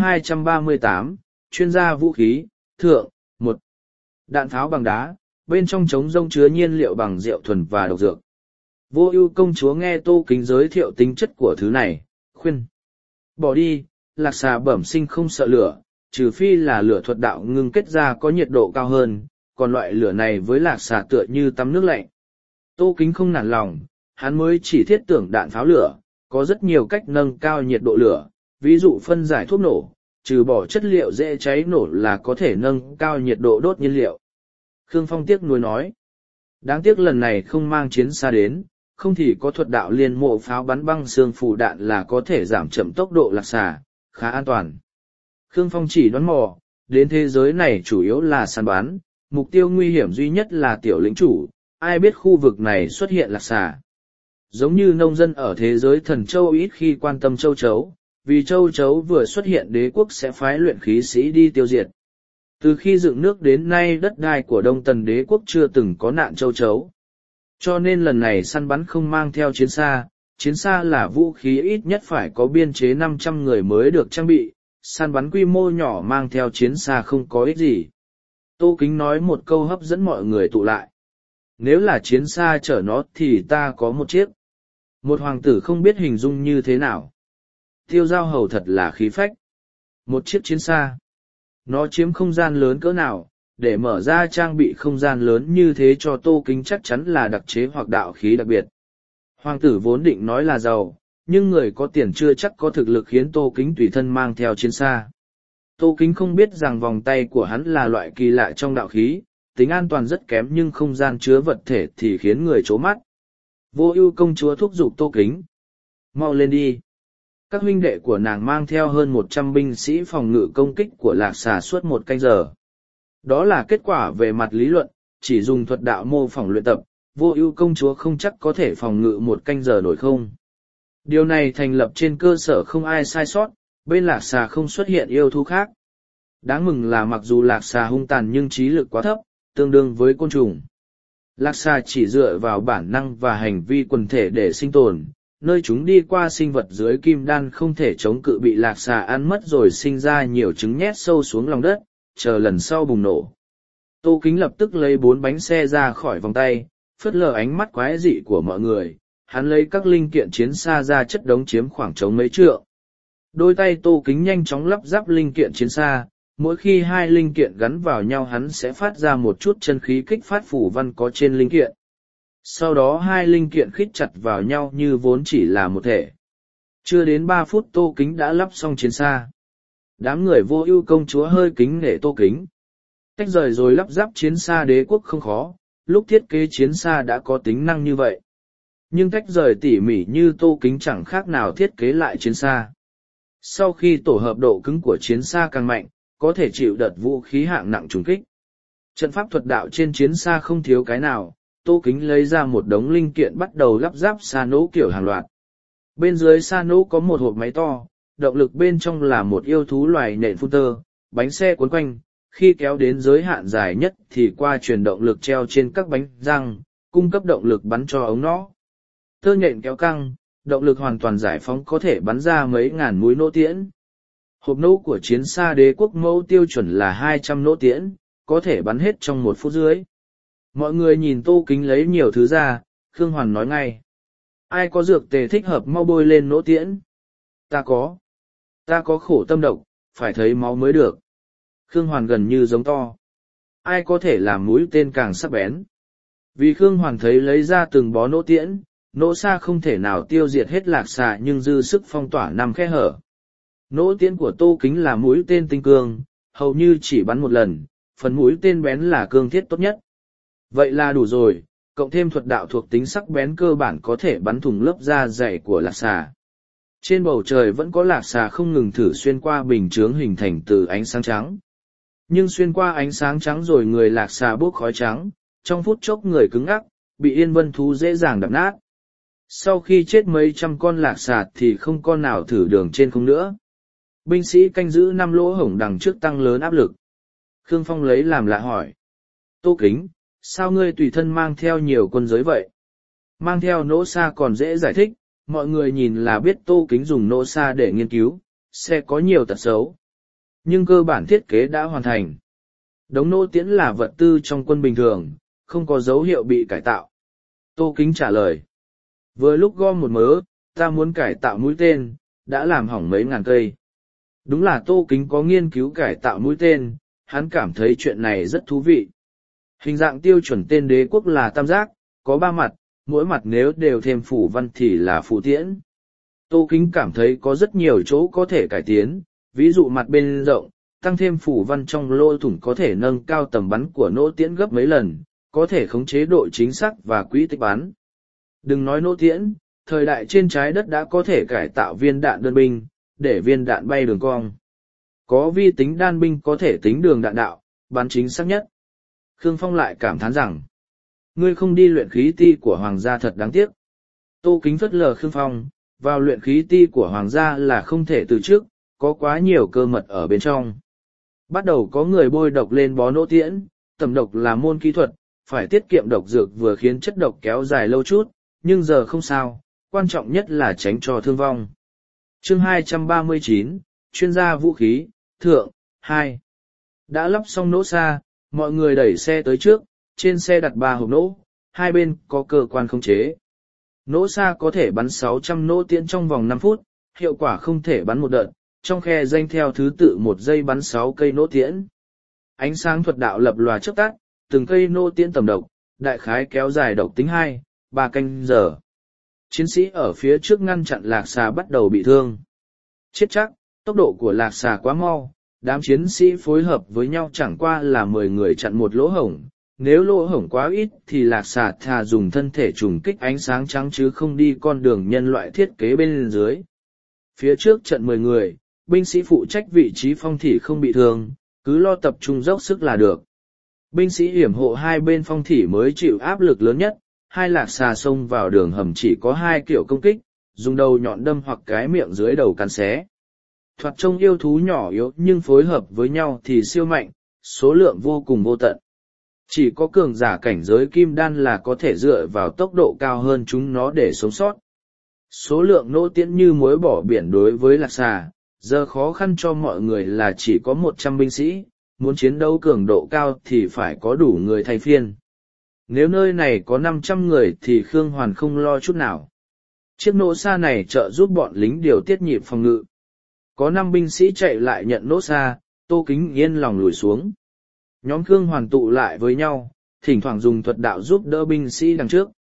238, chuyên gia vũ khí, thượng, 1. Đạn pháo bằng đá, bên trong trống rông chứa nhiên liệu bằng rượu thuần và độc dược. Vô Ưu công chúa nghe Tô Kính giới thiệu tính chất của thứ này, khuyên: "Bỏ đi, lạc xà bẩm sinh không sợ lửa, trừ phi là lửa thuật đạo ngưng kết ra có nhiệt độ cao hơn, còn loại lửa này với lạc xà tựa như tắm nước lạnh." Tô Kính không nản lòng, hắn mới chỉ thiết tưởng đạn pháo lửa, có rất nhiều cách nâng cao nhiệt độ lửa, ví dụ phân giải thuốc nổ, trừ bỏ chất liệu dễ cháy nổ là có thể nâng cao nhiệt độ đốt nhiên liệu. Khương Phong tiếc nuối nói: "Đáng tiếc lần này không mang chiến xa đến, không thì có thuật đạo liên mộ pháo bắn băng xương phủ đạn là có thể giảm chậm tốc độ lạc xà, khá an toàn." Khương Phong chỉ đoán mò, đến thế giới này chủ yếu là săn bắn, mục tiêu nguy hiểm duy nhất là tiểu lĩnh chủ, ai biết khu vực này xuất hiện lạc xà. Giống như nông dân ở thế giới thần châu ít khi quan tâm châu chấu, vì châu chấu vừa xuất hiện đế quốc sẽ phái luyện khí sĩ đi tiêu diệt. Từ khi dựng nước đến nay đất đai của Đông Tần đế quốc chưa từng có nạn châu chấu. Cho nên lần này săn bắn không mang theo chiến xa là vũ khí ít nhất phải có biên chế 500 người mới được trang bị, săn bắn quy mô nhỏ mang theo chiến xa không có ích gì. Tô Kính nói một câu hấp dẫn mọi người tụ lại: "Nếu là chiến xa chở nó thì ta có một chiếc." Một hoàng tử không biết hình dung như thế nào. Tiêu Giao Hầu thật là khí phách. Một chiếc chiến xa. Nó chiếm không gian lớn cỡ nào, để mở ra trang bị không gian lớn như thế cho Tô Kính chắc chắn là đặc chế hoặc đạo khí đặc biệt. Hoàng tử vốn định nói là giàu, nhưng người có tiền chưa chắc có thực lực khiến Tô Kính tùy thân mang theo chiến xa. Tô Kính không biết rằng vòng tay của hắn là loại kỳ lạ trong đạo khí, tính an toàn rất kém nhưng không gian chứa vật thể thì khiến người chố mắt. Vô Ưu công chúa thúc giục Tô Kính: "Mau lên đi." Các huynh đệ của nàng mang theo hơn 100 binh sĩ phòng ngự công kích của lạc xà suốt 1 canh giờ. Đó là kết quả về mặt lý luận, chỉ dùng thuật đạo mô phỏng luyện tập, Vô Ưu công chúa không chắc có thể phòng ngự 1 canh giờ nổi không. Điều này thành lập trên cơ sở không ai sai sót, bên lạc xà không xuất hiện yêu thú khác. Đáng mừng là mặc dù lạc xà hung tàn nhưng trí lực quá thấp, tương đương với côn trùng. Lạc xà chỉ dựa vào bản năng và hành vi quần thể để sinh tồn, nơi chúng đi qua sinh vật dưới kim đan không thể chống cự bị lạc xà ăn mất rồi sinh ra nhiều trứng nhét sâu xuống lòng đất, chờ lần sau bùng nổ. Tô Kính lập tức lấy 4 bánh xe ra khỏi vòng tay, phớt lờ ánh mắt quái dị của mọi người, hắn lấy các linh kiện chiến xa ra chất đống chiếm khoảng trống mấy trượng. Đôi tay Tô Kính nhanh chóng lắp ráp linh kiện chiến xa, mỗi khi 2 linh kiện gắn vào nhau hắn sẽ phát ra một chút chân khí kích phát phủ văn có trên linh kiện. Sau đó hai linh kiện khít chặt vào nhau như vốn chỉ là một thể. Chưa đến 3 phút Tô Kính đã lắp xong chiến xa. Đám người Vô Ưu công chúa hơi kính nể Tô Kính. Tách rời rồi lắp ráp chiến xa đế quốc không khó, lúc thiết kế chiến xa đã có tính năng như vậy. Nhưng tách rời tỉ mỉ như Tô Kính chẳng khác nào thiết kế lại chiến xa. Sau khi tổ hợp độ cứng của chiến xa càng mạnh, có thể chịu đợt vũ khí hạng nặng trùng kích. Trận pháp thuật đạo trên chiến xa không thiếu cái nào, Tô Kính lấy ra một đống linh kiện bắt đầu lắp ráp xa nỗ kiểu hàng loạt. Bên dưới xa nỗ có một hộp máy to, động lực bên trong là một yêu thú loài nện phun tơ, bánh xe cuốn quanh, khi kéo đến giới hạn dài nhất thì qua truyền động lực treo trên các bánh răng, cung cấp động lực bắn cho ống nỏ. Tơ nhện kéo căng, động lực hoàn toàn giải phóng có thể bắn ra mấy ngàn mũi nỗ tiễn. Hộp nỗ của chiến xa đế quốc mẫu tiêu chuẩn là 200 nỗ tiễn, có thể bắn hết trong 1 phút rưỡi. Mọi người nhìn Tô Kính lấy nhiều thứ ra, Khương Hoàn nói ngay. Ai có dược tề thích hợp mau bôi lên nỗ tiễn? Ta có. Ta có khổ tâm độc, phải thấy máu mới được. Khương Hoàn gần như giống to. Ai có thể làm mũi tên càng sắc bén? Vì Khương Hoàn thấy lấy ra từng bó nỗ tiễn, nỗ xa không thể nào tiêu diệt hết lạc xà nhưng dư sức phong tỏa nằm khe hở. Nỗ tiễn của Tô Kính là mũi tên tinh cương, hầu như chỉ bắn một lần, phần mũi tên bén là cương thiết tốt nhất. Vậy là đủ rồi, cộng thêm thuật đạo thuộc tính sắc bén cơ bản có thể bắn thủng lớp da dày của lạc xà. Trên bầu trời vẫn có lạc xà không ngừng thử xuyên qua bình chướng hình thành từ ánh sáng trắng. Nhưng xuyên qua ánh sáng trắng rồi người lạc xà bốc khói trắng, trong phút chốc người cứng ngắc, bị yên vân thú dễ dàng đập nát. Sau khi chết mấy trăm con lạc xà thì không con nào thử đường trên không nữa. Binh sĩ canh giữ 5 lỗ hổng đằng trước tăng lớn áp lực. Khương Phong lấy làm lạ hỏi. Tô Kính, sao ngươi tùy thân mang theo nhiều quân giới vậy? Mang theo nỗ xa còn dễ giải thích, mọi người nhìn là biết Tô Kính dùng nỗ xa để nghiên cứu, sẽ có nhiều tật xấu. Nhưng cơ bản thiết kế đã hoàn thành. Đống nỗ tiễn là vật tư trong quân bình thường, không có dấu hiệu bị cải tạo. Tô Kính trả lời. Vừa lúc gom một mớ, ta muốn cải tạo mũi tên, đã làm hỏng mấy ngàn cây. Đúng là Tô Kính có nghiên cứu cải tạo mũi tên, hắn cảm thấy chuyện này rất thú vị. Hình dạng tiêu chuẩn tên đế quốc là tam giác, có 3 mặt, mỗi mặt nếu đều thêm phủ văn thì là phủ tiễn. Tô Kính cảm thấy có rất nhiều chỗ có thể cải tiến, ví dụ mặt bên rộng, tăng thêm phủ văn trong lỗ thủng có thể nâng cao tầm bắn của nỗ tiễn gấp mấy lần, có thể khống chế độ chính xác và quỹ tích bắn. Đừng nói nỗ tiễn, thời đại trên trái đất đã có thể cải tạo viên đạn đơn binh, để viên đạn bay đường cong. Có vi tính đan binh có thể tính đường đạn đạo, bắn chính xác nhất. Khương Phong lại cảm thán rằng, ngươi không đi luyện khí ti của hoàng gia thật đáng tiếc. Tô Kính phớt lờ Khương Phong, vào luyện khí ti của hoàng gia là không thể từ trước, có quá nhiều cơ mật ở bên trong. Bắt đầu có người bôi độc lên bó nỗ tiễn, tầm độc là môn kỹ thuật, phải tiết kiệm độc dược vừa khiến chất độc kéo dài lâu chút, nhưng giờ không sao, quan trọng nhất là tránh cho thương vong. Chương 239, chuyên gia vũ khí, thượng, 2. Đã lắp xong nỗ xa, mọi người đẩy xe tới trước, trên xe đặt 3 hộp nỗ, hai bên có cơ quan khống chế. Nỗ xa có thể bắn 600 nỗ tiễn trong vòng 5 phút, hiệu quả không thể bắn một đợt, trong khe danh theo thứ tự 1 giây bắn 6 cây nỗ tiễn. Ánh sáng thuật đạo lập lòa chớp tắt, từng cây nỗ tiễn tầm độc, đại khái kéo dài độc tính 2-3 canh giờ. Chiến sĩ ở phía trước ngăn chặn lạc xà bắt đầu bị thương. Chết chắc, tốc độ của lạc xà quá mau, đám chiến sĩ phối hợp với nhau chẳng qua là 10 người chặn một lỗ hổng. Nếu lỗ hổng quá ít thì lạc xà thà dùng thân thể trùng kích ánh sáng trắng chứ không đi con đường nhân loại thiết kế bên dưới. Phía trước trận 10 người, binh sĩ phụ trách vị trí phong thỉ không bị thương, cứ lo tập trung dốc sức là được. Binh sĩ hiểm hộ hai bên phong thỉ mới chịu áp lực lớn nhất, hai lạc xà xông vào đường hầm chỉ có 2 kiểu công kích, dùng đầu nhọn đâm hoặc cái miệng dưới đầu cắn xé. Thoạt trông yêu thú nhỏ yếu nhưng phối hợp với nhau thì siêu mạnh, số lượng vô cùng vô tận. Chỉ có cường giả cảnh giới kim đan là có thể dựa vào tốc độ cao hơn chúng nó để sống sót. Số lượng nỗ tiễn như muối bỏ biển đối với lạc xà, giờ khó khăn cho mọi người là chỉ có 100 binh sĩ, muốn chiến đấu cường độ cao thì phải có đủ người thay phiên. Nếu nơi này có 500 người thì Khương Hoàn không lo chút nào. Chiếc nỗ xa này trợ giúp bọn lính điều tiết nhịp phòng ngự. Có 5 binh sĩ chạy lại nhận nỗ xa, Tô Kính yên lòng lùi xuống. Nhóm Khương Hoàn tụ lại với nhau, thỉnh thoảng dùng thuật đạo giúp đỡ binh sĩ đằng trước.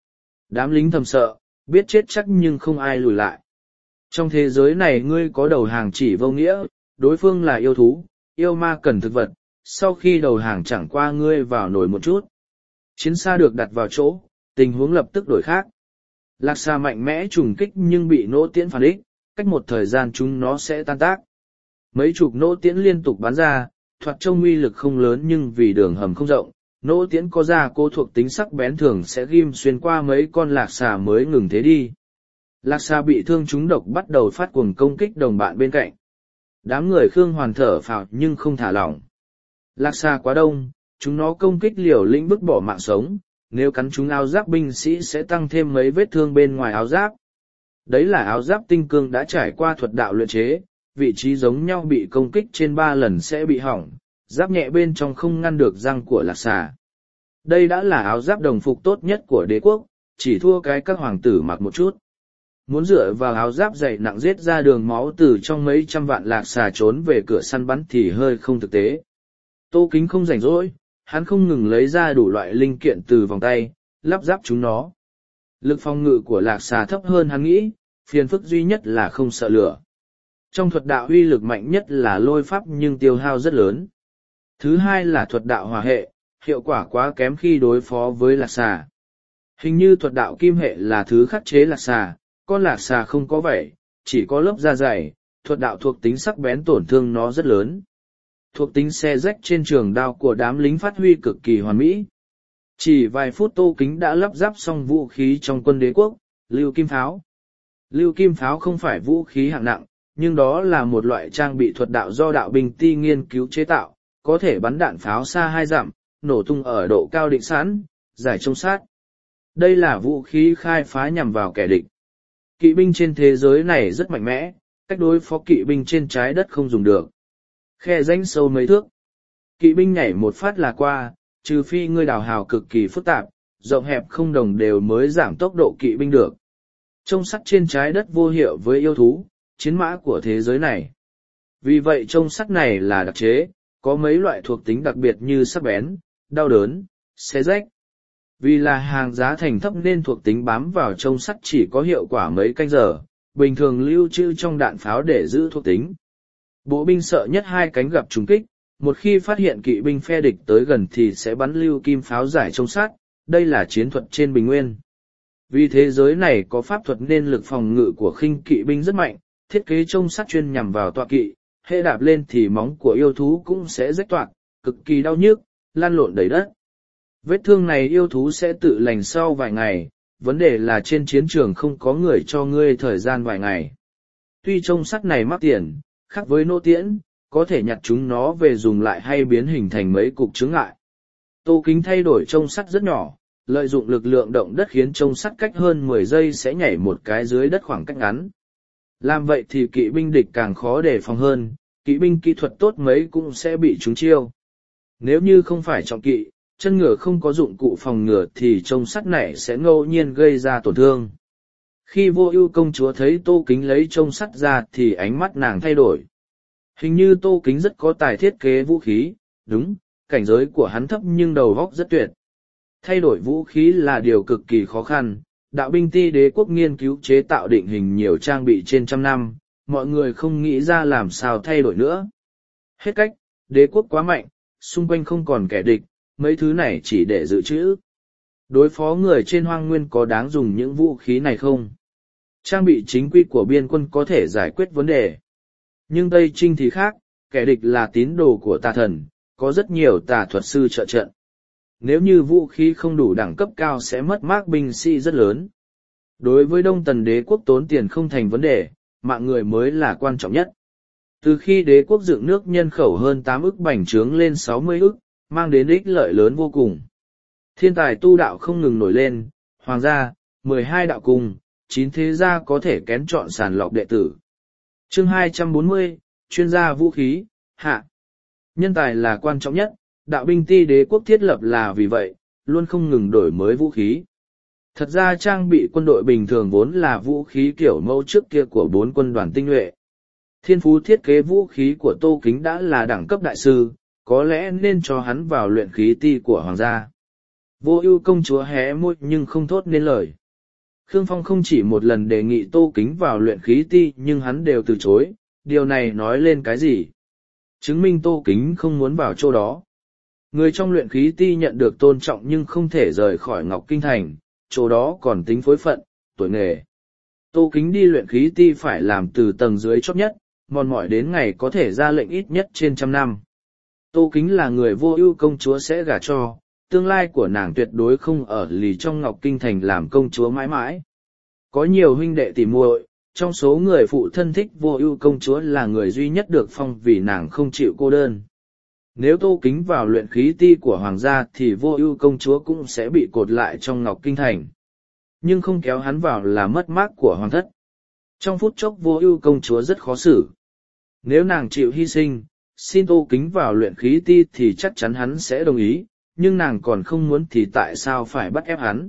Đám lính thầm sợ, biết chết chắc nhưng không ai lùi lại. Trong thế giới này ngươi có đầu hàng chỉ vô nghĩa, đối phương là yêu thú, yêu ma cần thực vật, sau khi đầu hàng chẳng qua ngươi vào nổi một chút. Chiến xa được đặt vào chỗ, tình huống lập tức đổi khác. Lạc xà mạnh mẽ trùng kích nhưng bị nỗ tiễn phản ích, cách một thời gian chúng nó sẽ tan tác. Mấy chục nỗ tiễn liên tục bắn ra, thoạt trông uy lực không lớn nhưng vì đường hầm không rộng, nỗ tiễn có gia cố thuộc tính sắc bén thường sẽ ghim xuyên qua mấy con lạc xà mới ngừng thế đi. Lạc xà bị thương trúng độc bắt đầu phát cuồng công kích đồng bạn bên cạnh. Đám người Khương Hoàn thở phào nhưng không thả lỏng. Lạc xà quá đông, chúng nó công kích liều lĩnh bức bỏ mạng sống, nếu cắn chúng áo giáp binh sĩ sẽ tăng thêm mấy vết thương bên ngoài áo giáp. Đấy là áo giáp tinh cương đã trải qua thuật đạo luyện chế, vị trí giống nhau bị công kích trên 3 lần sẽ bị hỏng, giáp nhẹ bên trong không ngăn được răng của lạc xà. Đây đã là áo giáp đồng phục tốt nhất của đế quốc, chỉ thua cái các hoàng tử mặc một chút. Muốn dựa vào áo giáp dày nặng giết ra đường máu từ trong mấy trăm vạn lạc xà trốn về cửa săn bắn thì hơi không thực tế. Tô Kính không rảnh rỗi, hắn không ngừng lấy ra đủ loại linh kiện từ vòng tay, lắp ráp chúng nó. Lực phòng ngự của lạc xà thấp hơn hắn nghĩ, phiền phức duy nhất là không sợ lửa. Trong thuật đạo uy lực mạnh nhất là lôi pháp nhưng tiêu hao rất lớn. Thứ hai là thuật đạo hỏa hệ, hiệu quả quá kém khi đối phó với lạc xà. Hình như thuật đạo kim hệ là thứ khắc chế lạc xà, con lạc xà không có vảy, chỉ có lớp da dày, thuật đạo thuộc tính sắc bén tổn thương nó rất lớn. Thuộc tính xe rách trên trường đao của đám lính phát huy cực kỳ hoàn mỹ. Chỉ vài phút Tô Kính đã lắp ráp xong vũ khí trong quân đế quốc, lưu kim pháo. Lưu kim pháo không phải vũ khí hạng nặng, nhưng đó là một loại trang bị thuật đạo do đạo binh ti nghiên cứu chế tạo, có thể bắn đạn pháo xa 2 dặm, nổ tung ở độ cao định sẵn, giải trông sát. Đây là vũ khí khai phá nhằm vào kẻ địch. Kỵ binh trên thế giới này rất mạnh mẽ, cách đối phó kỵ binh trên trái đất không dùng được. Khe rãnh sâu mấy thước. Kỵ binh nhảy một phát là qua, trừ phi ngươi đào hào cực kỳ phức tạp, rộng hẹp không đồng đều mới giảm tốc độ kỵ binh được. Trông sắt trên trái đất vô hiệu với yêu thú, chiến mã của thế giới này. Vì vậy trông sắt này là đặc chế, có mấy loại thuộc tính đặc biệt như sắc bén, đau đớn, xé rách. Vì là hàng giá thành thấp nên thuộc tính bám vào trông sắt chỉ có hiệu quả mấy canh giờ, bình thường lưu trữ trong đạn pháo để giữ thuộc tính. Bộ binh sợ nhất 2 cánh gặp trùng kích, một khi phát hiện kỵ binh phe địch tới gần thì sẽ bắn lưu kim pháo giải trông sắt, đây là chiến thuật trên bình nguyên. Vì thế giới này có pháp thuật nên lực phòng ngự của khinh kỵ binh rất mạnh, thiết kế trông sắt chuyên nhằm vào tọa kỵ, hễ đạp lên thì móng của yêu thú cũng sẽ rách toạc, cực kỳ đau nhức, lan lộn đầy đất. Vết thương này yêu thú sẽ tự lành sau vài ngày, vấn đề là trên chiến trường không có người cho ngươi thời gian vài ngày. Tuy trông sắt này mắc tiền, khác với nô tiễn, có thể nhặt chúng nó về dùng lại hay biến hình thành mấy cục chướng ngại. Tô Kính thay đổi trông sắt rất nhỏ, lợi dụng lực lượng động đất khiến trông sắt cách hơn 10 giây sẽ nhảy một cái dưới đất khoảng cách ngắn. Làm vậy thì kỵ binh địch càng khó đề phòng hơn, kỵ binh kỹ thuật tốt mấy cũng sẽ bị trúng chiêu. Nếu như không phải trọng kỵ, chân ngựa không có dụng cụ phòng ngừa thì trông sắt này sẽ ngẫu nhiên gây ra tổn thương. Khi Vô Ưu công chúa thấy Tô Kính lấy trông sắt ra thì ánh mắt nàng thay đổi. Hình như Tô Kính rất có tài thiết kế vũ khí, đúng, cảnh giới của hắn thấp nhưng đầu óc rất tuyệt. Thay đổi vũ khí là điều cực kỳ khó khăn, đạo binh ti đế quốc nghiên cứu chế tạo định hình nhiều trang bị trên 100 năm, mọi người không nghĩ ra làm sao thay đổi nữa. Hết cách, đế quốc quá mạnh, xung quanh không còn kẻ địch, mấy thứ này chỉ để dự trữ. Đối phó người trên hoang nguyên có đáng dùng những vũ khí này không? Trang bị chính quy của biên quân có thể giải quyết vấn đề. Nhưng Tây Trinh thì khác, kẻ địch là tín đồ của tà thần, có rất nhiều tà thuật sư trợ trận. Nếu như vũ khí không đủ đẳng cấp cao sẽ mất mát binh sĩ rất lớn. Đối với Đông Tần đế quốc tốn tiền không thành vấn đề, mạng người mới là quan trọng nhất. Từ khi đế quốc dựng nước nhân khẩu hơn 8 ức bành trướng lên 60 ức, mang đến ích lợi lớn vô cùng. Thiên tài tu đạo không ngừng nổi lên, hoàng gia, 12 đạo cung, 9 thế gia có thể kén chọn sàng lọc đệ tử. Chương 240, chuyên gia vũ khí, hạ. Nhân tài là quan trọng nhất, đạo binh ti đế quốc thiết lập là vì vậy, luôn không ngừng đổi mới vũ khí. Thật ra trang bị quân đội bình thường vốn là vũ khí kiểu mẫu trước kia của 4 quân đoàn tinh nhuệ. Thiên phú thiết kế vũ khí của Tô Kính đã là đẳng cấp đại sư, có lẽ nên cho hắn vào luyện khí ti của hoàng gia. Vô Ưu công chúa hé môi nhưng không thốt nên lời. Khương Phong không chỉ một lần đề nghị Tô Kính vào luyện khí ti nhưng hắn đều từ chối, điều này nói lên cái gì? Chứng minh Tô Kính không muốn vào chỗ đó. Người trong luyện khí ti nhận được tôn trọng nhưng không thể rời khỏi Ngọc Kinh Thành, chỗ đó còn tính phối phận, tuổi nghề. Tô Kính đi luyện khí ti phải làm từ tầng dưới chót nhất, mòn mỏi đến ngày có thể ra lệnh ít nhất trên 100 năm. Tô Kính là người Vô Ưu công chúa sẽ gả cho, tương lai của nàng tuyệt đối không ở lì trong Ngọc Kinh Thành làm công chúa mãi mãi. Có nhiều huynh đệ tỉ muội, trong số người phụ thân thích Vô Ưu công chúa là người duy nhất được phong vì nàng không chịu cô đơn. Nếu Tô Kính vào luyện khí ti của hoàng gia thì Vô Ưu công chúa cũng sẽ bị cột lại trong Ngọc Kinh Thành. Nhưng không kéo hắn vào là mất mát của hoàng thất. Trong phút chốc Vô Ưu công chúa rất khó xử. Nếu nàng chịu hy sinh, xin Tô Kính vào luyện khí ti thì chắc chắn hắn sẽ đồng ý, nhưng nàng còn không muốn thì tại sao phải bắt ép hắn.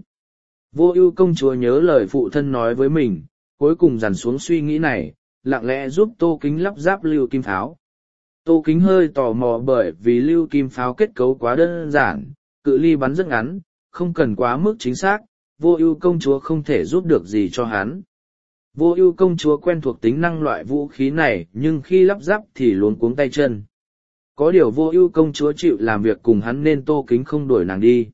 Vô Ưu công chúa nhớ lời phụ thân nói với mình, cuối cùng dằn xuống suy nghĩ này, lặng lẽ giúp Tô Kính lắp ráp lưu kim pháo. Tô Kính hơi tò mò bởi vì lưu kim pháo kết cấu quá đơn giản, cự ly bắn rất ngắn, không cần quá mức chính xác, Vô Ưu công chúa không thể giúp được gì cho hắn. Vô Ưu công chúa quen thuộc tính năng loại vũ khí này nhưng khi lắp ráp thì luống cuống tay chân. Có điều Vô Ưu công chúa chịu làm việc cùng hắn nên Tô Kính không đuổi nàng đi.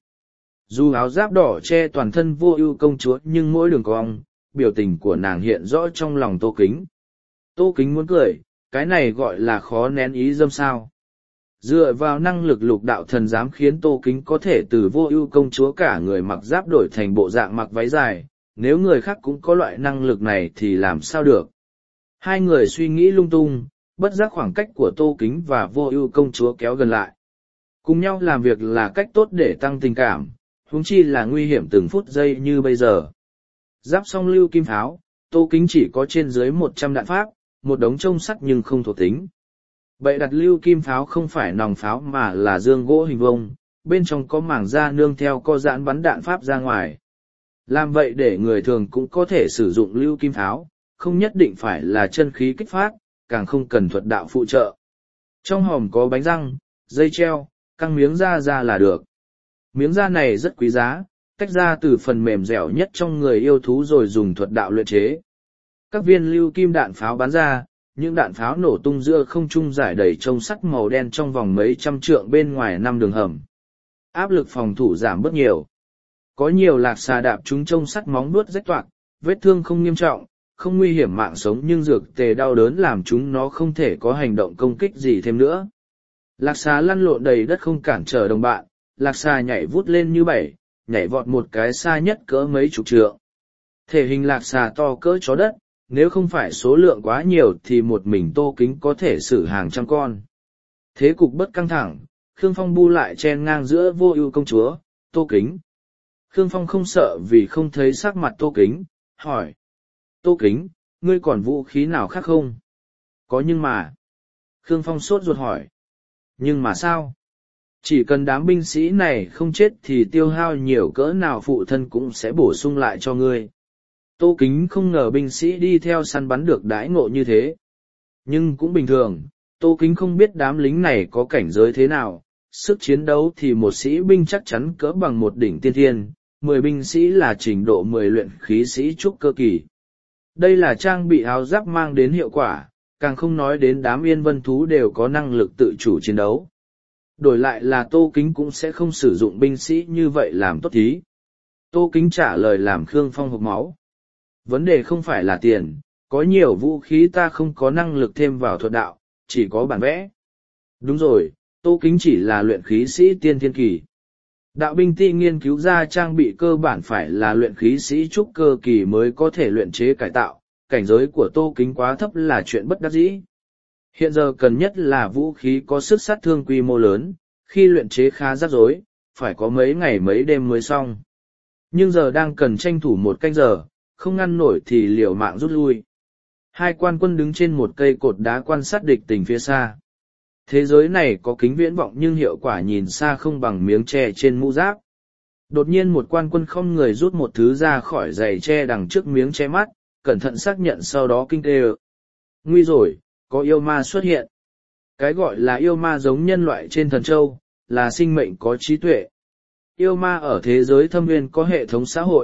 Dù áo giáp đỏ che toàn thân Vô Ưu công chúa nhưng mỗi đường cong, biểu tình của nàng hiện rõ trong lòng Tô Kính. Tô Kính muốn cười, cái này gọi là khó nén ý dâm sao. Dựa vào năng lực lục đạo thần dám khiến Tô Kính có thể từ Vô Ưu công chúa cả người mặc giáp đổi thành bộ dạng mặc váy dài, nếu người khác cũng có loại năng lực này thì làm sao được. Hai người suy nghĩ lung tung, bất giác khoảng cách của Tô Kính và Vô Ưu công chúa kéo gần lại. Cùng nhau làm việc là cách tốt để tăng tình cảm, huống chi là nguy hiểm từng phút giây như bây giờ. Giáp xong lưu kim pháo, Tô Kính chỉ có trên dưới 100 đạn pháp, một đống trông sắt nhưng không thuộc tính. Bậy đặt lưu kim pháo không phải nòng pháo mà là dương gỗ hình vuông, bên trong có màng da nương theo co giãn bắn đạn pháp ra ngoài. Làm vậy để người thường cũng có thể sử dụng lưu kim pháo, không nhất định phải là chân khí kích phát, càng không cần thuật đạo phụ trợ. Trong hòm có bánh răng, dây treo, căng miếng da ra là được. Miếng da này rất quý giá, tách ra từ phần mềm dẻo nhất trong người yêu thú rồi dùng thuật đạo luyện chế. Các viên lưu kim đạn pháo bắn ra, những đạn pháo nổ tung giữa không trung rải đầy trông sắt màu đen trong vòng mấy trăm trượng bên ngoài 5 đường hầm. Áp lực phòng thủ giảm bớt nhiều. Có nhiều lạc xà đạp chúng trông sắt móng vuốt rách toạc, vết thương không nghiêm trọng, không nguy hiểm mạng sống nhưng dược tề đau đớn làm chúng nó không thể có hành động công kích gì thêm nữa. Lạc xà lăn lộn đầy đất không cản trở đồng bạn, lạc xà nhảy vút lên như bảy, nhảy vọt một cái xa nhất cỡ mấy chục trượng. Thể hình lạc xà to cỡ chó đất, nếu không phải số lượng quá nhiều thì một mình Tô Kính có thể xử hàng trăm con. Thế cục bất căng thẳng, Khương Phong bu lại chen ngang giữa Vô Ưu công chúa, Tô Kính. Khương Phong không sợ vì không thấy sắc mặt Tô Kính, hỏi. Tô Kính, ngươi còn vũ khí nào khác không? Có nhưng mà. Khương Phong sốt ruột hỏi. Nhưng mà sao? Chỉ cần đám binh sĩ này không chết thì tiêu hao nhiều cỡ nào phụ thân cũng sẽ bổ sung lại cho ngươi. Tô Kính không ngờ binh sĩ đi theo săn bắn được đãi ngộ như thế. Nhưng cũng bình thường, Tô Kính không biết đám lính này có cảnh giới thế nào, sức chiến đấu thì một sĩ binh chắc chắn cỡ bằng một đỉnh tiên thiên, 10 binh sĩ là trình độ 10 luyện khí sĩ trúc cơ kỳ. Đây là trang bị áo giáp mang đến hiệu quả, càng không nói đến đám yên vân thú đều có năng lực tự chủ chiến đấu. Đổi lại là Tô Kính cũng sẽ không sử dụng binh sĩ như vậy làm tốt thí. Tô Kính trả lời làm Khương Phong hộc máu. Vấn đề không phải là tiền, có nhiều vũ khí ta không có năng lực thêm vào thuật đạo, chỉ có bản vẽ. Đúng rồi, Tô Kính chỉ là luyện khí sĩ tiên thiên kỳ. Đạo binh ti nghiên cứu ra trang bị cơ bản phải là luyện khí sĩ trúc cơ kỳ mới có thể luyện chế cải tạo, cảnh giới của Tô Kính quá thấp là chuyện bất đắc dĩ. Hiện giờ cần nhất là vũ khí có sức sát thương quy mô lớn, khi luyện chế khá rắc rối, phải có mấy ngày mấy đêm mới xong. Nhưng giờ đang cần tranh thủ 1 canh giờ, không ngăn nổi thì liều mạng rút lui. Hai quan quân đứng trên một cây cột đá quan sát địch tình phía xa. Thế giới này có kính viễn vọng nhưng hiệu quả nhìn xa không bằng miếng tre trên mũ giáp. Đột nhiên một quan quân không người rút một thứ ra khỏi giày tre đằng trước miếng che mắt, cẩn thận xác nhận sau đó kinh tê. Nguy rồi, có yêu ma xuất hiện. Cái gọi là yêu ma giống nhân loại trên thần châu, là sinh mệnh có trí tuệ. Yêu ma ở thế giới thâm nguyên có hệ thống xã hội,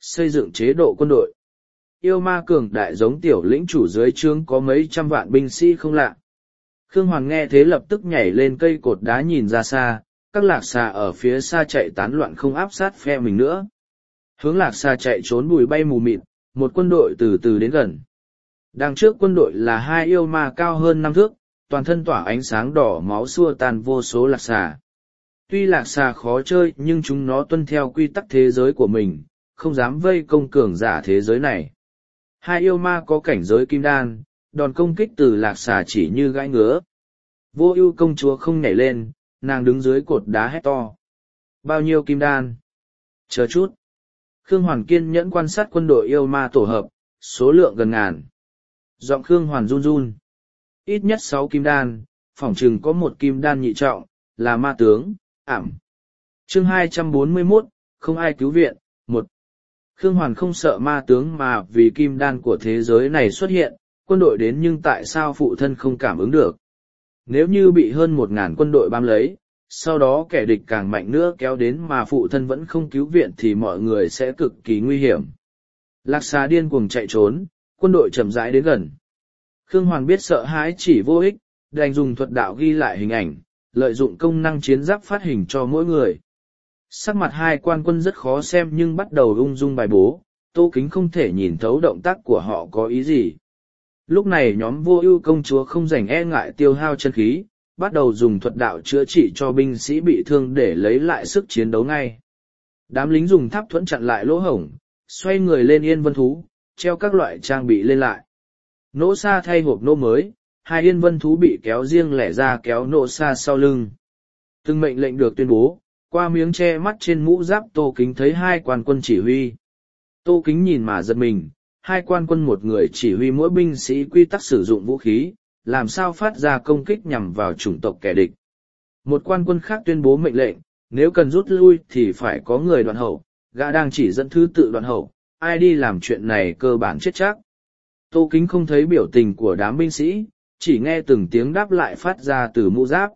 xây dựng chế độ quân đội. Yêu ma cường đại giống tiểu lĩnh chủ dưới trướng có mấy trăm vạn binh sĩ không lạ. Khương Hoàn nghe thế lập tức nhảy lên cây cột đá nhìn ra xa, các lạc xà ở phía xa chạy tán loạn không áp sát phe mình nữa. Hướng lạc xà chạy trốn bụi bay mù mịt, một quân đội từ từ đến gần. Đằng trước quân đội là hai yêu ma cao hơn 5 thước, toàn thân tỏa ánh sáng đỏ máu xua tan vô số lạc xà. Tuy lạc xà khó chơi nhưng chúng nó tuân theo quy tắc thế giới của mình, không dám vây công cường giả thế giới này. Hai yêu ma có cảnh giới kim đan, đòn công kích từ lạc xà chỉ như gãi ngứa. Vô Ưu công chúa không nhảy lên, nàng đứng dưới cột đá hét to. Bao nhiêu kim đan? Chờ chút. Khương Hoàn kiên nhẫn quan sát quân đội yêu ma tổ hợp, số lượng gần ngàn. Giọng Khương Hoàn run run. Ít nhất 6 kim đan, phỏng chừng có một kim đan nhị trọng, là ma tướng, ảm. Chương 241, không ai cứu viện, 1. Khương Hoàn không sợ ma tướng mà vì kim đan của thế giới này xuất hiện, quân đội đến nhưng tại sao phụ thân không cảm ứng được? Nếu như bị hơn 1.000 quân đội bám lấy, sau đó kẻ địch càng mạnh nữa kéo đến mà phụ thân vẫn không cứu viện thì mọi người sẽ cực kỳ nguy hiểm. Lạc xà điên cuồng chạy trốn, quân đội chậm rãi đến gần. Khương Hoàn biết sợ hãi chỉ vô ích, đành dùng thuật đạo ghi lại hình ảnh, lợi dụng công năng chiến giáp phát hình cho mỗi người. Sắc mặt hai quan quân rất khó xem nhưng bắt đầu ung dung bài bố, Tô Kính không thể nhìn thấu động tác của họ có ý gì. Lúc này nhóm Vô Ưu công chúa không rảnh e ngại tiêu hao chân khí, bắt đầu dùng thuật đạo chữa trị cho binh sĩ bị thương để lấy lại sức chiến đấu ngay. Đám lính dùng tháp thuẫn chặn lại lỗ hổng, xoay người lên yên vân thú, treo các loại trang bị lên lại. Nỗ xa thay hộp nô mới, hai yên vân thú bị kéo riêng lẻ ra kéo nỗ xa sau lưng. Từng mệnh lệnh được tuyên bố, qua miếng che mắt trên mũ giáp Tô Kính thấy hai quan quân chỉ huy. Tô Kính nhìn mà giật mình, hai quan quân một người chỉ huy mỗi binh sĩ quy tắc sử dụng vũ khí, làm sao phát ra công kích nhằm vào chủng tộc kẻ địch. Một quan quân khác tuyên bố mệnh lệnh, nếu cần rút lui thì phải có người đoạn hậu, gã đang chỉ dẫn thứ tự đoạn hậu, ai đi làm chuyện này cơ bản chết chắc. Tô Kính không thấy biểu tình của đám binh sĩ, chỉ nghe từng tiếng đáp lại phát ra từ mũ giáp.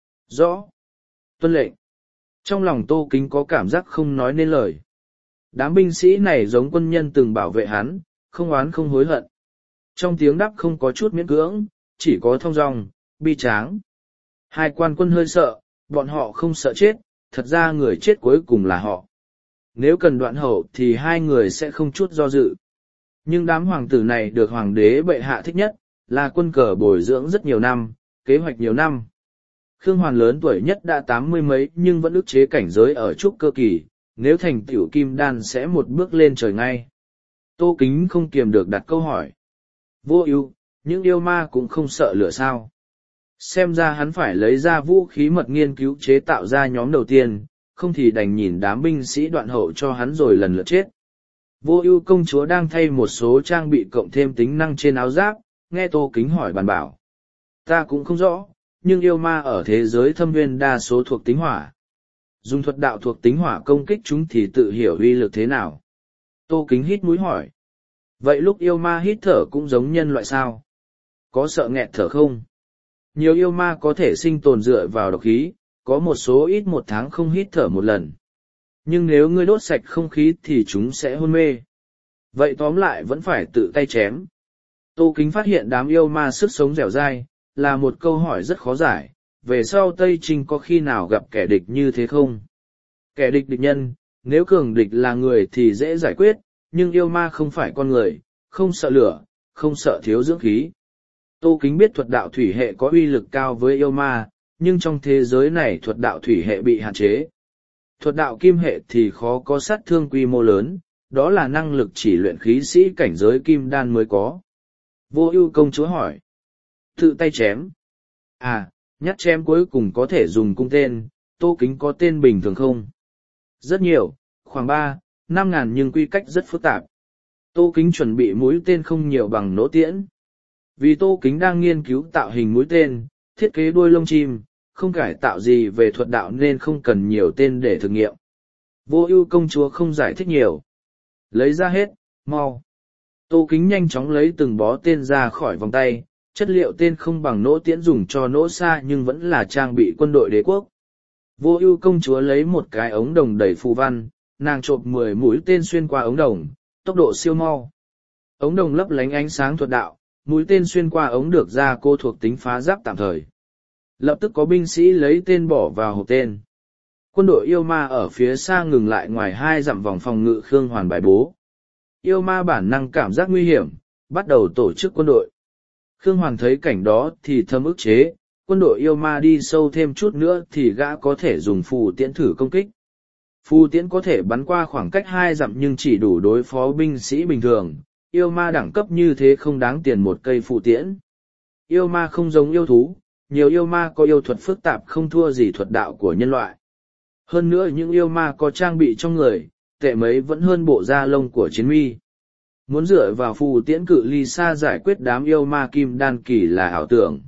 Rõ. Tuân lệnh. Trong lòng Tô Kính có cảm giác không nói nên lời. Đám binh sĩ này giống quân nhân từng bảo vệ hắn, không oán không hối hận. Trong tiếng đáp không có chút miễn cưỡng, chỉ có thong dong, bi tráng. Hai quan quân hơi sợ, bọn họ không sợ chết, thật ra người chết cuối cùng là họ. Nếu cần đoạn hậu thì hai người sẽ không chút do dự. Nhưng đám hoàng tử này được hoàng đế bệ hạ thích nhất, là quân cờ bồi dưỡng rất nhiều năm, kế hoạch nhiều năm. Khương Hoàn lớn tuổi nhất đã 80 mấy nhưng vẫn ức chế cảnh giới ở trúc cơ kỳ, nếu thành tiểu kim đan sẽ một bước lên trời ngay. Tô Kính không kiềm được đặt câu hỏi. Vô Ưu, những yêu ma cũng không sợ lửa sao? Xem ra hắn phải lấy ra vũ khí mật nghiên cứu chế tạo ra nhóm đầu tiên, không thì đành nhìn đám binh sĩ đoạn hậu cho hắn rồi lần lượt chết. Vô Ưu công chúa đang thay một số trang bị cộng thêm tính năng trên áo giáp, nghe Tô Kính hỏi bàn bảo. Ta cũng không rõ, nhưng yêu ma ở thế giới thâm nguyên đa số thuộc tính hỏa. Dùng thuật đạo thuộc tính hỏa công kích chúng thì tự hiểu uy lực thế nào. Tô Kính hít mũi hỏi. Vậy lúc yêu ma hít thở cũng giống nhân loại sao? Có sợ nghẹt thở không? Nhiều yêu ma có thể sinh tồn dựa vào độc khí, có một số ít 1 tháng không hít thở một lần. Nhưng nếu ngươi đốt sạch không khí thì chúng sẽ hôn mê. Vậy tóm lại vẫn phải tự tay chém. Tô Kính phát hiện đám yêu ma sức sống dẻo dai, là một câu hỏi rất khó giải. Về sau Tây Trinh có khi nào gặp kẻ địch như thế không? Kẻ địch địch nhân, nếu cường địch là người thì dễ giải quyết, nhưng yêu ma không phải con người, không sợ lửa, không sợ thiếu dưỡng khí. Tô Kính biết thuật đạo thủy hệ có uy lực cao với yêu ma, nhưng trong thế giới này thuật đạo thủy hệ bị hạn chế. Thuật đạo kim hệ thì khó có sát thương quy mô lớn, đó là năng lực chỉ luyện khí sĩ cảnh giới kim đan mới có. Vô Ưu công chúa hỏi. Tự tay chém. À, nhát chém cuối cùng có thể dùng cung tên, Tô Kính có tên bình thường không? Rất nhiều, khoảng 3-5 ngàn nhưng quy cách rất phức tạp. Tô Kính chuẩn bị mũi tên không nhiều bằng nỗ tiễn. Vì Tô Kính đang nghiên cứu tạo hình mũi tên, thiết kế đuôi lông chim, không cải tạo gì về thuật đạo nên không cần nhiều tên để thử nghiệm. Vô Ưu công chúa không giải thích nhiều. Lấy ra hết, mau. Tô Kính nhanh chóng lấy từng bó tên ra khỏi vòng tay, chất liệu tên không bằng nỗ tiễn dùng cho nỗ xa nhưng vẫn là trang bị quân đội đế quốc. Vô Ưu công chúa lấy một cái ống đồng đầy phù văn, nàng chộp 10 mũi tên xuyên qua ống đồng, tốc độ siêu mau. Ống đồng lấp lánh ánh sáng thuật đạo, mũi tên xuyên qua ống được ra cô thuộc tính phá giáp tạm thời. Lập tức có binh sĩ lấy tên bỏ vào hộp tên. Quân đội yêu ma ở phía xa ngừng lại ngoài 2 dặm vòng phòng ngự Khương Hoàn bài bố. Yêu ma bản năng cảm giác nguy hiểm, bắt đầu tổ chức quân đội. Khương Hoàn thấy cảnh đó thì thầm ức chế, quân đội yêu ma đi sâu thêm chút nữa thì gã có thể dùng phù tiễn thử công kích. Phù tiễn có thể bắn qua khoảng cách 2 dặm nhưng chỉ đủ đối phó binh sĩ bình thường, yêu ma đẳng cấp như thế không đáng tiền một cây phù tiễn. Yêu ma không giống yêu thú, nhiều yêu ma có yêu thuật phức tạp không thua gì thuật đạo của nhân loại. Hơn nữa những yêu ma có trang bị trong người, tệ mấy vẫn hơn bộ da lông của chiến mi. Muốn dựa vào phù tiễn cự ly xa giải quyết đám yêu ma kim đan kỳ là ảo tưởng.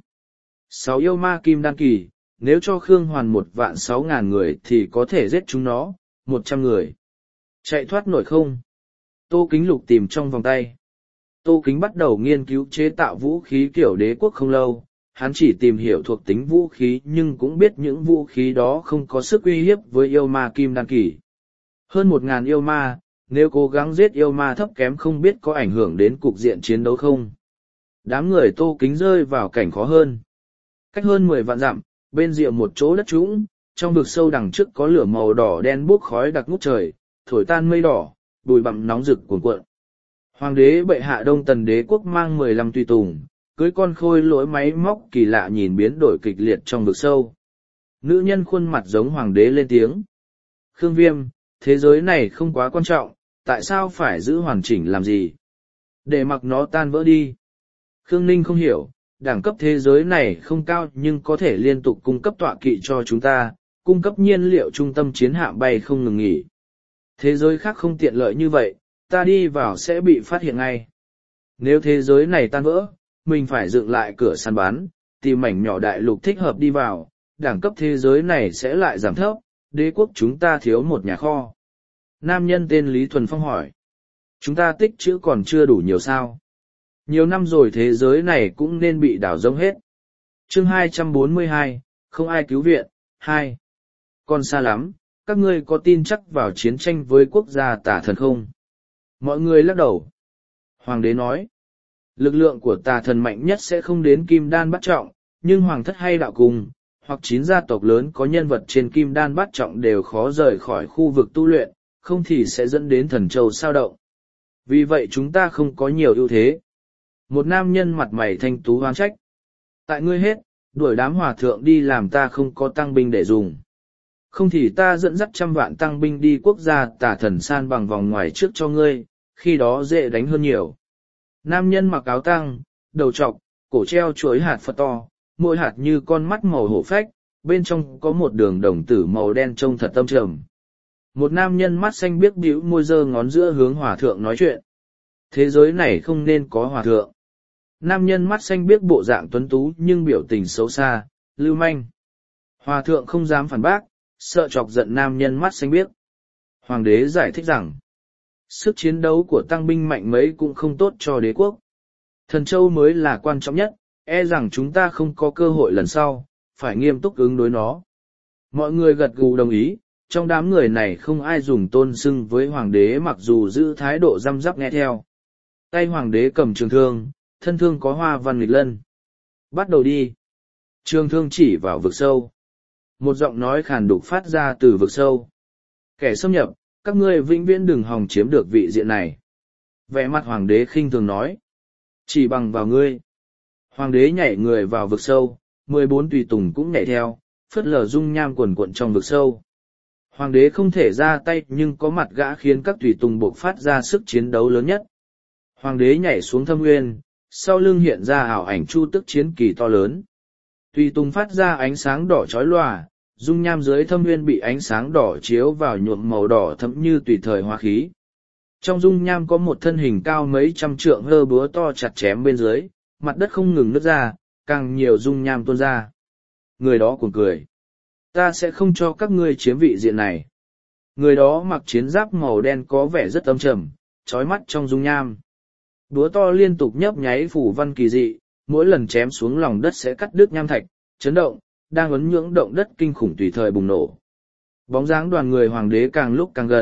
6 yêu ma kim đan kỳ, nếu cho Khương Hoàn 1.600.000 người thì có thể giết chúng nó, 100 người. Chạy thoát nổi không? Tô Kính lục tìm trong vòng tay. Tô Kính bắt đầu nghiên cứu chế tạo vũ khí kiểu đế quốc không lâu, hắn chỉ tìm hiểu thuộc tính vũ khí nhưng cũng biết những vũ khí đó không có sức uy hiếp với yêu ma kim đan kỳ. Hơn 1.000 yêu ma, nếu cố gắng giết yêu ma thấp kém không biết có ảnh hưởng đến cục diện chiến đấu không. Đám người Tô Kính rơi vào cảnh khó hơn. Cách hơn 10 vạn dặm, bên rìa một chỗ đất trũng, trong vực sâu đằng trước có lửa màu đỏ đen bốc khói đặc ngút trời, thổi tan mây đỏ, bụi bặm nóng rực cuồn cuộn. Hoàng đế bệ hạ Đông Tần đế quốc mang 15 tùy tùng, cưới con khôi lỗi máy móc kỳ lạ nhìn biến đổi kịch liệt trong vực sâu. Nữ nhân khuôn mặt giống hoàng đế lên tiếng. Khương Viêm, thế giới này không quá quan trọng, tại sao phải giữ hoàn chỉnh làm gì? Để mặc nó tan vỡ đi. Khương Ninh không hiểu, đẳng cấp thế giới này không cao nhưng có thể liên tục cung cấp tọa kỵ cho chúng ta, cung cấp nhiên liệu trung tâm chiến hạm bay không ngừng nghỉ. Thế giới khác không tiện lợi như vậy, ta đi vào sẽ bị phát hiện ngay. Nếu thế giới này tan vỡ, mình phải dựng lại cửa săn bắn, tìm mảnh nhỏ đại lục thích hợp đi vào, đẳng cấp thế giới này sẽ lại giảm thấp, đế quốc chúng ta thiếu một nhà kho. Nam nhân tên Lý Thuần Phong hỏi. Chúng ta tích trữ còn chưa đủ nhiều sao? Nhiều năm rồi thế giới này cũng nên bị đảo rông hết. Chương 242, không ai cứu viện, 2. Còn xa lắm, các ngươi có tin chắc vào chiến tranh với quốc gia tà thần không? Mọi người lắc đầu. Hoàng đế nói, lực lượng của tà thần mạnh nhất sẽ không đến kim đan bát trọng, nhưng hoàng thất hay đạo cung, hoặc 9 gia tộc lớn có nhân vật trên kim đan bát trọng đều khó rời khỏi khu vực tu luyện, không thì sẽ dẫn đến thần châu sao động. Vì vậy chúng ta không có nhiều ưu thế. Một nam nhân mặt mày thanh tú hoán trách. Tại ngươi hết, đuổi đám hòa thượng đi làm ta không có tăng binh để dùng. Không thì ta dẫn dắt 100 vạn tăng binh đi quốc gia tà thần san bằng vòng ngoài trước cho ngươi, khi đó dễ đánh hơn nhiều. Nam nhân mặc áo tăng, đầu trọc, cổ treo chuỗi hạt phật to, mỗi hạt như con mắt màu hổ phách, bên trong có một đường đồng tử màu đen trông thật tâm trầm. Một nam nhân mắt xanh biếc bĩu môi giơ ngón giữa hướng hòa thượng nói chuyện. Thế giới này không nên có hòa thượng. Nam nhân mắt xanh biếc bộ dạng tuấn tú nhưng biểu tình xấu xa, lưu manh. Hòa thượng không dám phản bác, sợ chọc giận nam nhân mắt xanh biếc. Hoàng đế giải thích rằng, sức chiến đấu của tăng binh mạnh mấy cũng không tốt cho đế quốc. Thần châu mới là quan trọng nhất, e rằng chúng ta không có cơ hội lần sau, phải nghiêm túc ứng đối nó. Mọi người gật gù đồng ý, trong đám người này không ai dùng tôn xưng với hoàng đế mặc dù giữ thái độ răm rắp nghe theo. Tay hoàng đế cầm trường thương, thân thương có hoa văn nghịch lân. Bắt đầu đi. Trường thương chỉ vào vực sâu. Một giọng nói khàn đục phát ra từ vực sâu. Kẻ xâm nhập, các ngươi vĩnh viễn đừng hòng chiếm được vị diện này. Vẻ mặt hoàng đế khinh thường nói. Chỉ bằng vào ngươi. Hoàng đế nhảy người vào vực sâu, 14 tùy tùng cũng nhảy theo, phất lờ dung nham quần cuộn trong vực sâu. Hoàng đế không thể ra tay nhưng có mặt gã khiến các tùy tùng buộc phát ra sức chiến đấu lớn nhất. Hoàng đế nhảy xuống thâm nguyên, sau lưng hiện ra ảo ảnh chu tức chiến kỳ to lớn. Tùy tùng phát ra ánh sáng đỏ chói lòa, dung nham dưới thâm nguyên bị ánh sáng đỏ chiếu vào nhuộm màu đỏ thẫm như tùy thời hoa khí. Trong dung nham có một thân hình cao mấy trăm trượng hơ búa to chặt chém bên dưới, mặt đất không ngừng nứt ra, càng nhiều dung nham tuôn ra. Người đó cuồng cười. Ta sẽ không cho các ngươi chiếm vị diện này. Người đó mặc chiến giáp màu đen có vẻ rất âm trầm, chói mắt trong dung nham. Búa to liên tục nhấp nháy phủ văn kỳ dị, mỗi lần chém xuống lòng đất sẽ cắt đứt nham thạch, chấn động, đang ấn nhưỡng động đất kinh khủng tùy thời bùng nổ. Bóng dáng đoàn người hoàng đế càng lúc càng gần,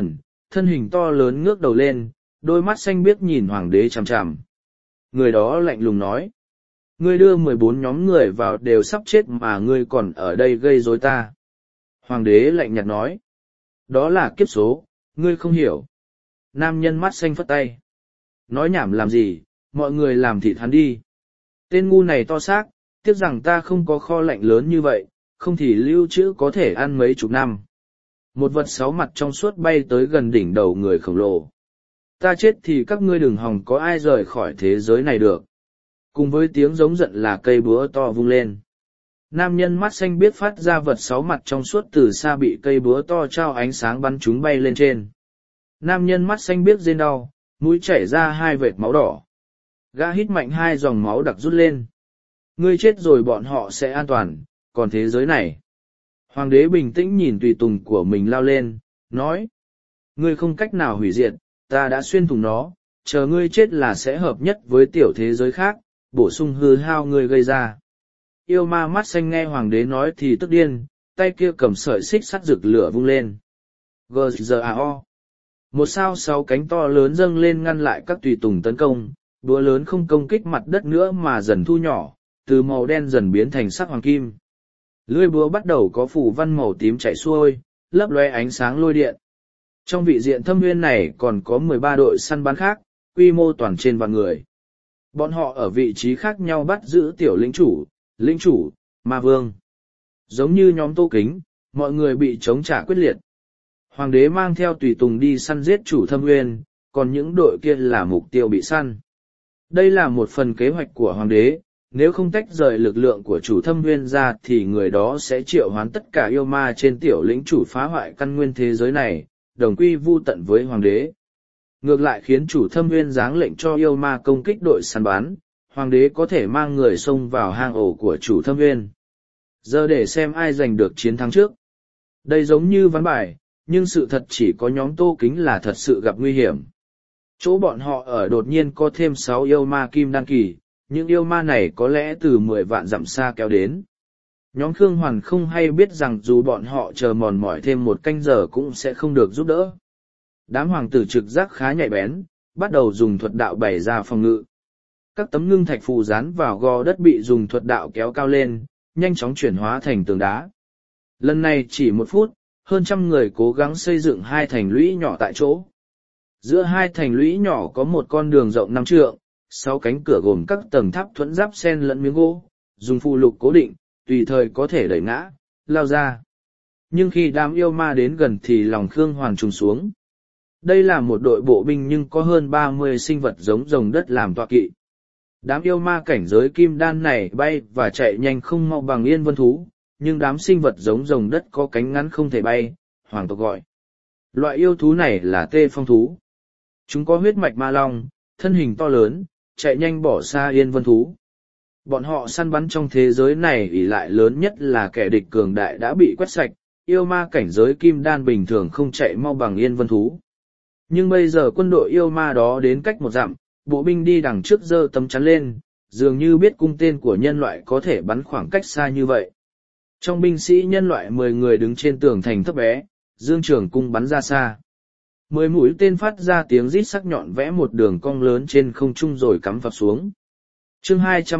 thân hình to lớn ngước đầu lên, đôi mắt xanh biếc nhìn hoàng đế chằm chằm. Người đó lạnh lùng nói, ngươi đưa 14 nhóm người vào đều sắp chết mà ngươi còn ở đây gây rối ta. Hoàng đế lạnh nhạt nói, đó là kiếp số, ngươi không hiểu. Nam nhân mắt xanh phất tay. Nói nhảm làm gì, mọi người làm thịt hắn đi. Tên ngu này to xác, tiếc rằng ta không có kho lạnh lớn như vậy, không thì lưu trữ có thể ăn mấy chục năm. Một vật 6 mặt trong suốt bay tới gần đỉnh đầu người khổng lồ. Ta chết thì các ngươi đừng hòng có ai rời khỏi thế giới này được. Cùng với tiếng giống giận là cây búa to vung lên. Nam nhân mắt xanh biết phát ra vật 6 mặt trong suốt từ xa bị cây búa to trao ánh sáng bắn chúng bay lên trên. Nam nhân mắt xanh biết rên đau, mũi chảy ra 2 vệt máu đỏ. Gã hít mạnh 2 dòng máu đặc rút lên. Ngươi chết rồi bọn họ sẽ an toàn, còn thế giới này. Hoàng đế bình tĩnh nhìn tùy tùng của mình lao lên, nói. Ngươi không cách nào hủy diệt, ta đã xuyên thủng nó, chờ ngươi chết là sẽ hợp nhất với tiểu thế giới khác, bổ sung hư hao ngươi gây ra. Yêu ma mắt xanh nghe hoàng đế nói thì tức điên, tay kia cầm sợi xích sắt rực lửa vung lên. Gzao. Một sao 6 cánh to lớn dâng lên ngăn lại các tùy tùng tấn công, búa lớn không công kích mặt đất nữa mà dần thu nhỏ, từ màu đen dần biến thành sắc hoàng kim. Lưỡi búa bắt đầu có phủ văn màu tím chảy xuôi, lấp loe ánh sáng lôi điện. Trong vị diện thâm nguyên này còn có 13 đội săn bắn khác, quy mô toàn trên vạn người. Bọn họ ở vị trí khác nhau bắt giữ tiểu lĩnh chủ, ma vương. Giống như nhóm Tô Kính, mọi người bị chống trả quyết liệt. Hoàng đế mang theo tùy tùng đi săn giết chủ thâm nguyên, còn những đội kia là mục tiêu bị săn. Đây là một phần kế hoạch của hoàng đế, nếu không tách rời lực lượng của chủ thâm nguyên ra thì người đó sẽ triệu hoán tất cả yêu ma trên tiểu lĩnh chủ phá hoại căn nguyên thế giới này, đồng quy vu tận với hoàng đế. Ngược lại khiến chủ thâm nguyên giáng lệnh cho yêu ma công kích đội săn bắn, hoàng đế có thể mang người xông vào hang ổ của chủ thâm nguyên. Giờ để xem ai giành được chiến thắng trước. Đây giống như ván bài, nhưng sự thật chỉ có nhóm Tô Kính là thật sự gặp nguy hiểm. Chỗ bọn họ ở đột nhiên có thêm 6 yêu ma kim đan kỳ, những yêu ma này có lẽ từ 10 vạn dặm xa kéo đến. Nhóm Khương Hoàn không hay biết rằng dù bọn họ chờ mòn mỏi thêm 1 canh giờ cũng sẽ không được giúp đỡ. Đám hoàng tử trực giác khá nhạy bén, bắt đầu dùng thuật đạo bày ra phòng ngự. Các tấm ngưng thạch phù dán vào gò đất bị dùng thuật đạo kéo cao lên, nhanh chóng chuyển hóa thành tường đá. Lần này chỉ 1 phút, hơn 100 người cố gắng xây dựng 2 thành lũy nhỏ tại chỗ. Giữa 2 thành lũy nhỏ có một con đường rộng 5 trượng, 6 cánh cửa gồm các tầng tháp thuẫn giáp sen lẫn miếng gỗ, dùng phù lục cố định, tùy thời có thể đẩy ngã, lao ra. Nhưng khi đám yêu ma đến gần thì lòng Khương Hoàn trùng xuống. Đây là một đội bộ binh nhưng có hơn 30 sinh vật giống rồng đất làm tọa kỵ. Đám yêu ma cảnh giới kim đan này bay và chạy nhanh không mau bằng yên vân thú, nhưng đám sinh vật giống rồng đất có cánh ngắn không thể bay, hoàng tộc gọi. Loại yêu thú này là tê phong thú. Chúng có huyết mạch ma long, thân hình to lớn, chạy nhanh bỏ xa yên vân thú. Bọn họ săn bắn trong thế giới này ỷ lại lớn nhất là kẻ địch cường đại đã bị quét sạch, yêu ma cảnh giới kim đan bình thường không chạy mau bằng yên vân thú. Nhưng bây giờ quân đội yêu ma đó đến cách 1 dặm, bộ binh đi đằng trước giơ tấm chắn lên, dường như biết cung tên của nhân loại có thể bắn khoảng cách xa như vậy. Trong binh sĩ nhân loại 10 người đứng trên tường thành thấp bé, dương trường cung bắn ra xa. 10 mũi tên phát ra tiếng rít sắc nhọn vẽ một đường cong lớn trên không trung rồi cắm phập xuống. Chương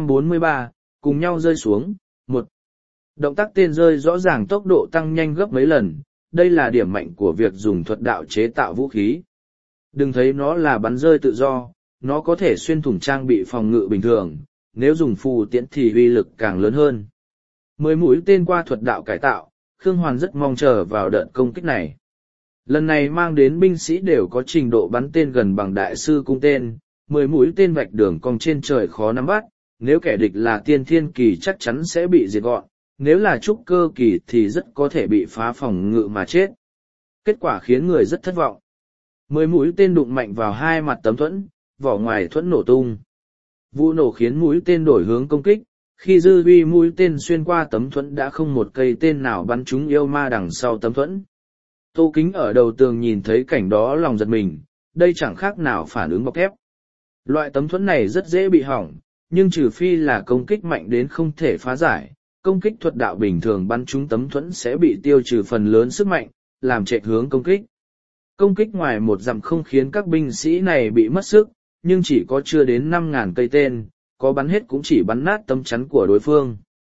243, cùng nhau rơi xuống. 1. Động tác tên rơi rõ ràng tốc độ tăng nhanh gấp mấy lần, đây là điểm mạnh của việc dùng thuật đạo chế tạo vũ khí. Đừng thấy nó là bắn rơi tự do, nó có thể xuyên thủng trang bị phòng ngự bình thường, nếu dùng phù tiễn thì uy lực càng lớn hơn. 10 mũi tên qua thuật đạo cải tạo, Khương Hoàn rất mong chờ vào đợt công kích này. Lần này mang đến binh sĩ đều có trình độ bắn tên gần bằng đại sư cung tên, 10 mũi tên vạch đường cong trên trời khó nắm bắt, nếu kẻ địch là tiên thiên kỳ chắc chắn sẽ bị diệt gọn, nếu là trúc cơ kỳ thì rất có thể bị phá phòng ngự mà chết. Kết quả khiến người rất thất vọng. 10 mũi tên đụng mạnh vào 2 mặt tấm thuẫn, vỏ ngoài thuẫn nổ tung. Vụ nổ khiến mũi tên đổi hướng công kích, khi dư uy mũi tên xuyên qua tấm thuẫn đã không một cây tên nào bắn trúng yêu ma đằng sau tấm thuẫn. Tô Kính ở đầu tường nhìn thấy cảnh đó lòng giật mình, đây chẳng khác nào phản ứng bọc thép. Loại tấm thuẫn này rất dễ bị hỏng, nhưng trừ phi là công kích mạnh đến không thể phá giải, công kích thuật đạo bình thường bắn trúng tấm thuẫn sẽ bị tiêu trừ phần lớn sức mạnh, làm trệ hướng công kích. Công kích ngoài một dặm không khiến các binh sĩ này bị mất sức, nhưng chỉ có chưa đến 5.000 cây tên, có bắn hết cũng chỉ bắn nát tấm chắn của đối phương.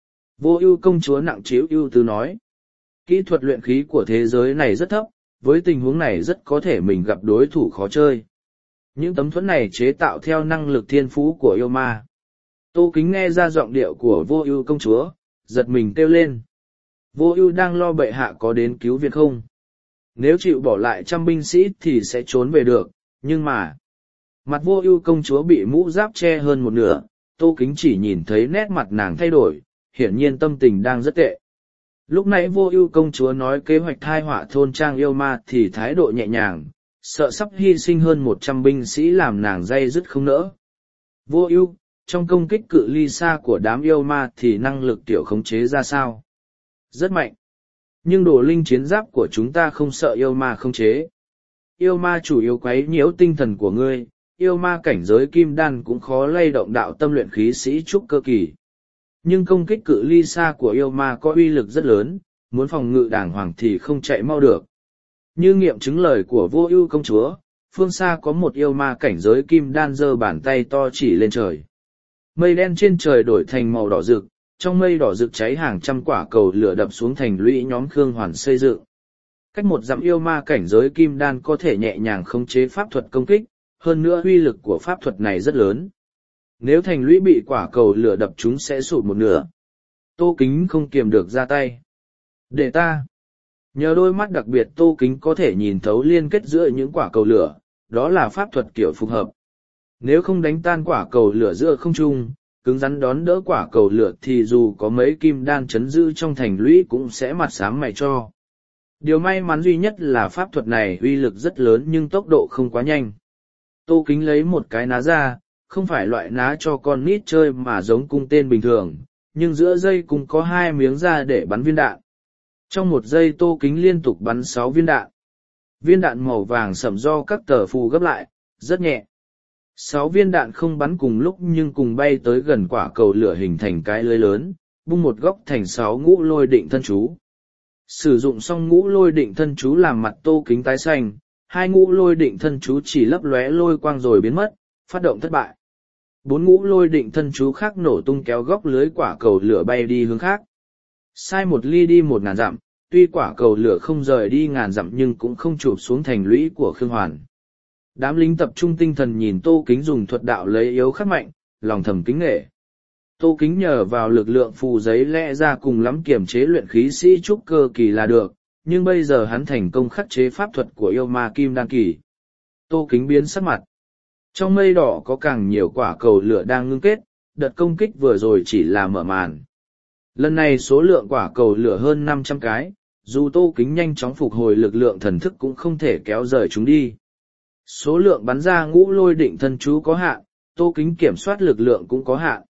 Vô Ưu công chúa nặng trĩu ưu tư nói, kỹ thuật luyện khí của thế giới này rất thấp, với tình huống này rất có thể mình gặp đối thủ khó chơi. Những tấm thuẫn này chế tạo theo năng lực thiên phú của yêu ma. Tô Kính nghe ra giọng điệu của Vô Ưu công chúa, giật mình kêu lên. Vô Ưu đang lo bệ hạ có đến cứu viện không? Nếu chịu bỏ lại 100 binh sĩ thì sẽ trốn về được, nhưng mà... Mặt Vô Ưu công chúa bị mũ giáp che hơn một nửa, Tô Kính chỉ nhìn thấy nét mặt nàng thay đổi, hiển nhiên tâm tình đang rất tệ. Lúc nãy Vô Ưu công chúa nói kế hoạch thai họa thôn trang yêu ma thì thái độ nhẹ nhàng, sợ sắp hy sinh hơn 100 binh sĩ làm nàng day dứt không nỡ. Vô Ưu, trong công kích cự ly xa của đám yêu ma thì năng lực tiểu khống chế ra sao? Rất mạnh. Nhưng đồ linh chiến giáp của chúng ta không sợ yêu ma khống chế. Yêu ma chủ yếu quấy nhiễu tinh thần của ngươi, yêu ma cảnh giới kim đan cũng khó lay động đạo tâm luyện khí sĩ trúc cơ kỳ. Nhưng công kích cự ly xa của yêu ma có uy lực rất lớn, muốn phòng ngự đàng hoàng thì không chạy mau được. Như nghiệm chứng lời của Vô Ưu công chúa, phương xa có một yêu ma cảnh giới kim đan giơ bàn tay to chỉ lên trời. Mây đen trên trời đổi thành màu đỏ rực, trong mây đỏ rực cháy hàng trăm quả cầu lửa đập xuống thành lũy nhóm Khương Hoàn xây dựng. Cách một dặm yêu ma cảnh giới kim đan có thể nhẹ nhàng khống chế pháp thuật công kích, hơn nữa uy lực của pháp thuật này rất lớn. Nếu thành lũy bị quả cầu lửa đập chúng sẽ sụt một nửa. Tô Kính không kiềm được ra tay. Để ta. Nhờ đôi mắt đặc biệt Tô Kính có thể nhìn thấu liên kết giữa những quả cầu lửa, đó là pháp thuật kiểu phù hợp. Nếu không đánh tan quả cầu lửa giữa không trung, cứng rắn đón đỡ quả cầu lửa thì dù có mấy kim đan chấn giữ trong thành lũy cũng sẽ mặt xám mày cho. Điều may mắn duy nhất là pháp thuật này uy lực rất lớn nhưng tốc độ không quá nhanh. Tô Kính lấy một cái ná ra, không phải loại ná cho con nít chơi mà giống cung tên bình thường, nhưng giữa dây cung có 2 miếng ra để bắn viên đạn. Trong một giây Tô Kính liên tục bắn 6 viên đạn. Viên đạn màu vàng sẫm do các tờ phù gấp lại, rất nhẹ. 6 viên đạn không bắn cùng lúc nhưng cùng bay tới gần quả cầu lửa hình thành cái lưới lớn, bung một góc thành 6 ngũ lôi định thân chú. Sử dụng xong ngũ lôi định thân chú làm mặt Tô Kính tái xanh, 2 ngũ lôi định thân chú chỉ lấp lóe lôi quang rồi biến mất, phát động thất bại. 4 ngũ lôi định thân chú khác nổ tung kéo góc lưới quả cầu lửa bay đi hướng khác. Sai một ly đi 1000 dặm, tuy quả cầu lửa không rời đi 1000 dặm nhưng cũng không chụp xuống thành lũy của Khương Hoàn. Đám lính tập trung tinh thần nhìn Tô Kính dùng thuật đạo lấy yếu khắc mạnh, lòng thầm kính nể. Tô Kính nhờ vào lực lượng phù giấy lẽ ra cùng lắm kiềm chế luyện khí sĩ trúc cơ kỳ là được, nhưng bây giờ hắn thành công khắc chế pháp thuật của yêu ma kim đan kỳ. Tô Kính biến sắc mặt. Trong mây đỏ có càng nhiều quả cầu lửa đang ngưng kết, đợt công kích vừa rồi chỉ là mở màn. Lần này số lượng quả cầu lửa hơn 500 cái, dù Tô Kính nhanh chóng phục hồi lực lượng thần thức cũng không thể kéo rời chúng đi. Số lượng bắn ra ngũ lôi định thân chú có hạn, Tô Kính kiểm soát lực lượng cũng có hạn.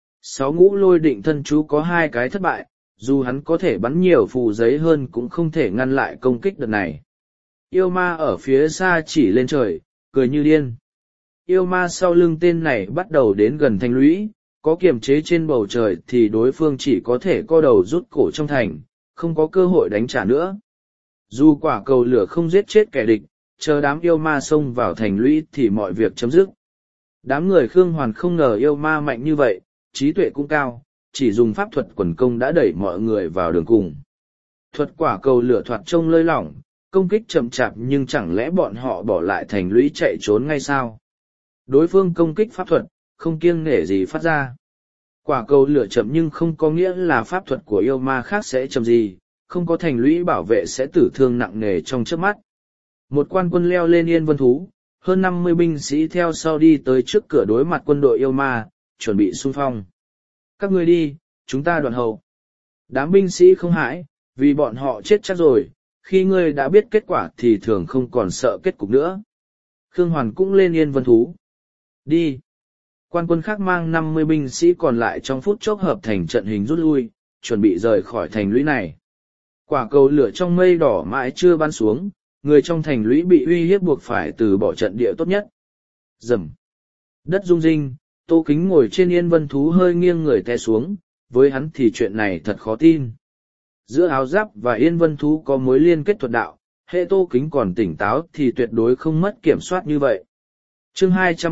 6 ngũ lôi định thân chú có 2 cái thất bại, dù hắn có thể bắn nhiều phù giấy hơn cũng không thể ngăn lại công kích đợt này. Yêu ma ở phía xa chỉ lên trời, cười như điên. Yêu ma sau lưng tên này bắt đầu đến gần thành lũy, có kiềm chế trên bầu trời thì đối phương chỉ có thể co đầu rút cổ trong thành, không có cơ hội đánh trả nữa. Dù quả cầu lửa không giết chết kẻ địch, chờ đám yêu ma xông vào thành lũy thì mọi việc chấm dứt. Đám người Khương Hoàn không ngờ yêu ma mạnh như vậy, trí tuệ cũng cao, chỉ dùng pháp thuật quần công đã đẩy mọi người vào đường cùng. Thuật quả cầu lửa thoạt trông lơi lỏng, công kích chậm chạp nhưng chẳng lẽ bọn họ bỏ lại thành lũy chạy trốn ngay sao? Đối phương công kích pháp thuật, không kiêng nể gì phát ra. Quả cầu lửa chậm nhưng không có nghĩa là pháp thuật của yêu ma khác sẽ chậm gì, không có thành lũy bảo vệ sẽ tử thương nặng nề trong chớp mắt. Một quan quân leo lên yên vân thú, hơn 50 binh sĩ theo sau đi tới trước cửa đối mặt quân đội yêu ma, chuẩn bị xung phong. Các ngươi đi, chúng ta đoạn hậu. Đám binh sĩ không hãi, vì bọn họ chết chắc rồi, khi ngươi đã biết kết quả thì thường không còn sợ kết cục nữa. Khương Hoàn cũng lên yên vân thú. Đi. Quan quân khác mang 50 binh sĩ còn lại trong phút chốc hợp thành trận hình rút lui, chuẩn bị rời khỏi thành lũy này. Quả cầu lửa trong mây đỏ mãi chưa bắn xuống, người trong thành lũy bị uy hiếp buộc phải từ bỏ trận địa tốt nhất. Rầm. Đất rung rinh, Tô Kính ngồi trên yên vân thú hơi nghiêng người té xuống, với hắn thì chuyện này thật khó tin. Giữa áo giáp và yên vân thú có mối liên kết thuật đạo, hệ Tô Kính còn tỉnh táo thì tuyệt đối không mất kiểm soát như vậy. Chương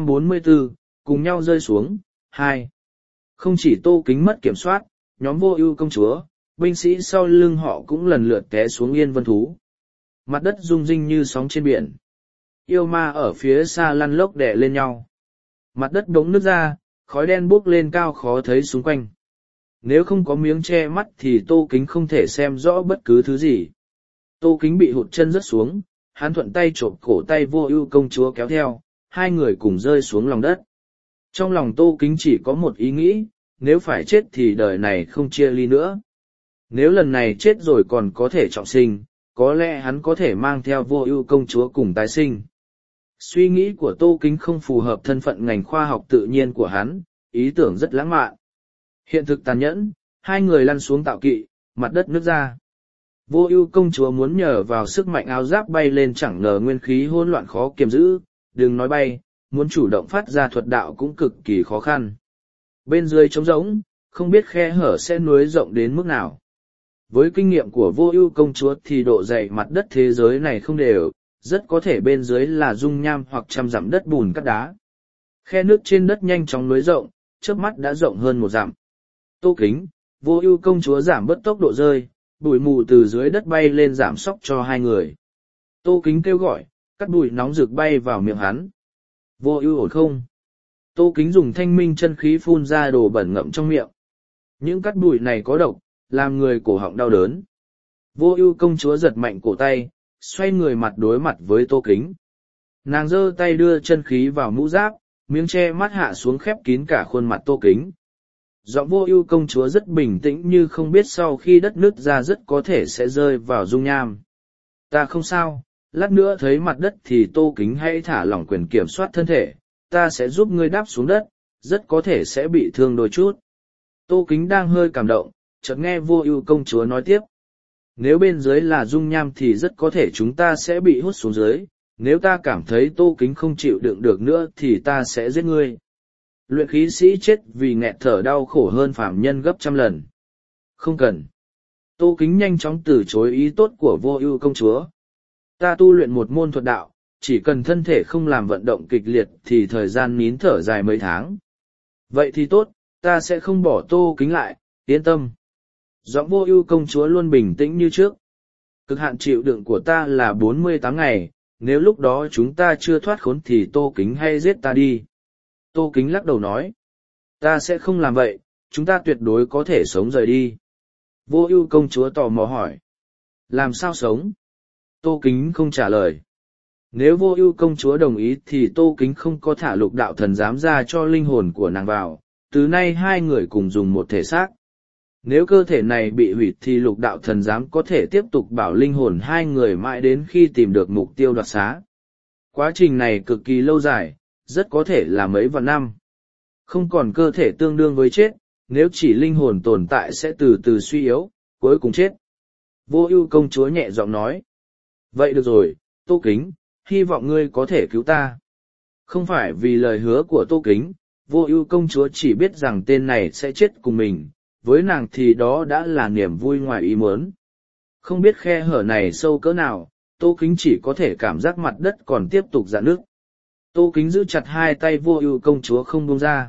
244, cùng nhau rơi xuống, 2. Không chỉ Tô Kính mất kiểm soát, nhóm Vô Ưu công chúa, binh sĩ sau lưng họ cũng lần lượt té xuống yên vân thú. Mặt đất rung rinh như sóng trên biển. Yêu ma ở phía xa lăn lốc đè lên nhau. Mặt đất bỗng nứt ra, khói đen bốc lên cao khó thấy xung quanh. Nếu không có miếng che mắt thì Tô Kính không thể xem rõ bất cứ thứ gì. Tô Kính bị hụt chân rớt xuống, hắn thuận tay chộp cổ tay Vô Ưu công chúa kéo theo, hai người cùng rơi xuống lòng đất. Trong lòng Tô Kính chỉ có một ý nghĩ, nếu phải chết thì đời này không chia ly nữa. Nếu lần này chết rồi còn có thể trọng sinh, có lẽ hắn có thể mang theo Vô Ưu công chúa cùng tái sinh. Suy nghĩ của Tô Kính không phù hợp thân phận ngành khoa học tự nhiên của hắn, ý tưởng rất lãng mạn. Hiện thực tàn nhẫn, hai người lăn xuống tạo kỵ, mặt đất nứt ra. Vô Ưu công chúa muốn nhờ vào sức mạnh áo giáp bay lên, chẳng ngờ nguyên khí hỗn loạn khó kiềm giữ, đừng nói bay, muốn chủ động phát ra thuật đạo cũng cực kỳ khó khăn. Bên dưới trống rỗng, không biết khe hở sẽ nối rộng đến mức nào. Với kinh nghiệm của Vô Ưu công chúa thì độ dày mặt đất thế giới này không đều, rất có thể bên dưới là dung nham hoặc trăm dặm đất bùn cát đá. Khe nước trên đất nhanh chóng nối rộng, chớp mắt đã rộng hơn 1 dặm. Tô Kính, Vô Ưu công chúa giảm bớt tốc độ rơi, bụi mù từ dưới đất bay lên giảm sóc cho hai người. Tô Kính kêu gọi, cắt bụi nóng rực bay vào miệng hắn. Vô Ưu ổn không? Tô Kính dùng thanh minh chân khí phun ra đồ bẩn ngậm trong miệng. Những cắt bụi này có độc, làm người cổ họng đau đớn. Vô Ưu công chúa giật mạnh cổ tay, xoay người mặt đối mặt với Tô Kính. Nàng giơ tay đưa chân khí vào mũ giáp, miếng che mắt hạ xuống khép kín cả khuôn mặt Tô Kính. Giọng Vô Ưu công chúa rất bình tĩnh như không biết sau khi đất nứt ra rất có thể sẽ rơi vào dung nham. Ta không sao, lát nữa thấy mặt đất thì Tô Kính hãy thả lỏng quyền kiểm soát thân thể, ta sẽ giúp ngươi đáp xuống đất, rất có thể sẽ bị thương đôi chút. Tô Kính đang hơi cảm động, chợt nghe Vô Ưu công chúa nói tiếp. Nếu bên dưới là dung nham thì rất có thể chúng ta sẽ bị hút xuống dưới, nếu ta cảm thấy Tô Kính không chịu đựng được nữa thì ta sẽ giết ngươi. Luyện khí sĩ chết vì nghẹt thở đau khổ hơn phàm nhân gấp 100 lần. Không cần. Tô Kính nhanh chóng từ chối ý tốt của Vô Ưu công chúa. Ta tu luyện một môn thuật đạo, chỉ cần thân thể không làm vận động kịch liệt thì thời gian nín thở dài mấy tháng. Vậy thì tốt, ta sẽ không bỏ Tô Kính lại, yên tâm. Giọng Vô Ưu công chúa luôn bình tĩnh như trước. Cực hạn chịu đựng của ta là 48 ngày, nếu lúc đó chúng ta chưa thoát khốn thì Tô Kính hay giết ta đi. Tô Kính lắc đầu nói. Ta sẽ không làm vậy, chúng ta tuyệt đối có thể sống rời đi. Vô Ưu công chúa tò mò hỏi. Làm sao sống? Tô Kính không trả lời. Nếu Vô Ưu công chúa đồng ý thì Tô Kính không có thả Lục đạo thần giám ra cho linh hồn của nàng vào, từ nay hai người cùng dùng một thể xác. Nếu cơ thể này bị hủy thì Lục đạo thần giám có thể tiếp tục bảo linh hồn hai người mãi đến khi tìm được mục tiêu đoạt xá. Quá trình này cực kỳ lâu dài, rất có thể là mấy vạn năm. Không còn cơ thể tương đương với chết, nếu chỉ linh hồn tồn tại sẽ từ từ suy yếu, cuối cùng chết. Vô Ưu công chúa nhẹ giọng nói. Vậy được rồi, Tô Kính, hy vọng ngươi có thể cứu ta. Không phải vì lời hứa của Tô Kính, Vô Ưu công chúa chỉ biết rằng tên này sẽ chết cùng mình, với nàng thì đó đã là niềm vui ngoài ý muốn. Không biết khe hở này sâu cỡ nào, Tô Kính chỉ có thể cảm giác mặt đất còn tiếp tục rạn nứt. Tô Kính giữ chặt hai tay Vô Ưu công chúa không buông ra.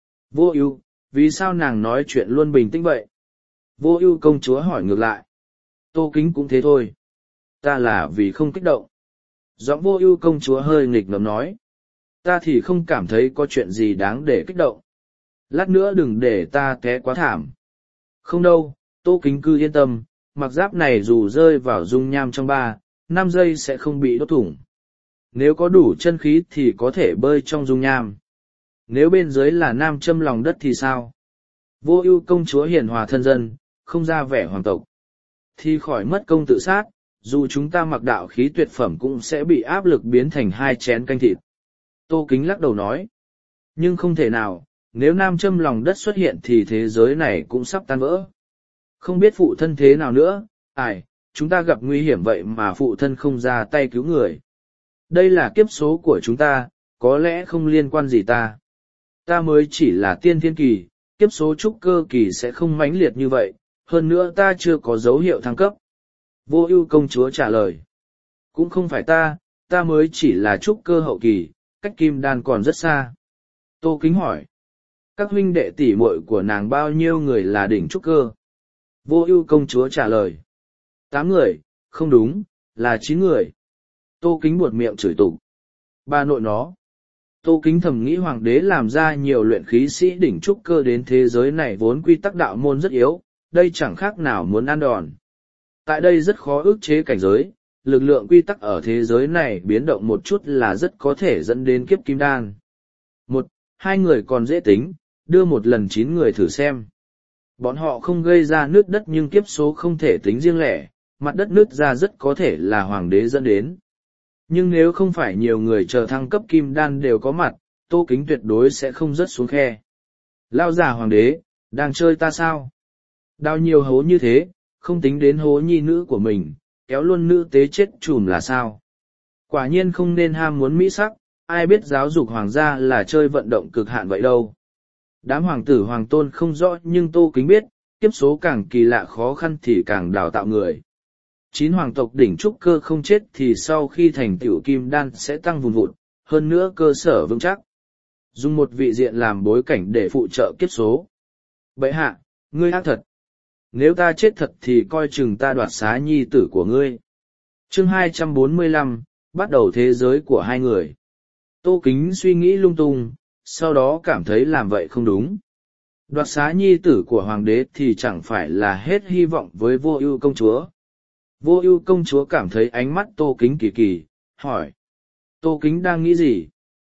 Vô Ưu, vì sao nàng nói chuyện luôn bình tĩnh vậy? Vô Ưu công chúa hỏi ngược lại. Tô Kính cũng thế thôi. Ta là vì không kích động. Giọng Vô Ưu công chúa hơi nghịch ngợm nói. Ta thì không cảm thấy có chuyện gì đáng để kích động. Lát nữa đừng để ta té quá thảm. Không đâu, Tô Kính cứ yên tâm, mặc giáp này dù rơi vào dung nham trong 3-5 giây sẽ không bị đốt thủng. Nếu có đủ chân khí thì có thể bơi trong dung nham. Nếu bên dưới là nam châm lòng đất thì sao? Vô Ưu công chúa hiền hòa thân dân, không ra vẻ hoàng tộc. Thì khỏi mất công tự sát, dù chúng ta mặc đạo khí tuyệt phẩm cũng sẽ bị áp lực biến thành 2 chén canh thịt. Tô Kính lắc đầu nói. Nhưng không thể nào, nếu nam châm lòng đất xuất hiện thì thế giới này cũng sắp tan vỡ. Không biết phụ thân thế nào nữa, chúng ta gặp nguy hiểm vậy mà phụ thân không ra tay cứu người. Đây là kiếp số của chúng ta, có lẽ không liên quan gì ta. Ta mới chỉ là tiên thiên kỳ, kiếp số trúc cơ kỳ sẽ không mãnh liệt như vậy, hơn nữa ta chưa có dấu hiệu thăng cấp. Vô Ưu công chúa trả lời. Cũng không phải ta mới chỉ là trúc cơ hậu kỳ, cách kim đan còn rất xa. Tô Kính hỏi. Các huynh đệ tỷ muội của nàng bao nhiêu người là đỉnh trúc cơ? Vô Ưu công chúa trả lời. 8 người, không đúng, là 9 người. Tô Kính buột miệng chửi tục. Bà nội nó. Tô Kính thầm nghĩ hoàng đế làm ra nhiều luyện khí sĩ đỉnh trúc cơ đến thế giới này vốn quy tắc đạo môn rất yếu, đây chẳng khác nào muốn ăn đòn. Tại đây rất khó ức chế cảnh giới, lực lượng quy tắc ở thế giới này biến động một chút là rất có thể dẫn đến kiếp kim đan. 1, 2 người còn dễ tính, đưa một lần 9 người thử xem. Bọn họ không gây ra nứt đất nhưng kiếp số không thể tính riêng lẻ, mặt đất nứt ra rất có thể là hoàng đế dẫn đến. Nhưng nếu không phải nhiều người chờ thăng cấp kim đan đều có mặt, Tô Kính tuyệt đối sẽ không rớt xuống khe. Lao giả hoàng đế, đang chơi ta sao? Đào nhiều hố như thế, không tính đến hố nhi nữ của mình, kéo luôn nữ tế chết chùm là sao? Quả nhiên không nên ham muốn mỹ sắc, ai biết giáo dục hoàng gia là chơi vận động cực hạn vậy đâu. Đám hoàng tử hoàng tôn không rõ nhưng Tô Kính biết, kiếp số càng kỳ lạ khó khăn thì càng đào tạo người. 9 hoàng tộc đỉnh trúc cơ không chết thì sau khi thành tựu kim đan sẽ tăng vùn vụt, hơn nữa cơ sở vững chắc. Dùng một vị diện làm bối cảnh để phụ trợ kiếp số. Bệ hạ, ngươi ác thật. Nếu ta chết thật thì coi chừng ta đoạt xá nhi tử của ngươi. Chương 245, bắt đầu thế giới của hai người. Tô Kính suy nghĩ lung tung, sau đó cảm thấy làm vậy không đúng. Đoạt xá nhi tử của hoàng đế thì chẳng phải là hết hy vọng với Vô Ưu công chúa. Vô Ưu công chúa cảm thấy ánh mắt Tô Kính kỳ kỳ, hỏi. Tô Kính đang nghĩ gì?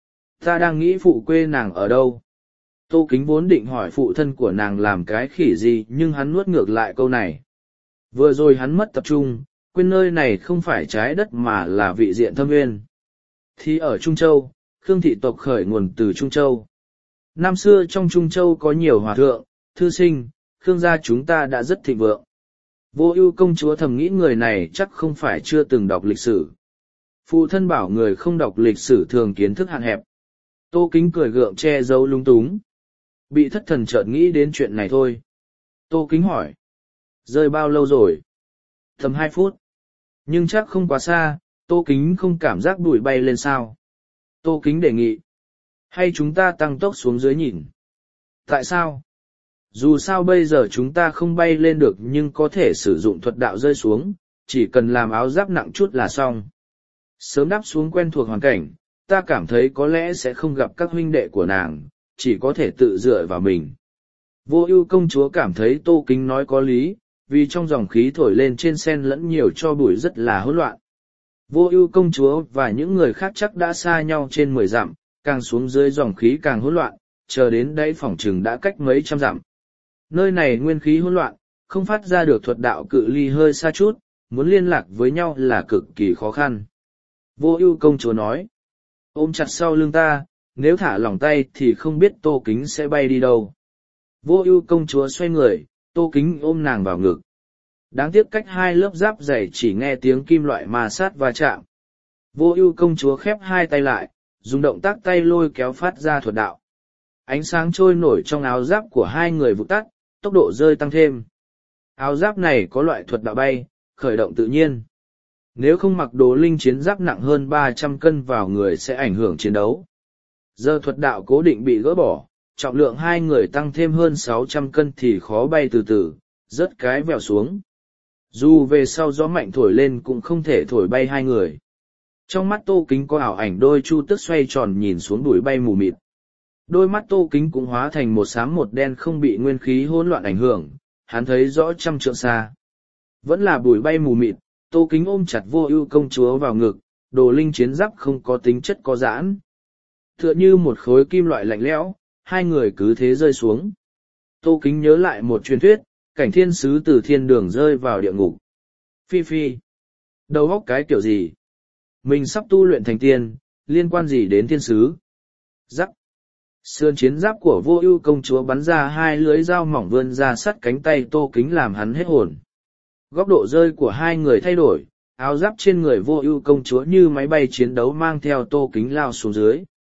Ta đang nghĩ phụ quê nàng ở đâu? Tô Kính vốn định hỏi phụ thân của nàng làm cái khỉ gì nhưng hắn nuốt ngược lại câu này. Vừa rồi hắn mất tập trung, quên nơi này không phải trái đất mà là vị diện thâm nguyên. Thì ở Trung Châu, Khương thị tộc khởi nguồn từ Trung Châu. Năm xưa trong Trung Châu có nhiều hòa thượng, thư sinh, Khương gia chúng ta đã rất thịnh vượng. Vô Ưu công chúa thầm nghĩ người này chắc không phải chưa từng đọc lịch sử. Phụ thân bảo người không đọc lịch sử thường kiến thức hạn hẹp. Tô Kính cười gượng che giấu lung túng. Bị thất thần chợt nghĩ đến chuyện này thôi. Tô Kính hỏi. Rơi bao lâu rồi? Tầm 2 phút. Nhưng chắc không quá xa, Tô Kính không cảm giác bụi bay lên sao. Tô Kính đề nghị. Hay chúng ta tăng tốc xuống dưới nhìn? Tại sao? Dù sao bây giờ chúng ta không bay lên được nhưng có thể sử dụng thuật đạo rơi xuống, chỉ cần làm áo giáp nặng chút là xong. Sớm đáp xuống quen thuộc hoàn cảnh, ta cảm thấy có lẽ sẽ không gặp các huynh đệ của nàng, chỉ có thể tự dựa vào mình. Vô Ưu công chúa cảm thấy Tô Kính nói có lý, vì trong dòng khí thổi lên trên sen lẫn nhiều tro bụi rất là hỗn loạn. Vô Ưu công chúa và những người khác chắc đã xa nhau trên 10 dặm, càng xuống dưới dòng khí càng hỗn loạn, chờ đến đáy phỏng chừng đã cách mấy trăm dặm. Nơi này nguyên khí hỗn loạn, không phát ra được thuật đạo cự ly hơi xa chút, muốn liên lạc với nhau là cực kỳ khó khăn. Vô Ưu công chúa nói, ôm chặt sau lưng ta, nếu thả lỏng tay thì không biết Tô Kính sẽ bay đi đâu. Vô Ưu công chúa xoay người, Tô Kính ôm nàng vào ngực. Đáng tiếc cách 2 lớp giáp dày chỉ nghe tiếng kim loại ma sát va chạm. Vô Ưu công chúa khép 2 tay lại, dùng động tác tay lôi kéo phát ra thuật đạo. Ánh sáng trôi nổi trong áo giáp của 2 người vụt tắt, tốc độ rơi tăng thêm. Áo giáp này có loại thuật đạo bay, khởi động tự nhiên. Nếu không mặc đồ linh chiến giáp nặng hơn 300 cân vào người sẽ ảnh hưởng chiến đấu. Giờ thuật đạo cố định bị gỡ bỏ, trọng lượng 2 người tăng thêm hơn 600 cân thì khó bay từ từ, rớt cái vèo xuống. Dù về sau gió mạnh thổi lên cũng không thể thổi bay 2 người. Trong mắt Tô Kính có ảo ảnh đôi chu tước xoay tròn nhìn xuống bụi bay mù mịt. Đôi mắt Tô Kính cũng hóa thành một xám một đen không bị nguyên khí hỗn loạn ảnh hưởng, hắn thấy rõ trăm trượng xa. Vẫn là bụi bay mù mịt, Tô Kính ôm chặt Vô Ưu công chúa vào ngực, đồ linh chiến giáp không có tính chất có giãn. Tựa như một khối kim loại lạnh lẽo, 2 người cứ thế rơi xuống. Tô Kính nhớ lại một truyền thuyết, cảnh thiên sứ từ thiên đường rơi vào địa ngục. Phi phi. Đầu óc cái kiểu gì? Mình sắp tu luyện thành tiên, liên quan gì đến thiên sứ? Rắc. Sườn chiến giáp của Vô Ưu công chúa bắn ra 2 lưỡi dao mỏng vươn ra sát cánh tay Tô Kính làm hắn hết hồn. Góc độ rơi của 2 người thay đổi, áo giáp trên người Vô Ưu công chúa như máy bay chiến đấu mang theo Tô Kính lao xuống dưới.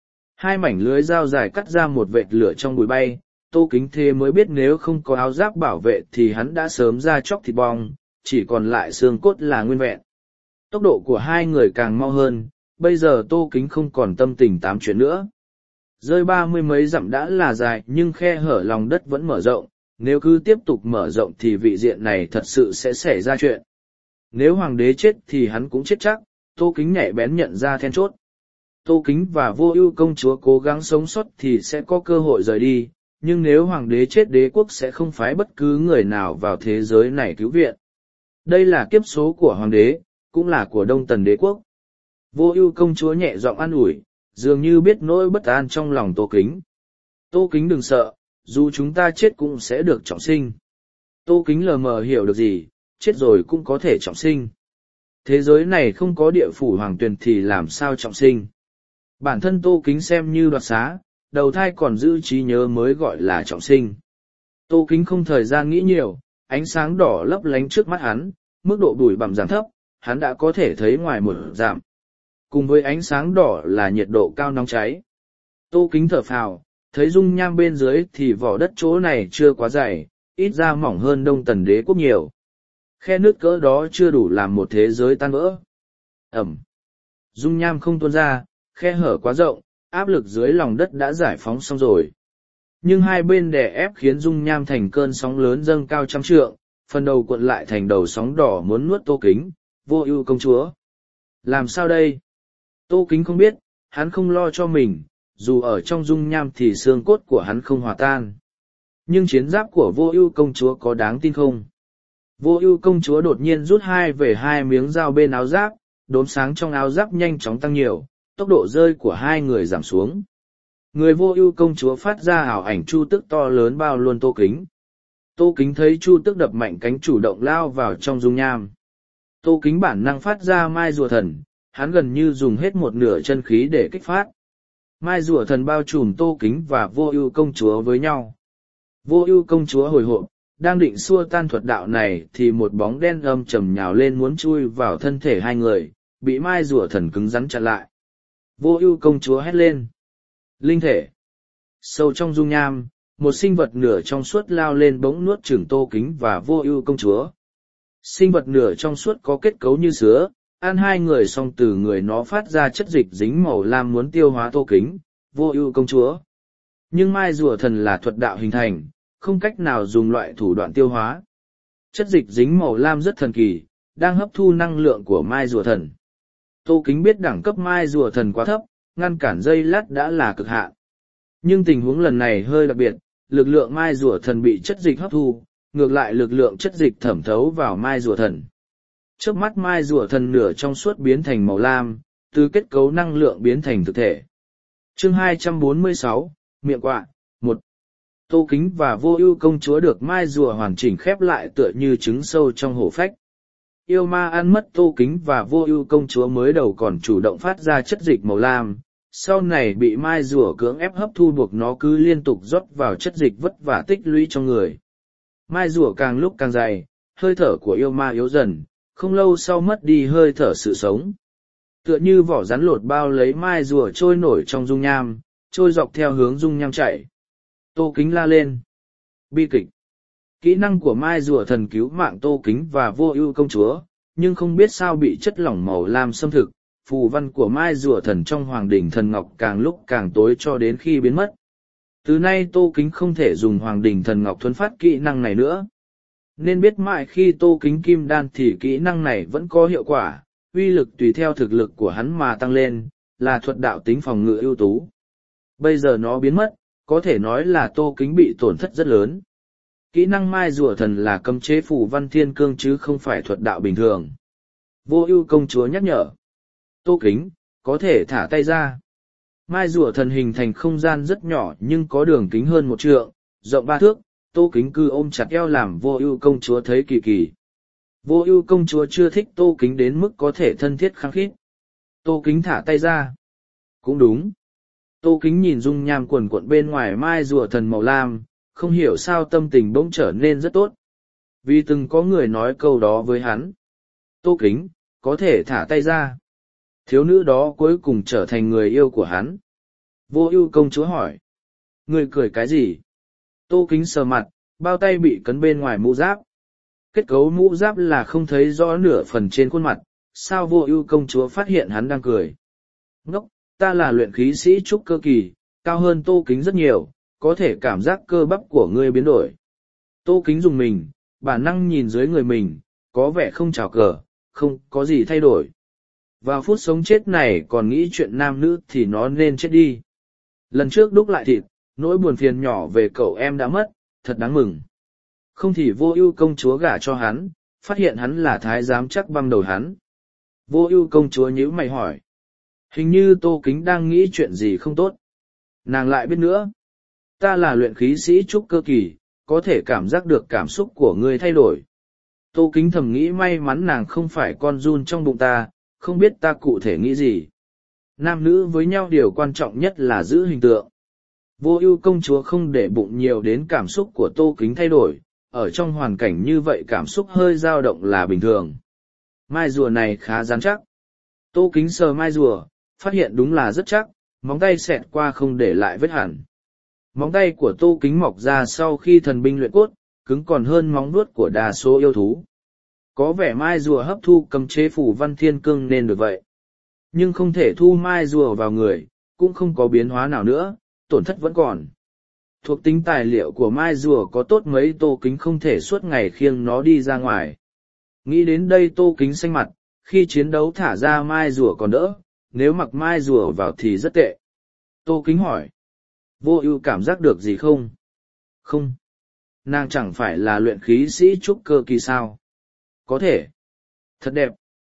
2 mảnh lưới dao dài cắt ra một vệt lửa trong bụi bay, Tô Kính thế mới biết nếu không có áo giáp bảo vệ thì hắn đã sớm ra chóc thịt bong, chỉ còn lại xương cốt là nguyên vẹn. Tốc độ của hai người càng mau hơn, bây giờ Tô Kính không còn tâm tình tám chuyện nữa. Rơi 30 mấy dặm đã là dài nhưng khe hở lòng đất vẫn mở rộng, nếu cứ tiếp tục mở rộng thì vị diện này thật sự sẽ xảy ra chuyện. Nếu hoàng đế chết thì hắn cũng chết chắc, Tô Kính nhạy bén nhận ra then chốt. Tô Kính và Vô Ưu công chúa cố gắng sống sót thì sẽ có cơ hội rời đi, nhưng nếu hoàng đế chết đế quốc sẽ không phái bất cứ người nào vào thế giới này cứu viện. Đây là kiếp số của hoàng đế, cũng là của Đông Tần đế quốc. Vô Ưu công chúa nhẹ giọng an ủi, dường như biết nỗi bất an trong lòng Tô Kính. Tô Kính đừng sợ, dù chúng ta chết cũng sẽ được trọng sinh. Tô Kính lờ mờ hiểu được gì, chết rồi cũng có thể trọng sinh. Thế giới này không có địa phủ hoàng tuyền thì làm sao trọng sinh. Bản thân Tô Kính xem như đoạt xá, đầu thai còn giữ trí nhớ mới gọi là trọng sinh. Tô Kính không thời gian nghĩ nhiều, ánh sáng đỏ lấp lánh trước mắt hắn, mức độ bụi bặm giảm thấp, hắn đã có thể thấy ngoài một dặm. Cùng với ánh sáng đỏ là nhiệt độ cao nóng cháy. Tô Kính thở phào, thấy dung nham bên dưới thì vỏ đất chỗ này chưa quá dày, ít ra mỏng hơn Đông Tần đế quốc nhiều. Khe nước cỡ đó chưa đủ làm một thế giới tan vỡ. Ẩm. Dung nham không tuôn ra, khe hở quá rộng, áp lực dưới lòng đất đã giải phóng xong rồi. Nhưng hai bên đè ép khiến dung nham thành cơn sóng lớn dâng cao trăm trượng, phần đầu cuộn lại thành đầu sóng đỏ muốn nuốt Tô Kính, Vô Ưu công chúa. Làm sao đây? Tô Kính không biết, hắn không lo cho mình, dù ở trong dung nham thì xương cốt của hắn không hòa tan. Nhưng chiến giáp của Vô Ưu công chúa có đáng tin không? Vô Ưu công chúa đột nhiên rút hai miếng dao bên áo giáp, đốm sáng trong áo giáp nhanh chóng tăng nhiều, tốc độ rơi của hai người giảm xuống. Người Vô Ưu công chúa phát ra ảo ảnh chu tước to lớn bao luôn Tô Kính. Tô Kính thấy chu tước đập mạnh cánh chủ động lao vào trong dung nham. Tô Kính bản năng phát ra mai rùa thần, hắn gần như dùng hết một nửa chân khí để kích phát. Mai rùa thần bao trùm Tô Kính và Vô Ưu công chúa với nhau. Vô Ưu công chúa hồi hộp, đang định xua tan thuật đạo này thì một bóng đen âm trầm nhào lên muốn chui vào thân thể hai người, bị mai rùa thần cứng rắn chặn lại. Vô Ưu công chúa hét lên. Linh thể. Sâu trong dung nham, một sinh vật nửa trong suốt lao lên bỗng nuốt chửng Tô Kính và Vô Ưu công chúa. Sinh vật nửa trong suốt có kết cấu như sứa, ăn hai người xong từ người nó phát ra chất dịch dính màu lam muốn tiêu hóa Tô Kính, Vô Ưu công chúa. Nhưng mai rùa thần là thuật đạo hình thành, không cách nào dùng loại thủ đoạn tiêu hóa. Chất dịch dính màu lam rất thần kỳ, đang hấp thu năng lượng của mai rùa thần. Tô Kính biết đẳng cấp mai rùa thần quá thấp, ngăn cản dây lát đã là cực hạn. Nhưng tình huống lần này hơi đặc biệt, lực lượng mai rùa thần bị chất dịch hấp thu, ngược lại lực lượng chất dịch thẩm thấu vào mai rùa thần. Trước mắt mai rùa thần nửa trong suốt biến thành màu lam, từ kết cấu năng lượng biến thành thực thể. Chương 246, Miệng quạ, 1. Tô Kính và Vô Ưu công chúa được mai rùa hoàn chỉnh khép lại tựa như trứng sâu trong hổ phách. Yêu ma ăn mất Tô Kính và Vô Ưu công chúa mới đầu còn chủ động phát ra chất dịch màu lam, sau này bị mai rùa cưỡng ép hấp thu buộc nó cứ liên tục rót vào chất dịch vất vả tích lũy trong người. Mai rùa càng lúc càng dày, hơi thở của yêu ma yếu dần, không lâu sau mất đi hơi thở sự sống. Tựa như vỏ rắn lột bao lấy mai rùa trôi nổi trong dung nham, trôi dọc theo hướng dung nham chảy. Tô Kính la lên. Bi kịch. Kỹ năng của mai rùa thần cứu mạng Tô Kính và Vô Ưu công chúa, nhưng không biết sao bị chất lỏng màu lam xâm thực, phù văn của mai rùa thần trong hoàng đỉnh thần ngọc càng lúc càng tối cho đến khi biến mất. Từ nay Tô Kính không thể dùng hoàng đỉnh thần ngọc thuấn phát kỹ năng này nữa. Nên biết mãi khi Tô Kính kim đan thì kỹ năng này vẫn có hiệu quả, uy lực tùy theo thực lực của hắn mà tăng lên, là thuật đạo tính phòng ngự ưu tú. Bây giờ nó biến mất, có thể nói là Tô Kính bị tổn thất rất lớn. Kỹ năng mai rùa thần là cấm chế phù văn thiên cương chứ không phải thuật đạo bình thường. Vô Ưu công chúa nhắc nhở. Tô Kính, có thể thả tay ra. Mai rùa thần hình thành không gian rất nhỏ nhưng có đường kính hơn 1 trượng, rộng 3 thước, Tô Kính cứ ôm chặt eo làm Vô Ưu công chúa thấy kỳ kỳ. Vô Ưu công chúa chưa thích Tô Kính đến mức có thể thân thiết khăng khít. Tô Kính thả tay ra. Cũng đúng. Tô Kính nhìn dung nham quần quận bên ngoài mai rùa thần màu lam, không hiểu sao tâm tình bỗng trở nên rất tốt. Vì từng có người nói câu đó với hắn. Tô Kính, có thể thả tay ra. Thiếu nữ đó cuối cùng trở thành người yêu của hắn. Vô Ưu công chúa hỏi. Người cười cái gì? Tô Kính sờ mặt, bao tay bị cấn bên ngoài mũ giáp. Kết cấu mũ giáp là không thấy rõ nửa phần trên khuôn mặt, sao Vô Ưu công chúa phát hiện hắn đang cười. Ngốc, ta là luyện khí sĩ trúc cơ kỳ, cao hơn Tô Kính rất nhiều, có thể cảm giác cơ bắp của ngươi biến đổi. Tô Kính dùng mình, bản năng nhìn dưới người mình, có vẻ không chào cờ, không có gì thay đổi. Vào phút sống chết này còn nghĩ chuyện nam nữ thì nó nên chết đi. Lần trước đúc lại thịt, nỗi buồn phiền nhỏ về cậu em đã mất, thật đáng mừng. Không thì Vô Ưu công chúa gả cho hắn, phát hiện hắn là thái giám chắc băm đầu hắn. Vô Ưu công chúa nhíu mày hỏi. Hình như Tô Kính đang nghĩ chuyện gì không tốt. Nàng lại biết nữa. Ta là luyện khí sĩ trúc cơ kỳ, có thể cảm giác được cảm xúc của ngươi thay đổi. Tô Kính thầm nghĩ may mắn nàng không phải con giun trong bụng ta, không biết ta cụ thể nghĩ gì. Nam nữ với nhau điều quan trọng nhất là giữ hình tượng. Vô Ưu công chúa không để bụng nhiều đến cảm xúc của Tô Kính thay đổi, ở trong hoàn cảnh như vậy cảm xúc hơi dao động là bình thường. Mai rùa này khá rắn chắc. Tô Kính sờ mai rùa, phát hiện đúng là rất chắc, móng tay xẹt qua không để lại vết hẳn. Móng tay của Tô Kính mọc ra sau khi thần binh luyện cốt, cứng còn hơn móng vuốt của đa số yêu thú. Có vẻ mai rùa hấp thu cấm chế phủ văn thiên cương nên được vậy. Nhưng không thể thu mai rùa vào người, cũng không có biến hóa nào nữa, tổn thất vẫn còn. Thuộc tính tài liệu của mai rùa có tốt mấy Tô Kính không thể suốt ngày khiêng nó đi ra ngoài. Nghĩ đến đây Tô Kính xanh mặt, khi chiến đấu thả ra mai rùa còn đỡ, nếu mặc mai rùa vào thì rất tệ. Tô Kính hỏi. Vô Ưu cảm giác được gì không? Không. Nàng chẳng phải là luyện khí sĩ trúc cơ kỳ sao? Có thể. Thật đẹp.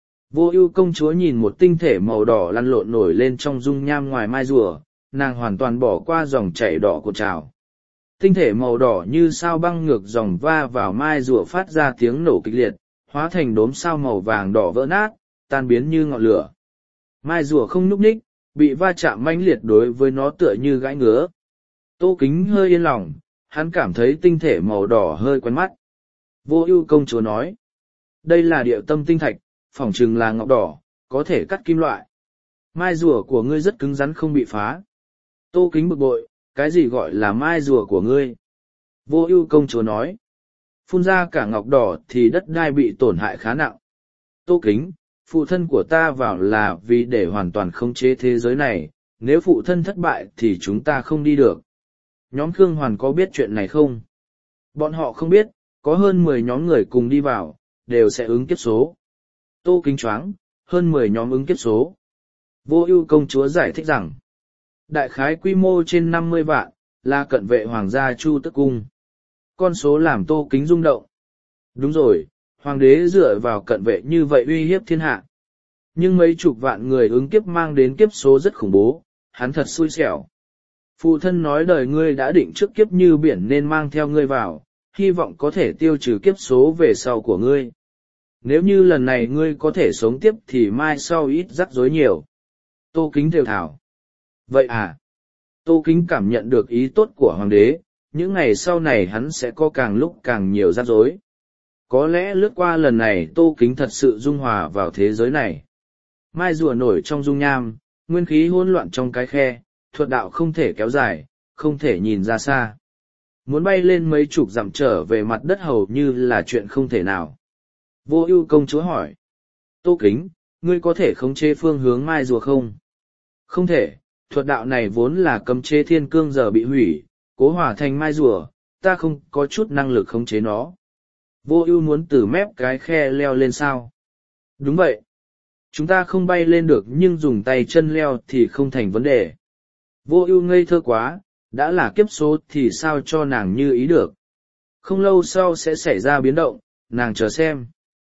Vô Ưu công chúa nhìn một tinh thể màu đỏ lăn lộn nổi lên trong dung nham ngoài mai rùa, nàng hoàn toàn bỏ qua dòng chảy đỏ của trào. Tinh thể màu đỏ như sao băng ngược dòng va vào mai rùa phát ra tiếng nổ kịch liệt, hóa thành đốm sao màu vàng đỏ vỡ nát, tan biến như ngọn lửa. Mai rùa không nhúc nhích, bị va chạm mãnh liệt đối với nó tựa như gãi ngứa. Tô Kính hơi yên lòng, hắn cảm thấy tinh thể màu đỏ hơi quen mắt. Vô Ưu công chúa nói, đây là địa tâm tinh thạch, phỏng chừng là ngọc đỏ, có thể cắt kim loại. Mai rùa của ngươi rất cứng rắn không bị phá. Tô Kính bực bội, cái gì gọi là mai rùa của ngươi? Vô Ưu công chúa nói, phun ra cả ngọc đỏ thì đất đai bị tổn hại khá nặng. Tô Kính, phụ thân của ta vào là vì để hoàn toàn khống chế thế giới này, nếu phụ thân thất bại thì chúng ta không đi được. Nhóm Khương Hoàn có biết chuyện này không? Bọn họ không biết, có hơn 10 nhóm người cùng đi vào, đều sẽ ứng kiếp số. Tô Kính choáng, hơn 10 nhóm ứng kiếp số. Vô Ưu công chúa giải thích rằng, đại khái quy mô trên 50 vạn, là cận vệ hoàng gia Chu Tức Cung. Con số làm Tô Kính rung động. Đúng rồi, hoàng đế dựa vào cận vệ như vậy uy hiếp thiên hạ. Nhưng mấy chục vạn người ứng kiếp mang đến kiếp số rất khủng bố, hắn thật xui xẻo. Phụ thân nói đời ngươi đã định trước kiếp như biển nên mang theo ngươi vào, hy vọng có thể tiêu trừ kiếp số về sau của ngươi. Nếu như lần này ngươi có thể sống tiếp thì mai sau ít rắc rối nhiều. Tô Kính thều thào. Vậy à? Tô Kính cảm nhận được ý tốt của hoàng đế, những ngày sau này hắn sẽ có càng lúc càng nhiều rắc rối. Có lẽ lướt qua lần này Tô Kính thật sự dung hòa vào thế giới này. Mai rùa nổi trong dung nham, nguyên khí hỗn loạn trong cái khe, thuật đạo không thể kéo dài, không thể nhìn ra xa. Muốn bay lên mấy chục dặm trở về mặt đất hầu như là chuyện không thể nào. Vô Ưu công chúa hỏi. Tô Kính, ngươi có thể khống chế phương hướng mai rùa không? Không thể, thuật đạo này vốn là cấm chế thiên cương giờ bị hủy, cố hòa thành mai rùa, ta không có chút năng lực khống chế nó. Vô Ưu muốn từ mép cái khe leo lên sao? Đúng vậy. Chúng ta không bay lên được nhưng dùng tay chân leo thì không thành vấn đề. Vô Ưu ngây thơ quá, đã là kiếp số thì sao cho nàng như ý được. Không lâu sau sẽ xảy ra biến động, nàng chờ xem.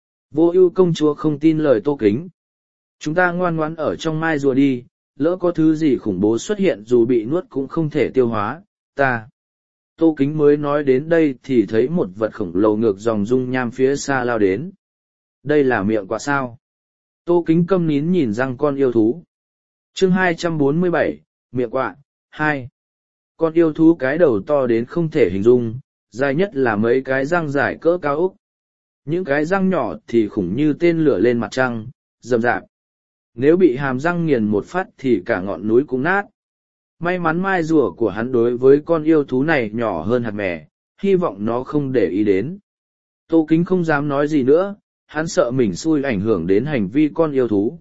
Vô Ưu công chúa không tin lời Tô Kính. Chúng ta ngoan ngoãn ở trong mai rùa đi, lỡ có thứ gì khủng bố xuất hiện dù bị nuốt cũng không thể tiêu hóa, ta. Tô Kính mới nói đến đây thì thấy một vật khổng lồ ngược dòng dung nham phía xa lao đến. Đây là miệng quạ sao? Tô Kính câm nín nhìn răng con yêu thú. Chương 247, miệng quạ, 2. Con yêu thú cái đầu to đến không thể hình dung, dài nhất là mấy cái răng dài cỡ cao ốc. Những cái răng nhỏ thì khủng như tên lửa lên mặt trăng, rậm rạp. Nếu bị hàm răng nghiền một phát thì cả ngọn núi cũng nát. May mắn mai rùa của hắn đối với con yêu thú này nhỏ hơn hạt mè, hy vọng nó không để ý đến. Tô Kính không dám nói gì nữa, hắn sợ mình xui ảnh hưởng đến hành vi con yêu thú.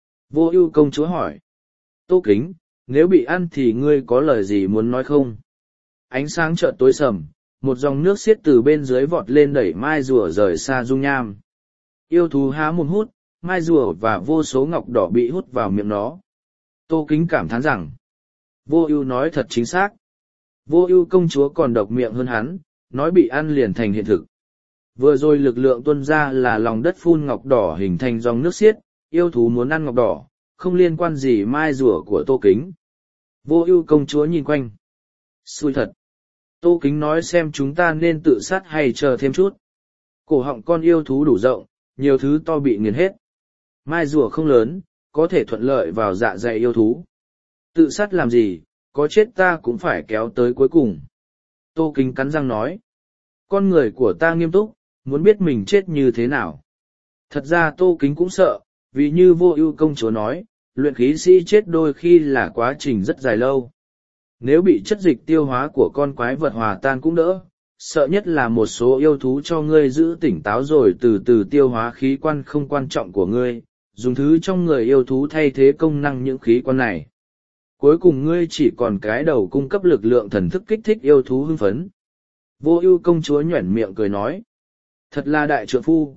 Vô Ưu công chúa hỏi. Tô Kính, nếu bị ăn thì ngươi có lời gì muốn nói không? Ánh sáng chợt tối sầm, một dòng nước xiết từ bên dưới vọt lên đẩy mai rùa rời xa dung nham. Yêu thú há mồm hút, mai rùa và vô số ngọc đỏ bị hút vào miệng nó. Tô Kính cảm thán rằng, Vô Ưu nói thật chính xác. Vô Ưu công chúa còn độc miệng hơn hắn, nói bị ăn liền thành hiện thực. Vừa rồi lực lượng tuôn ra là lòng đất phun ngọc đỏ hình thành dòng nước xiết, yêu thú muốn ăn ngọc đỏ, không liên quan gì mai rùa của Tô Kính. Vô Ưu công chúa nhìn quanh. Xui thật. Tô Kính nói xem chúng ta nên tự sát hay chờ thêm chút. Cổ họng con yêu thú đủ rộng, nhiều thứ to bị nghiền hết. Mai rùa không lớn, có thể thuận lợi vào dạ dày yêu thú. Tự sát làm gì, có chết ta cũng phải kéo tới cuối cùng. Tô Kính cắn răng nói. Con người của ta nghiêm túc, muốn biết mình chết như thế nào. Thật ra Tô Kính cũng sợ, vì như Vô Ưu công chúa nói, luyện khí sĩ chết đôi khi là quá trình rất dài lâu. Nếu bị chất dịch tiêu hóa của con quái vật hòa tan cũng đỡ, sợ nhất là một số yêu thú cho ngươi giữ tỉnh táo rồi từ từ tiêu hóa khí quan không quan trọng của ngươi, dùng thứ trong người yêu thú thay thế công năng những khí quan này. Cuối cùng ngươi chỉ còn cái đầu cung cấp lực lượng thần thức kích thích yêu thú hưng phấn. Vô Ưu công chúa nhoẻn miệng cười nói. Thật là đại trượng phu,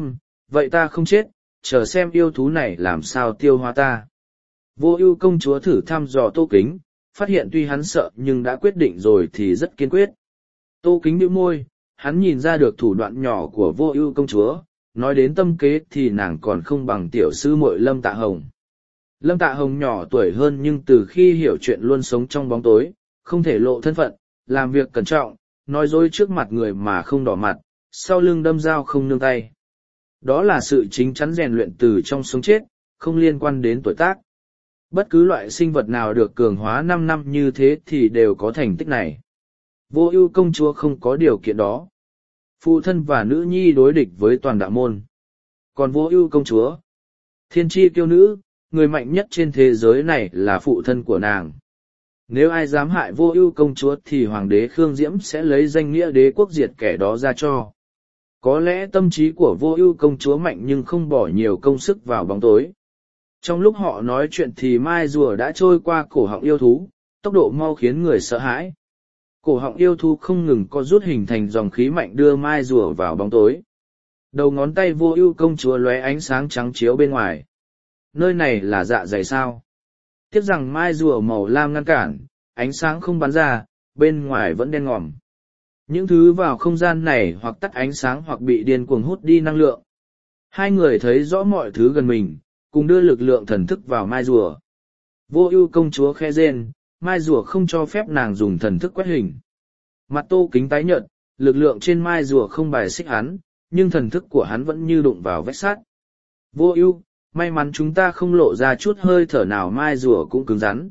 vậy ta không chết, chờ xem yêu thú này làm sao tiêu hóa ta. Vô Ưu công chúa thử thăm dò Tô Kính, phát hiện tuy hắn sợ nhưng đã quyết định rồi thì rất kiên quyết. Tô Kính bĩu môi, hắn nhìn ra được thủ đoạn nhỏ của Vô Ưu công chúa, nói đến tâm kế thì nàng còn không bằng tiểu sư muội Lâm Tạ Hồng. Lâm Tạ Hồng nhỏ tuổi hơn nhưng từ khi hiểu chuyện luôn sống trong bóng tối, không thể lộ thân phận, làm việc cẩn trọng, nói dối trước mặt người mà không đỏ mặt, sau lưng đâm dao không nương tay. Đó là sự chính chắn rèn luyện từ trong sống chết, không liên quan đến tuổi tác. Bất cứ loại sinh vật nào được cường hóa 5 năm như thế thì đều có thành tích này. Vô Ưu công chúa không có điều kiện đó. Phụ thân và nữ nhi đối địch với toàn đạo môn. Còn Vô Ưu công chúa, thiên chi kiêu nữ, người mạnh nhất trên thế giới này là phụ thân của nàng. Nếu ai dám hại Vô Ưu công chúa thì hoàng đế Khương Diễm sẽ lấy danh nghĩa đế quốc diệt kẻ đó ra cho. Có lẽ tâm trí của Vô Ưu công chúa mạnh nhưng không bỏ nhiều công sức vào bóng tối. Trong lúc họ nói chuyện thì mai rùa đã trôi qua cổ họng yêu thú, tốc độ mau khiến người sợ hãi. Cổ họng yêu thú không ngừng co rút hình thành dòng khí mạnh đưa mai rùa vào bóng tối. Đầu ngón tay Vô Ưu công chúa lóe ánh sáng trắng chiếu bên ngoài. Nơi này là dạ dày sao? Tiếc rằng mai rùa màu lam ngăn cản, ánh sáng không bắn ra, bên ngoài vẫn đen ngòm. Những thứ vào không gian này hoặc tắt ánh sáng hoặc bị điên cuồng hút đi năng lượng. Hai người thấy rõ mọi thứ gần mình, cùng đưa lực lượng thần thức vào mai rùa. Vô Ưu công chúa khẽ rên, mai rùa không cho phép nàng dùng thần thức quét hình. Mặt Tô Kính tái nhợt, lực lượng trên mai rùa không bài xích hắn, nhưng thần thức của hắn vẫn như đụng vào vách sắt. Vô Ưu, may mắn chúng ta không lộ ra chút hơi thở nào, mai rùa cũng cứng rắn.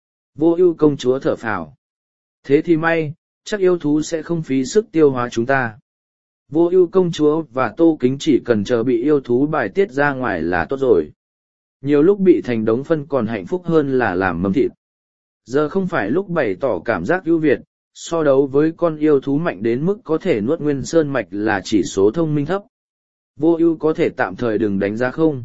Vô Ưu công chúa thở phào. Thế thì may, chắc yêu thú sẽ không phí sức tiêu hóa chúng ta. Vô Ưu công chúa và Tô Kính chỉ cần chờ bị yêu thú bài tiết ra ngoài là tốt rồi. Nhiều lúc bị thành đống phân còn hạnh phúc hơn là làm mầm thịt. Giờ không phải lúc bày tỏ cảm giác ưu việt, so đấu với con yêu thú mạnh đến mức có thể nuốt nguyên sơn mạch là chỉ số thông minh thấp. Vô Ưu có thể tạm thời đừng đánh giá không?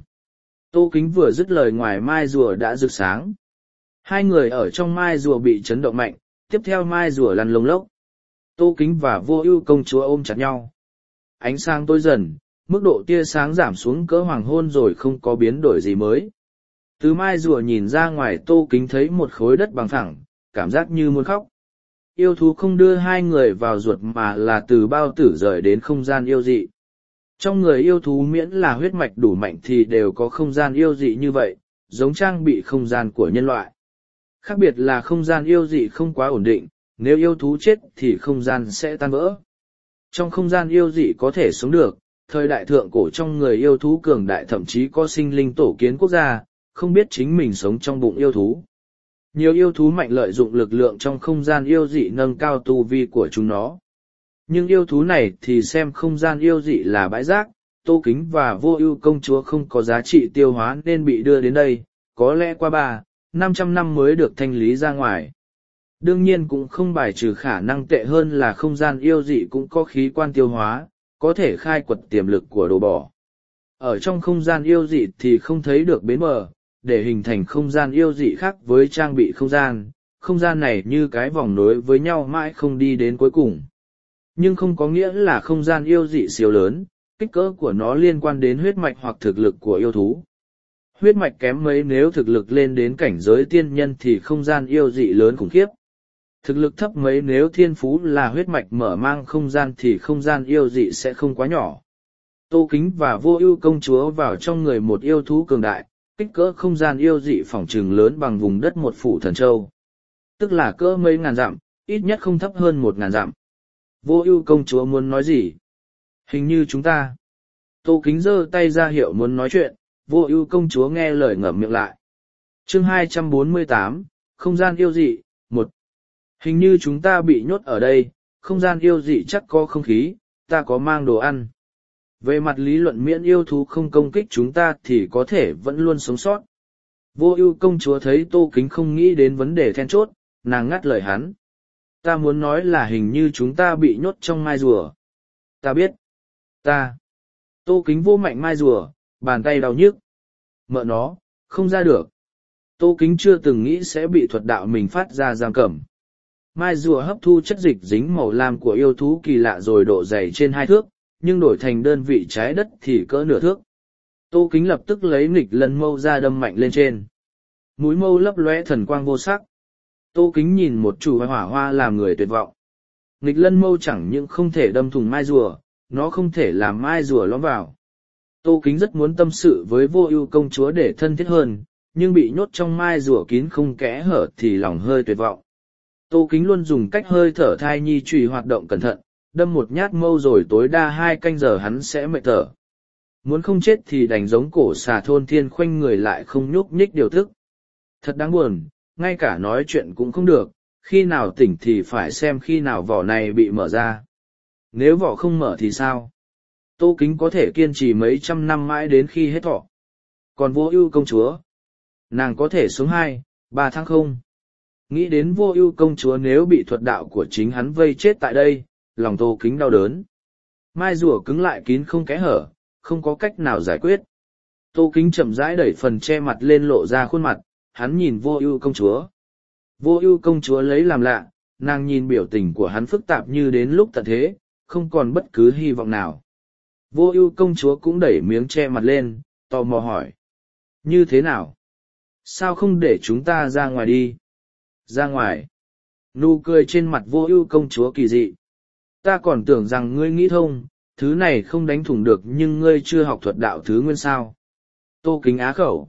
Tô Kính vừa dứt lời ngoài mai rùa đã rực sáng. Hai người ở trong mai rùa bị chấn động mạnh, tiếp theo mai rùa lăn lông lốc. Tô Kính và Vô Ưu công chúa ôm chặt nhau. Ánh sáng tối dần, mức độ tia sáng giảm xuống cỡ hoàng hôn rồi không có biến đổi gì mới. Từ mai rùa nhìn ra ngoài Tô Kính thấy một khối đất bằng phẳng, cảm giác như muốn khóc. Yêu thú không đưa hai người vào ruột mà là từ bao tử rời đến không gian yêu dị. Trong người yêu thú miễn là huyết mạch đủ mạnh thì đều có không gian yêu dị như vậy, giống trang bị không gian của nhân loại. Khác biệt là không gian yêu dị không quá ổn định, nếu yêu thú chết thì không gian sẽ tan vỡ. Trong không gian yêu dị có thể sống được, thời đại thượng cổ trong người yêu thú cường đại thậm chí có sinh linh tổ kiến quốc gia, không biết chính mình sống trong bụng yêu thú. Nhiều yêu thú mạnh lợi dụng lực lượng trong không gian yêu dị nâng cao tu vi của chúng nó. Nhưng yêu thú này thì xem không gian yêu dị là bãi rác, Tô Kính và Vô Ưu công chúa không có giá trị tiêu hóa nên bị đưa đến đây, có lẽ qua 300-500 năm mới được thanh lý ra ngoài. Đương nhiên cũng không bài trừ khả năng tệ hơn là không gian yêu dị cũng có khí quan tiêu hóa, có thể khai quật tiềm lực của đồ bỏ. Ở trong không gian yêu dị thì không thấy được bến bờ, để hình thành không gian yêu dị khác với trang bị không gian này như cái vòng nối với nhau mãi không đi đến cuối cùng. Nhưng không có nghĩa là không gian yêu dị siêu lớn, kích cỡ của nó liên quan đến huyết mạch hoặc thực lực của yêu thú. Huyết mạch kém mấy nếu thực lực lên đến cảnh giới tiên nhân thì không gian yêu dị lớn khủng khiếp. Thực lực thấp mấy nếu thiên phú là huyết mạch mở mang không gian thì không gian yêu dị sẽ không quá nhỏ. Tô Kính và Vô Ưu công chúa vào trong người một yêu thú cường đại, kích cỡ không gian yêu dị phỏng trừng lớn bằng vùng đất một phủ thần châu. Tức là cỡ mấy ngàn dặm, ít nhất không thấp hơn 1.000 dặm. Vô Ưu công chúa muốn nói gì? Hình như chúng ta. Tô Kính giơ tay ra hiệu muốn nói chuyện, Vô Ưu công chúa nghe lời ngậm miệng lại. Chương 248, không gian yêu dị, 1. Hình như chúng ta bị nhốt ở đây, không gian yêu dị chắc có không khí, ta có mang đồ ăn. Về mặt lý luận miễn yêu thú không công kích chúng ta thì có thể vẫn luôn sống sót. Vô Ưu công chúa thấy Tô Kính không nghĩ đến vấn đề then chốt, nàng ngắt lời hắn. Ta muốn nói là hình như chúng ta bị nhốt trong mai rùa. Ta biết. Tô Kính vô mạnh mai rùa, bàn tay đau nhức. Mợ nó, không ra được. Tô Kính chưa từng nghĩ sẽ bị thuật đạo mình phát ra giam cầm. Mai rùa hấp thu chất dịch dính màu lam của yêu thú kỳ lạ rồi độ dày trên 2 thước, nhưng đổi thành đơn vị trái đất thì cỡ nửa thước. Tô Kính lập tức lấy nghịch lân mâu ra đâm mạnh lên trên. Mũi mâu lấp lóe thần quang vô sắc. Tô Kính nhìn một chủ hỏa hoa làm người tuyệt vọng. Nghịch lân mâu chẳng những không thể đâm thủng mai rùa, nó không thể làm mai rùa lõm vào. Tô Kính rất muốn tâm sự với Vô Ưu công chúa để thân thiết hơn, nhưng bị nhốt trong mai rùa kín không kẽ hở thì lòng hơi tuyệt vọng. Tô Kính luôn dùng cách hơi thở thai nhi chùy hoạt động cẩn thận, đâm một nhát mâu rồi tối đa 2 canh giờ hắn sẽ mệt thở. Muốn không chết thì đành giống cổ xà thôn thiên khoanh người lại không nhúc nhích điều thức. Thật đáng buồn, ngay cả nói chuyện cũng không được, khi nào tỉnh thì phải xem khi nào vỏ này bị mở ra. Nếu vỏ không mở thì sao? Tô Kính có thể kiên trì mấy trăm năm mãi đến khi hết thọ. Còn Vô Ưu công chúa, nàng có thể sống 2-3 tháng không? Nghĩ đến Vô Ưu công chúa nếu bị thuật đạo của chính hắn vây chết tại đây, lòng Tô Kính đau đớn. Mai rùa cứng lại kín không kẽ hở, không có cách nào giải quyết. Tô Kính chậm rãi đẩy phần che mặt lên lộ ra khuôn mặt, hắn nhìn Vô Ưu công chúa. Vô Ưu công chúa lấy làm lạ, nàng nhìn biểu tình của hắn phức tạp như đến lúc tận thế, không còn bất cứ hy vọng nào. Vô Ưu công chúa cũng đẩy miếng che mặt lên, tò mò hỏi. Như thế nào? Sao không để chúng ta ra ngoài đi? Ra ngoài? Nụ cười trên mặt Vô Ưu công chúa kỳ dị. Ta còn tưởng rằng ngươi nghĩ thông, thứ này không đánh thủng được nhưng ngươi chưa học thuật đạo thứ nguyên sao. Tô Kính á khẩu.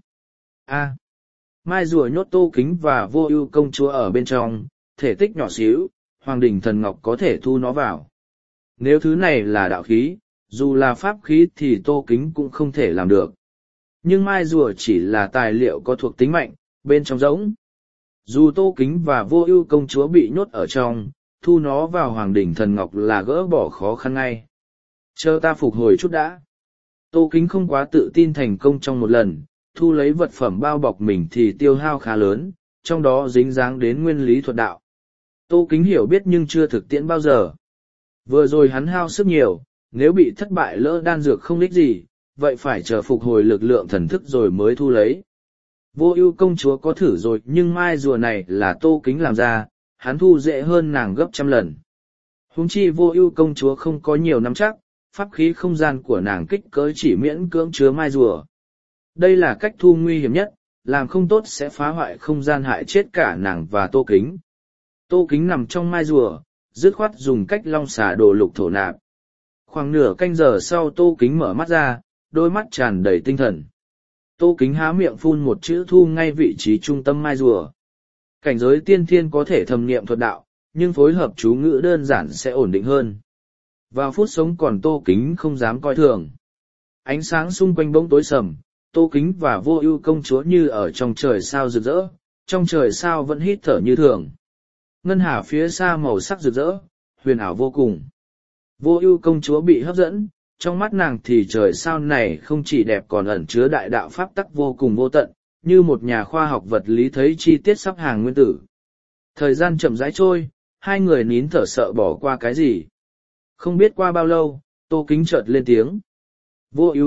Mai rùa nhốt Tô Kính và Vô Ưu công chúa ở bên trong, thể tích nhỏ xíu, Hoàng Đình Thần Ngọc có thể thu nó vào. Nếu thứ này là đạo khí, dù là pháp khí thì Tô Kính cũng không thể làm được. Nhưng mai rùa chỉ là tài liệu có thuộc tính mạnh, bên trong rỗng. Dù Tô Kính và Vô Ưu công chúa bị nhốt ở trong, thu nó vào Hoàng Đỉnh Thần Ngọc là gỡ bỏ khó khăn ngay. Chờ ta phục hồi chút đã. Tô Kính không quá tự tin thành công trong một lần, thu lấy vật phẩm bao bọc mình thì tiêu hao khá lớn, trong đó dính dáng đến nguyên lý thuật đạo. Tô Kính hiểu biết nhưng chưa thực tiễn bao giờ. Vừa rồi hắn hao sức nhiều, nếu bị thất bại lỡ đan dược không ích gì, vậy phải chờ phục hồi lực lượng thần thức rồi mới thu lấy. Vô Ưu công chúa có thử rồi nhưng mai rùa này là Tô Kính làm ra, hắn thu dễ hơn nàng gấp trăm lần. Huống chi Vô Ưu công chúa không có nhiều nắm chắc, pháp khí không gian của nàng kích cỡ chỉ miễn cưỡng chứa mai rùa. Đây là cách thu nguy hiểm nhất, làm không tốt sẽ phá hoại không gian hại chết cả nàng và Tô Kính. Tô Kính nằm trong mai rùa, dứt khoát dùng cách long xà đồ lục thổ nạp. Khoảng nửa canh giờ sau Tô Kính mở mắt ra, đôi mắt tràn đầy tinh thần. Tô Kính há miệng phun một chữ thu ngay vị trí trung tâm mai rùa. Cảnh giới tiên thiên có thể thâm niệm thuật đạo, nhưng phối hợp chú ngữ đơn giản sẽ ổn định hơn. Vào phút sống còn Tô Kính không dám coi thường. Ánh sáng xung quanh bỗng tối sầm, Tô Kính và Vô Ưu công chúa như ở trong trời sao rực rỡ, trong trời sao vẫn hít thở như thường. Ngân hà phía xa màu sắc rực rỡ, huyền ảo vô cùng. Vô Ưu công chúa bị hấp dẫn, trong mắt nàng thì trời sao này không chỉ đẹp còn ẩn chứa đại đạo pháp tắc vô cùng vô tận, như một nhà khoa học vật lý thấy chi tiết sắp hàng nguyên tử. Thời gian chậm rãi trôi, hai người nín thở sợ bỏ qua cái gì. Không biết qua bao lâu, Tô Kính chợt lên tiếng. Vô Ưu,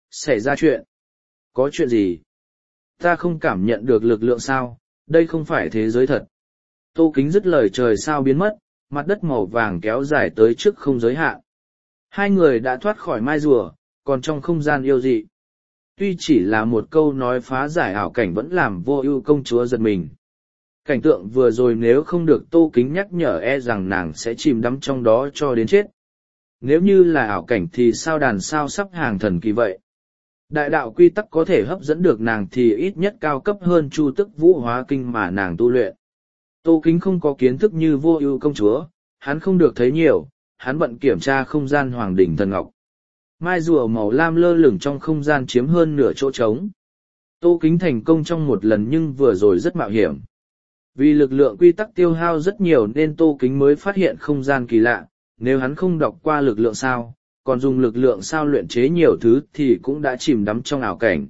Xảy ra chuyện? Có chuyện gì? Ta không cảm nhận được lực lượng sao, đây không phải thế giới thật. Tô Kính dứt lời trời sao biến mất, mặt đất màu vàng kéo dài tới trước không giới hạn. Hai người đã thoát khỏi mai rùa, còn trong không gian yêu dị. Tuy chỉ là một câu nói phá giải ảo cảnh vẫn làm Vô Ưu công chúa giật mình. Cảnh tượng vừa rồi nếu không được Tô Kính nhắc nhở e rằng nàng sẽ chìm đắm trong đó cho đến chết. Nếu như là ảo cảnh thì sao đàn sao sắp hàng thần kỳ vậy? Đại đạo quy tắc có thể hấp dẫn được nàng thì ít nhất cao cấp hơn Chu Tức Vũ Hóa Kinh mà nàng tu luyện. Tô Kính không có kiến thức như Vô Ưu công chúa, hắn không được thấy nhiều, hắn bận kiểm tra không gian Hoàng đỉnh Thần Ngọc. Mai rùa màu lam lơ lửng trong không gian chiếm hơn nửa chỗ trống. Tô Kính thành công trong một lần nhưng vừa rồi rất mạo hiểm. Vì lực lượng quy tắc tiêu hao rất nhiều nên Tô Kính mới phát hiện không gian kỳ lạ, nếu hắn không đọc qua lực lượng sao, còn dùng lực lượng sao luyện chế nhiều thứ thì cũng đã chìm đắm trong ảo cảnh.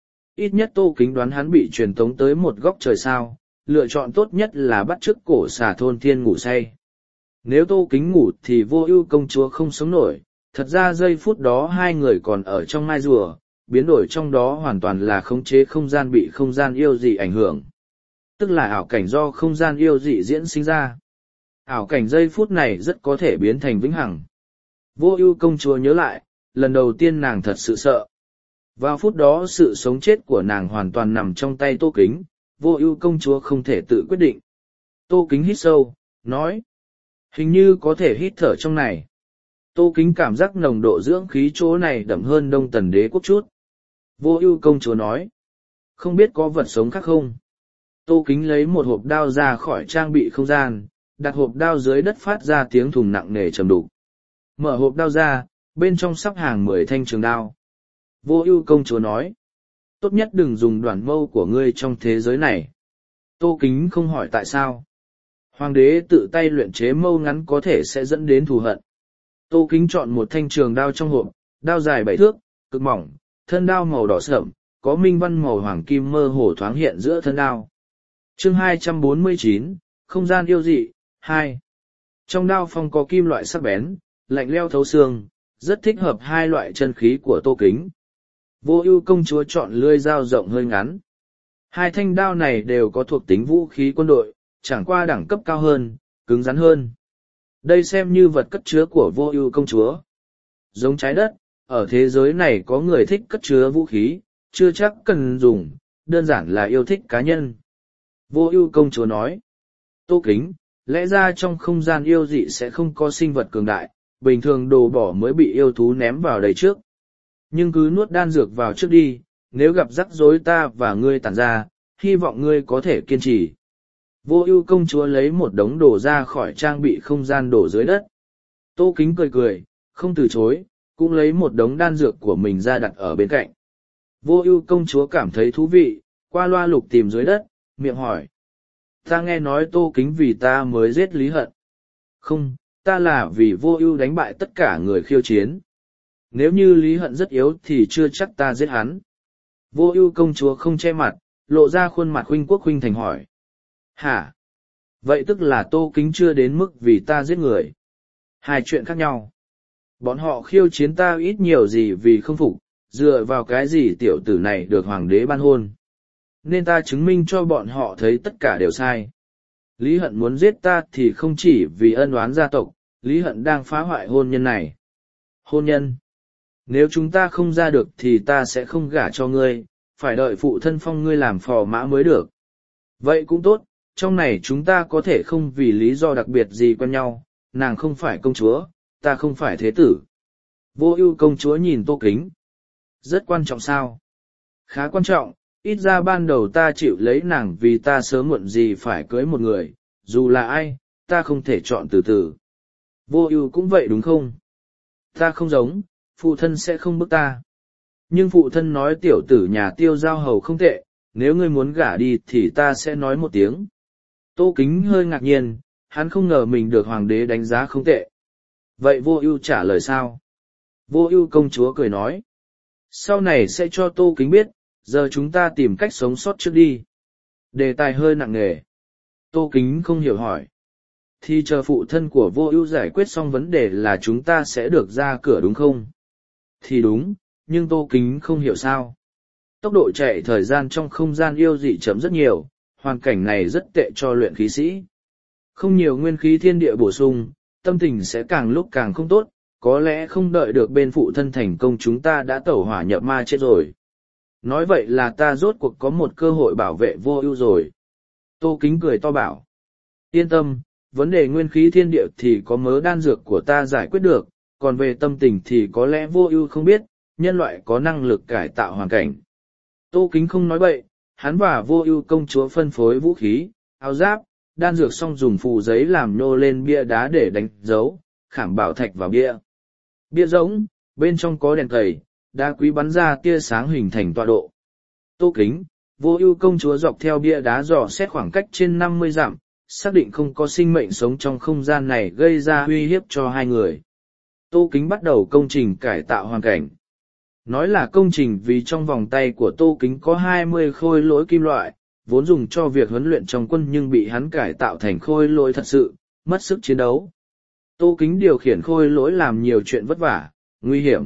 Ít nhất Tô Kính đoán hắn bị truyền tống tới một góc trời sao, lựa chọn tốt nhất là bắt chước cổ xà thôn thiên ngủ say. Nếu Tô Kính ngủ thì Vô Ưu công chúa không sống nổi, thật ra giây phút đó hai người còn ở trong mai rùa, biến đổi trong đó hoàn toàn là khống chế không gian bị không gian yêu dị ảnh hưởng. Tức là ảo cảnh do không gian yêu dị diễn sinh ra. Ảo cảnh giây phút này rất có thể biến thành vĩnh hằng. Vô Ưu công chúa nhớ lại, lần đầu tiên nàng thật sự sợ. Vào phút đó sự sống chết của nàng hoàn toàn nằm trong tay Tô Kính, Vô Ưu công chúa không thể tự quyết định. Tô Kính hít sâu, nói. Hình như có thể hít thở trong này. Tô Kính cảm giác nồng độ dưỡng khí chỗ này đậm hơn Đông Tần Đế quốc chút. Vô Ưu công chúa nói. Không biết có vật sống khác không? Tô Kính lấy một hộp đao ra khỏi trang bị không gian, đặt hộp đao dưới đất phát ra tiếng thùng nặng nề trầm đục. Mở hộp đao ra, bên trong sắp hàng 10 thanh trường đao. Vô Ưu công chúa nói. Tốt nhất đừng dùng đoạn mâu của ngươi trong thế giới này. Tô Kính không hỏi tại sao. Hoàng đế tự tay luyện chế mâu ngắn có thể sẽ dẫn đến thù hận. Tô Kính chọn một thanh trường đao trong hộp, đao dài 7 thước, cực mỏng, thân đao màu đỏ sẫm, có minh văn màu hoàng kim mơ hồ thoáng hiện giữa thân đao. Chương 249, Không gian yêu dị, 2. Trong đao phong có kim loại sắc bén, lạnh lẽo thấu xương, rất thích hợp hai loại chân khí của Tô Kính. Vô Ưu công chúa chọn lưỡi dao rộng hơi ngắn. Hai thanh đao này đều có thuộc tính vũ khí quân đội, chẳng qua đẳng cấp cao hơn, cứng rắn hơn. Đây xem như vật cất chứa của Vô Ưu công chúa. Giống trái đất, ở thế giới này có người thích cất chứa vũ khí, chưa chắc cần dùng, đơn giản là yêu thích cá nhân. Vô Ưu công chúa nói. Tô Kính, lẽ ra trong không gian yêu dị sẽ không có sinh vật cường đại, bình thường đồ bỏ mới bị yêu thú ném vào đây trước. Nhưng cứ nuốt đan dược vào trước đi, nếu gặp rắc rối ta và ngươi tản ra, hy vọng ngươi có thể kiên trì. Vô Ưu công chúa lấy một đống đồ ra khỏi trang bị không gian đổ dưới đất. Tô Kính cười cười, không từ chối, cũng lấy một đống đan dược của mình ra đặt ở bên cạnh. Vô Ưu công chúa cảm thấy thú vị, qua loa lục tìm dưới đất, miệng hỏi. Ta nghe nói Tô Kính vì ta mới giết Lý Hận. Không, ta là vì Vô Ưu đánh bại tất cả người khiêu chiến. Nếu như Lý Hận rất yếu thì chưa chắc ta giết hắn. Vô Ưu công chúa không che mặt, lộ ra khuôn mặt khuynh quốc khuynh thành hỏi. Hả? Vậy tức là Tô Kính chưa đến mức vì ta giết người. Hai chuyện khác nhau. Bọn họ khiêu chiến ta ít nhiều gì vì không phục, dựa vào cái gì tiểu tử này được hoàng đế ban hôn. Nên ta chứng minh cho bọn họ thấy tất cả đều sai. Lý Hận muốn giết ta thì không chỉ vì ân oán gia tộc, Lý Hận đang phá hoại hôn nhân này. Hôn nhân? Nếu chúng ta không ra được thì ta sẽ không gả cho ngươi, phải đợi phụ thân phong ngươi làm phò mã mới được. Vậy cũng tốt, trong này chúng ta có thể không vì lý do đặc biệt gì quen nhau, nàng không phải công chúa, ta không phải thế tử. Vô Ưu công chúa nhìn Tô Kính. Rất quan trọng sao? Khá quan trọng, ít ra ban đầu ta chịu lấy nàng vì ta sớm muộn gì phải cưới một người, dù là ai, ta không thể chọn từ từ. Vô Ưu cũng vậy đúng không? Ta không giống, phụ thân sẽ không bức ta. Nhưng phụ thân nói tiểu tử nhà Tiêu Giao Hầu không tệ, nếu ngươi muốn gả đi thì ta sẽ nói một tiếng. Tô Kính hơi ngạc nhiên, hắn không ngờ mình được hoàng đế đánh giá không tệ. Vậy Vô Ưu trả lời sao? Vô Ưu công chúa cười nói. Sau này sẽ cho Tô Kính biết, giờ chúng ta tìm cách sống sót trước đi. Đề tài hơi nặng nề. Tô Kính không hiểu hỏi. Thì chờ phụ thân của Vô Ưu giải quyết xong vấn đề là chúng ta sẽ được ra cửa đúng không? Thì đúng, nhưng Tô Kính không hiểu sao. Tốc độ chạy thời gian trong không gian yêu dị chậm rất nhiều, hoàn cảnh này rất tệ cho luyện khí sĩ. Không nhiều nguyên khí thiên địa bổ sung, tâm tình sẽ càng lúc càng không tốt, có lẽ không đợi được bên phụ thân thành công chúng ta đã tẩu hỏa nhập ma chết rồi. Nói vậy là ta rốt cuộc có một cơ hội bảo vệ Vô Ưu rồi. Tô Kính cười to bảo. Yên tâm, vấn đề nguyên khí thiên địa thì có mớ đan dược của ta giải quyết được, còn về tâm tình thì có lẽ Vô Ưu không biết, nhân loại có năng lực cải tạo hoàn cảnh. Tô Kính không nói bậy, hắn và Vô Ưu công chúa phân phối vũ khí, áo giáp, đan dược xong dùng phù giấy làm nhô lên bia đá để đánh dấu, khảm bảo thạch vào bia. Bia rỗng, bên trong có đèn cầy, đá quý bắn ra tia sáng hình thành tọa độ. Tô Kính, Vô Ưu công chúa dọc theo bia đá dò xét khoảng cách trên 50 dặm, xác định không có sinh mệnh sống trong không gian này gây ra uy hiếp cho hai người. Tô Kính bắt đầu công trình cải tạo hoàn cảnh. Nói là công trình vì trong vòng tay của Tô Kính có 20 khôi lỗi kim loại, vốn dùng cho việc huấn luyện trong quân nhưng bị hắn cải tạo thành khôi lỗi thật sự, mất sức chiến đấu. Tô Kính điều khiển khôi lỗi làm nhiều chuyện vất vả, nguy hiểm.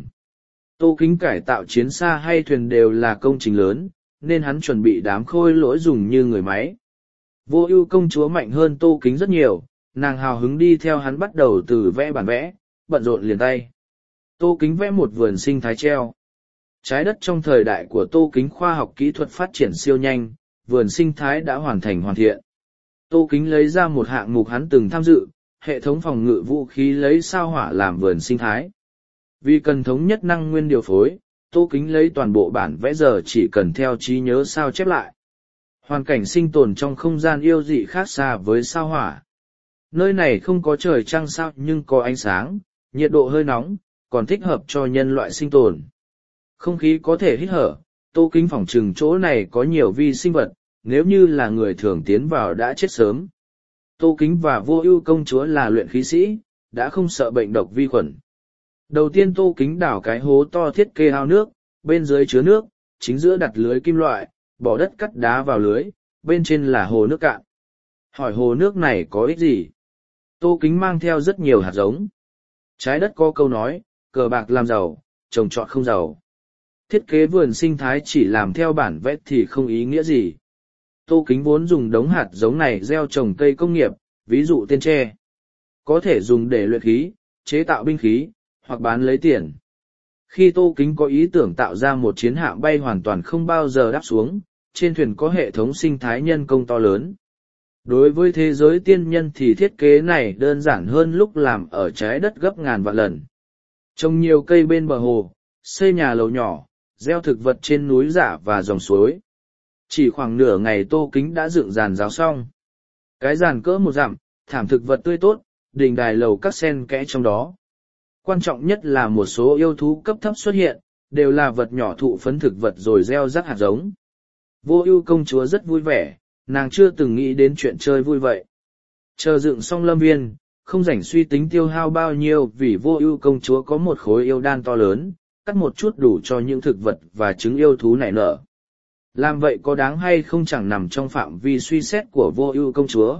Tô Kính cải tạo chiến xa hay thuyền đều là công trình lớn, nên hắn chuẩn bị đám khôi lỗi dùng như người máy. Vô Ưu công chúa mạnh hơn Tô Kính rất nhiều, nàng hào hứng đi theo hắn bắt đầu từ vẽ bản vẽ, bận rộn liền tay. Tô Kính vẽ một vườn sinh thái treo. Trái đất trong thời đại của Tô Kính khoa học kỹ thuật phát triển siêu nhanh, vườn sinh thái đã hoàn thành hoàn thiện. Tô Kính lấy ra một hạng mục hắn từng tham dự, hệ thống phòng ngự vũ khí lấy sao hỏa làm vườn sinh thái. Vì cần thống nhất năng nguyên điều phối, Tô Kính lấy toàn bộ bản vẽ giờ chỉ cần theo trí nhớ sao chép lại. Hoàn cảnh sinh tồn trong không gian yêu dị khác xa với sao hỏa. Nơi này không có trời trăng sao nhưng có ánh sáng, nhiệt độ hơi nóng, còn thích hợp cho nhân loại sinh tồn. Không khí có thể hít thở, Tô Kính phỏng chừng chỗ này có nhiều vi sinh vật, nếu như là người thường tiến vào đã chết sớm. Tô Kính và Vô Ưu công chúa là luyện khí sĩ, đã không sợ bệnh độc vi khuẩn. Đầu tiên Tô Kính đào cái hố to thiết kế ao nước, bên dưới chứa nước, chính giữa đặt lưới kim loại, bỏ đất cắt đá vào lưới, bên trên là hồ nước cạn. Hỏi hồ nước này có ích gì? Tô Kính mang theo rất nhiều hạt giống. Trái đất có câu nói, cờ bạc làm giàu, trồng trọt không giàu. Thiết kế vườn sinh thái chỉ làm theo bản vẽ thì không ý nghĩa gì. Tô Kính vốn dùng đống hạt giống này gieo trồng cây công nghiệp, ví dụ tên tre. Có thể dùng để luyện khí, chế tạo binh khí, hoặc bán lấy tiền. Khi Tô Kính có ý tưởng tạo ra một chiến hạm bay hoàn toàn không bao giờ đáp xuống, trên thuyền có hệ thống sinh thái nhân công to lớn. Đối với thế giới tiên nhân thì thiết kế này đơn giản hơn lúc làm ở trái đất gấp ngàn vạn lần. Trồng nhiều cây bên bờ hồ, xây nhà lầu nhỏ, gieo thực vật trên núi giả và dòng suối. Chỉ khoảng nửa ngày Tô Kính đã dựng giàn giáo xong. Cái giàn cỡ 1 dặm, thảm thực vật tươi tốt, đình đài lầu các sen kẽ trong đó. Quan trọng nhất là một số yêu thú cấp thấp xuất hiện, đều là vật nhỏ thụ phấn thực vật rồi gieo rắc hạt giống. Vô Ưu công chúa rất vui vẻ, nàng chưa từng nghĩ đến chuyện chơi vui vậy. Chờ dựng xong lâm viên, không rảnh suy tính tiêu hao bao nhiêu vì Vô Ưu công chúa có một khối yêu đan to lớn, cắt một chút đủ cho những thực vật và trứng yêu thú nảy nở. Làm vậy có đáng hay không chẳng nằm trong phạm vi suy xét của Vô Ưu công chúa.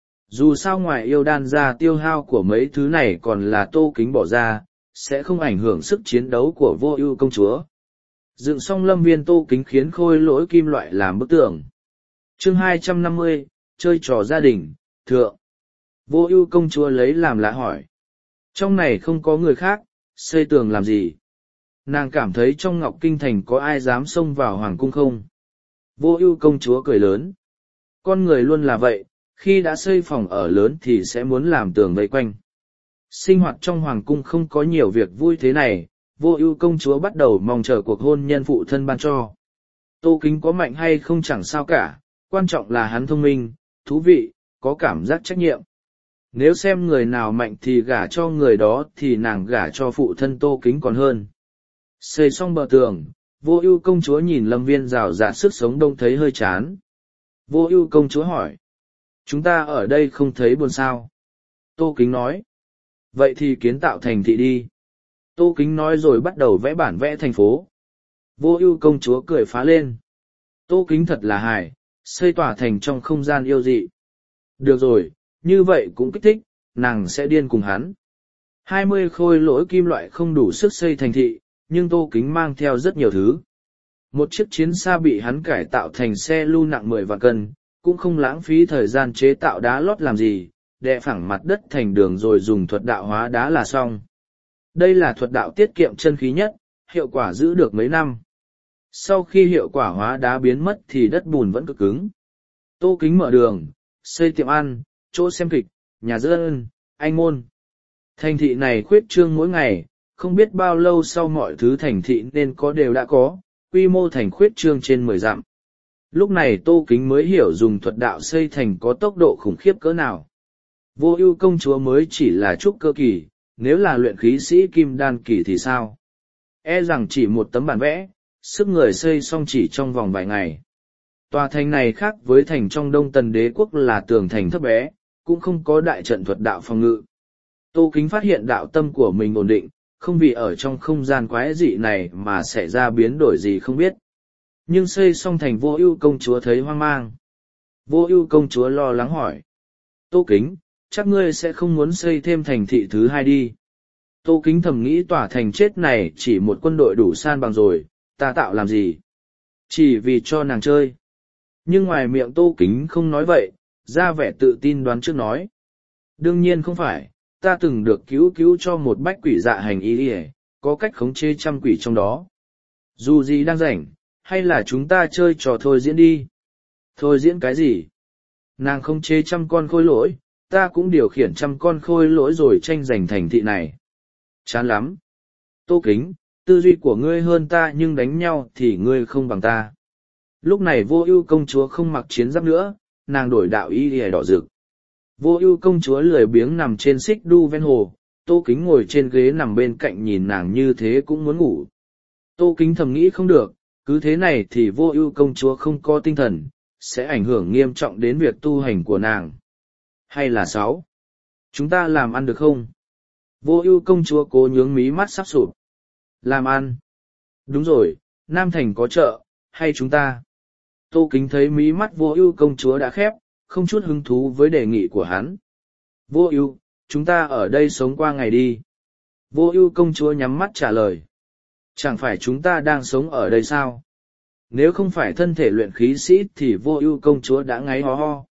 Dù sao ngoài yêu đan ra tiêu hao của mấy thứ này còn là Tô Kính bỏ ra, sẽ không ảnh hưởng sức chiến đấu của Vô Ưu công chúa. Dựng xong lâm viên Tô Kính khiến khôi lỗi kim loại làm bức tường. Chương 250, chơi trò gia đình, thượng. Vô Ưu công chúa lấy làm lạ hỏi. Trong này không có người khác, xây tường làm gì? Nàng cảm thấy trong Ngọc Kinh Thành có ai dám xông vào hoàng cung không? Vô Ưu công chúa cười lớn. Con người luôn là vậy, khi đã xây phòng ở lớn thì sẽ muốn làm tường vây quanh. Sinh hoạt trong hoàng cung không có nhiều việc vui thế này, Vô Ưu công chúa bắt đầu mong chờ cuộc hôn nhân phụ thân ban cho. Tô Kính có mạnh hay không chẳng sao cả, quan trọng là hắn thông minh, thú vị, có cảm giác trách nhiệm. Nếu xem người nào mạnh thì gả cho người đó thì nàng gả cho phụ thân Tô Kính còn hơn. Xây xong bờ tường, Vô Ưu công chúa nhìn lâm viên rào rạt sức sống đông thấy hơi chán. Vô Ưu công chúa hỏi. Chúng ta ở đây không thấy buồn sao? Tô Kính nói. Vậy thì kiến tạo thành thị đi. Tô Kính nói rồi bắt đầu vẽ bản vẽ thành phố. Vô Ưu công chúa cười phá lên. Tô Kính thật là hài, xây tòa thành trong không gian yêu dị. Được rồi, như vậy cũng kích thích, nàng sẽ điên cùng hắn. 20 khôi lỗi kim loại không đủ sức xây thành thị, nhưng Tô Kính mang theo rất nhiều thứ. Một chiếc chiến xa bị hắn cải tạo thành xe lưu nặng 10 vạn cân, cũng không lãng phí thời gian chế tạo đá lót làm gì, đè phẳng mặt đất thành đường rồi dùng thuật đạo hóa đá là xong. Đây là thuật đạo tiết kiệm chân khí nhất, hiệu quả giữ được mấy năm. Sau khi hiệu quả hóa đá biến mất thì đất bùn vẫn cực cứng. Tô Kính mở đường, xây tiệm ăn, chỗ xem kịch, nhà dân, anh môn. Thành thị này khuyết trương mỗi ngày, không biết bao lâu sau mọi thứ thành thị nên có đều đã có, quy mô thành khuyết trương trên 10 dặm. Lúc này Tô Kính mới hiểu dùng thuật đạo xây thành có tốc độ khủng khiếp cỡ nào. Vô Ưu công chúa mới chỉ là trúc cơ kỳ, nếu là luyện khí sĩ kim đan kỳ thì sao? E rằng chỉ một tấm bản vẽ, sức người xây xong chỉ trong vòng vài ngày. Tòa thành này khác với thành trong Đông Tần Đế quốc là tường thành thấp bé, cũng không có đại trận thuật đạo phòng ngự. Tô Kính phát hiện đạo tâm của mình ổn định, không vì ở trong không gian quái dị này mà xảy ra biến đổi gì không biết. Nhưng xây xong thành Vô Ưu công chúa thấy hoang mang. Vô Ưu công chúa lo lắng hỏi. Tô Kính, chắc ngươi sẽ không muốn xây thêm thành thị thứ hai đi. Tô Kính thầm nghĩ tòa thành chết này chỉ một quân đội đủ san bằng rồi, ta tạo làm gì? Chỉ vì cho nàng chơi. Nhưng ngoài miệng Tô Kính không nói vậy, ra vẻ tự tin đoán trước nói. Đương nhiên không phải, ta từng được cứu cho một bách quỷ dạ hành y có cách khống chế trăm quỷ trong đó. Dù gì đang rảnh, hay là chúng ta chơi trò thôi diễn đi. Thôi diễn cái gì? Nàng khống chế trăm con khôi lỗi, ta cũng điều khiển trăm con khôi lỗi rồi tranh giành thành thị này. Chán lắm. Tô Kính, tư duy của ngươi hơn ta nhưng đánh nhau thì ngươi không bằng ta. Lúc này Vô Ưu công chúa không mặc chiến giáp nữa, nàng đổi đạo y đỏ rực. Vô Ưu công chúa lười biếng nằm trên xích đu ven hồ, Tô Kính ngồi trên ghế nằm bên cạnh nhìn nàng như thế cũng muốn ngủ. Tô Kính thầm nghĩ không được, cứ thế này thì Vô Ưu công chúa không có tinh thần, sẽ ảnh hưởng nghiêm trọng đến việc tu hành của nàng. Hay là 6. Chúng ta làm ăn được không? Vô Ưu công chúa cố nhướng mí mắt sắp sụp. Làm ăn? Đúng rồi, Nam Thành có chợ, hay chúng ta? Tô Kính thấy mí mắt Vô Ưu công chúa đã khép, không chút hứng thú với đề nghị của hắn. Vô Ưu, chúng ta ở đây sống qua ngày đi. Vô Ưu công chúa nhắm mắt trả lời. Chẳng phải chúng ta đang sống ở đây sao? Nếu không phải thân thể luyện khí sĩ thì Vô Ưu công chúa đã ngáy ho ho.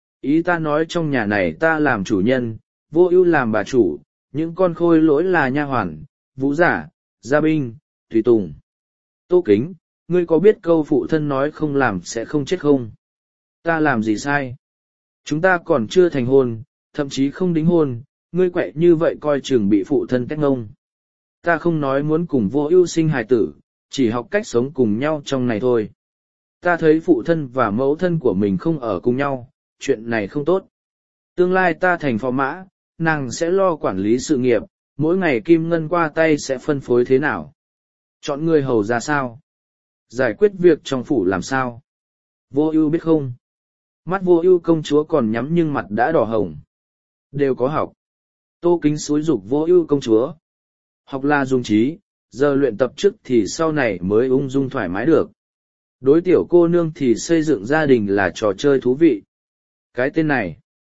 Ý ta nói trong nhà này ta làm chủ nhân, Vô Ưu làm bà chủ, những con khôi lỗi là nha hoàn, vũ giả, gia binh, tùy tùng. Tô Kính, ngươi có biết câu phụ thân nói không làm sẽ không chết không? Ta làm gì sai? Chúng ta còn chưa thành hôn, thậm chí không đính hôn, ngươi quậy như vậy coi chừng bị phụ thân tét ngông. Ta không nói muốn cùng Vô Ưu sinh hài tử, chỉ học cách sống cùng nhau trong này thôi. Ta thấy phụ thân và mẫu thân của mình không ở cùng nhau, chuyện này không tốt. Tương lai ta thành phò mã, nàng sẽ lo quản lý sự nghiệp, mỗi ngày kim ngân qua tay sẽ phân phối thế nào? Chọn người hầu ra sao? Giải quyết việc trong phủ làm sao? Vô Ưu biết không? Mắt Vô Ưu công chúa còn nhắm nhưng mặt đã đỏ hồng. Đều có học. Tô Kính xúi giục Vô Ưu công chúa. Học là dùng trí, giờ luyện tập trước thì sau này mới ung dung thoải mái được. Đối tiểu cô nương thì xây dựng gia đình là trò chơi thú vị. Cái tên này.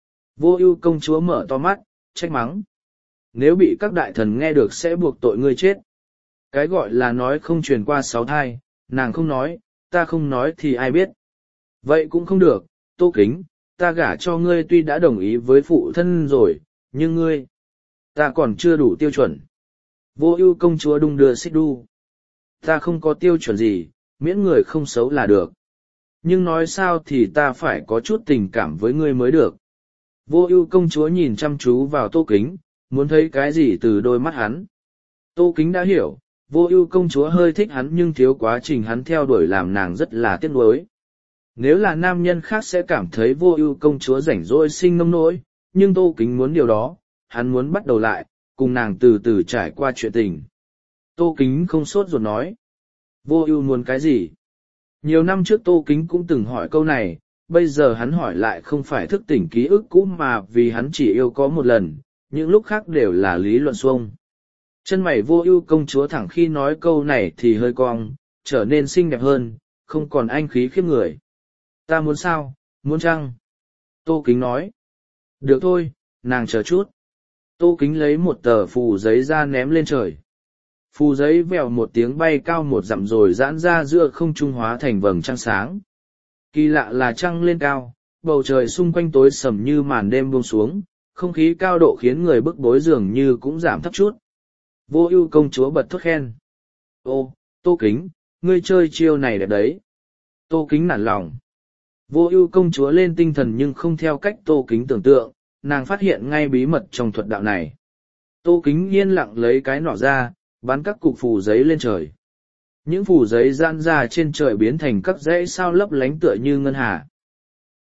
Vô Ưu công chúa mở to mắt, trách mắng. Nếu bị các đại thần nghe được sẽ buộc tội ngươi chết. Cái gọi là nói không truyền qua 6 thai, nàng không nói, ta không nói thì ai biết. Vậy cũng không được, Tô Kính, ta gả cho ngươi tuy đã đồng ý với phụ thân rồi, nhưng ngươi, ta còn chưa đủ tiêu chuẩn. Vô Ưu công chúa đung đưa xích đu. Ta không có tiêu chuẩn gì, miễn người không xấu là được. Nhưng nói sao thì ta phải có chút tình cảm với ngươi mới được. Vô Ưu công chúa nhìn chăm chú vào Tô Kính, muốn thấy cái gì từ đôi mắt hắn. Tô Kính đã hiểu, Vô Ưu công chúa hơi thích hắn nhưng thiếu quá trình hắn theo đuổi làm nàng rất là tiếc nuối. Nếu là nam nhân khác sẽ cảm thấy Vô Ưu công chúa rảnh rỗi sinh nông nỗi, nhưng Tô Kính muốn điều đó, hắn muốn bắt đầu lại, cùng nàng từ từ trải qua chuyện tình. Tô Kính không sốt ruột nói. Vô Ưu muốn cái gì? Nhiều năm trước Tô Kính cũng từng hỏi câu này, bây giờ hắn hỏi lại không phải thức tỉnh ký ức cũ mà vì hắn chỉ yêu có một lần, những lúc khác đều là lý luận suông. Chân mày Vô Ưu công chúa thẳng khi nói câu này thì hơi cong, trở nên xinh đẹp hơn, không còn anh khí khiếp người. Ta muốn sao, muốn chăng? Tô Kính nói. Được thôi, nàng chờ chút. Tô Kính lấy một tờ phù giấy ra ném lên trời. Phù giấy vèo một tiếng bay cao một dặm rồi giãn ra giữa không trung hóa thành vầng trăng sáng. Kỳ lạ là trăng lên cao, bầu trời xung quanh tối sầm như màn đêm buông xuống, không khí cao độ khiến người bức bối dường như cũng giảm thấp chút. Vô Ưu công chúa bật thốt khen. Ô, Tô Kính, ngươi chơi chiêu này đẹp đấy. Tô Kính nản lòng. Vô Ưu công chúa lên tinh thần nhưng không theo cách Tô Kính tưởng tượng, nàng phát hiện ngay bí mật trong thuật đạo này. Tô Kính yên lặng lấy cái nỏ ra, bắn các cục phù giấy lên trời. Những phù giấy giãn ra trên trời biến thành các dãy sao lấp lánh tựa như ngân hà.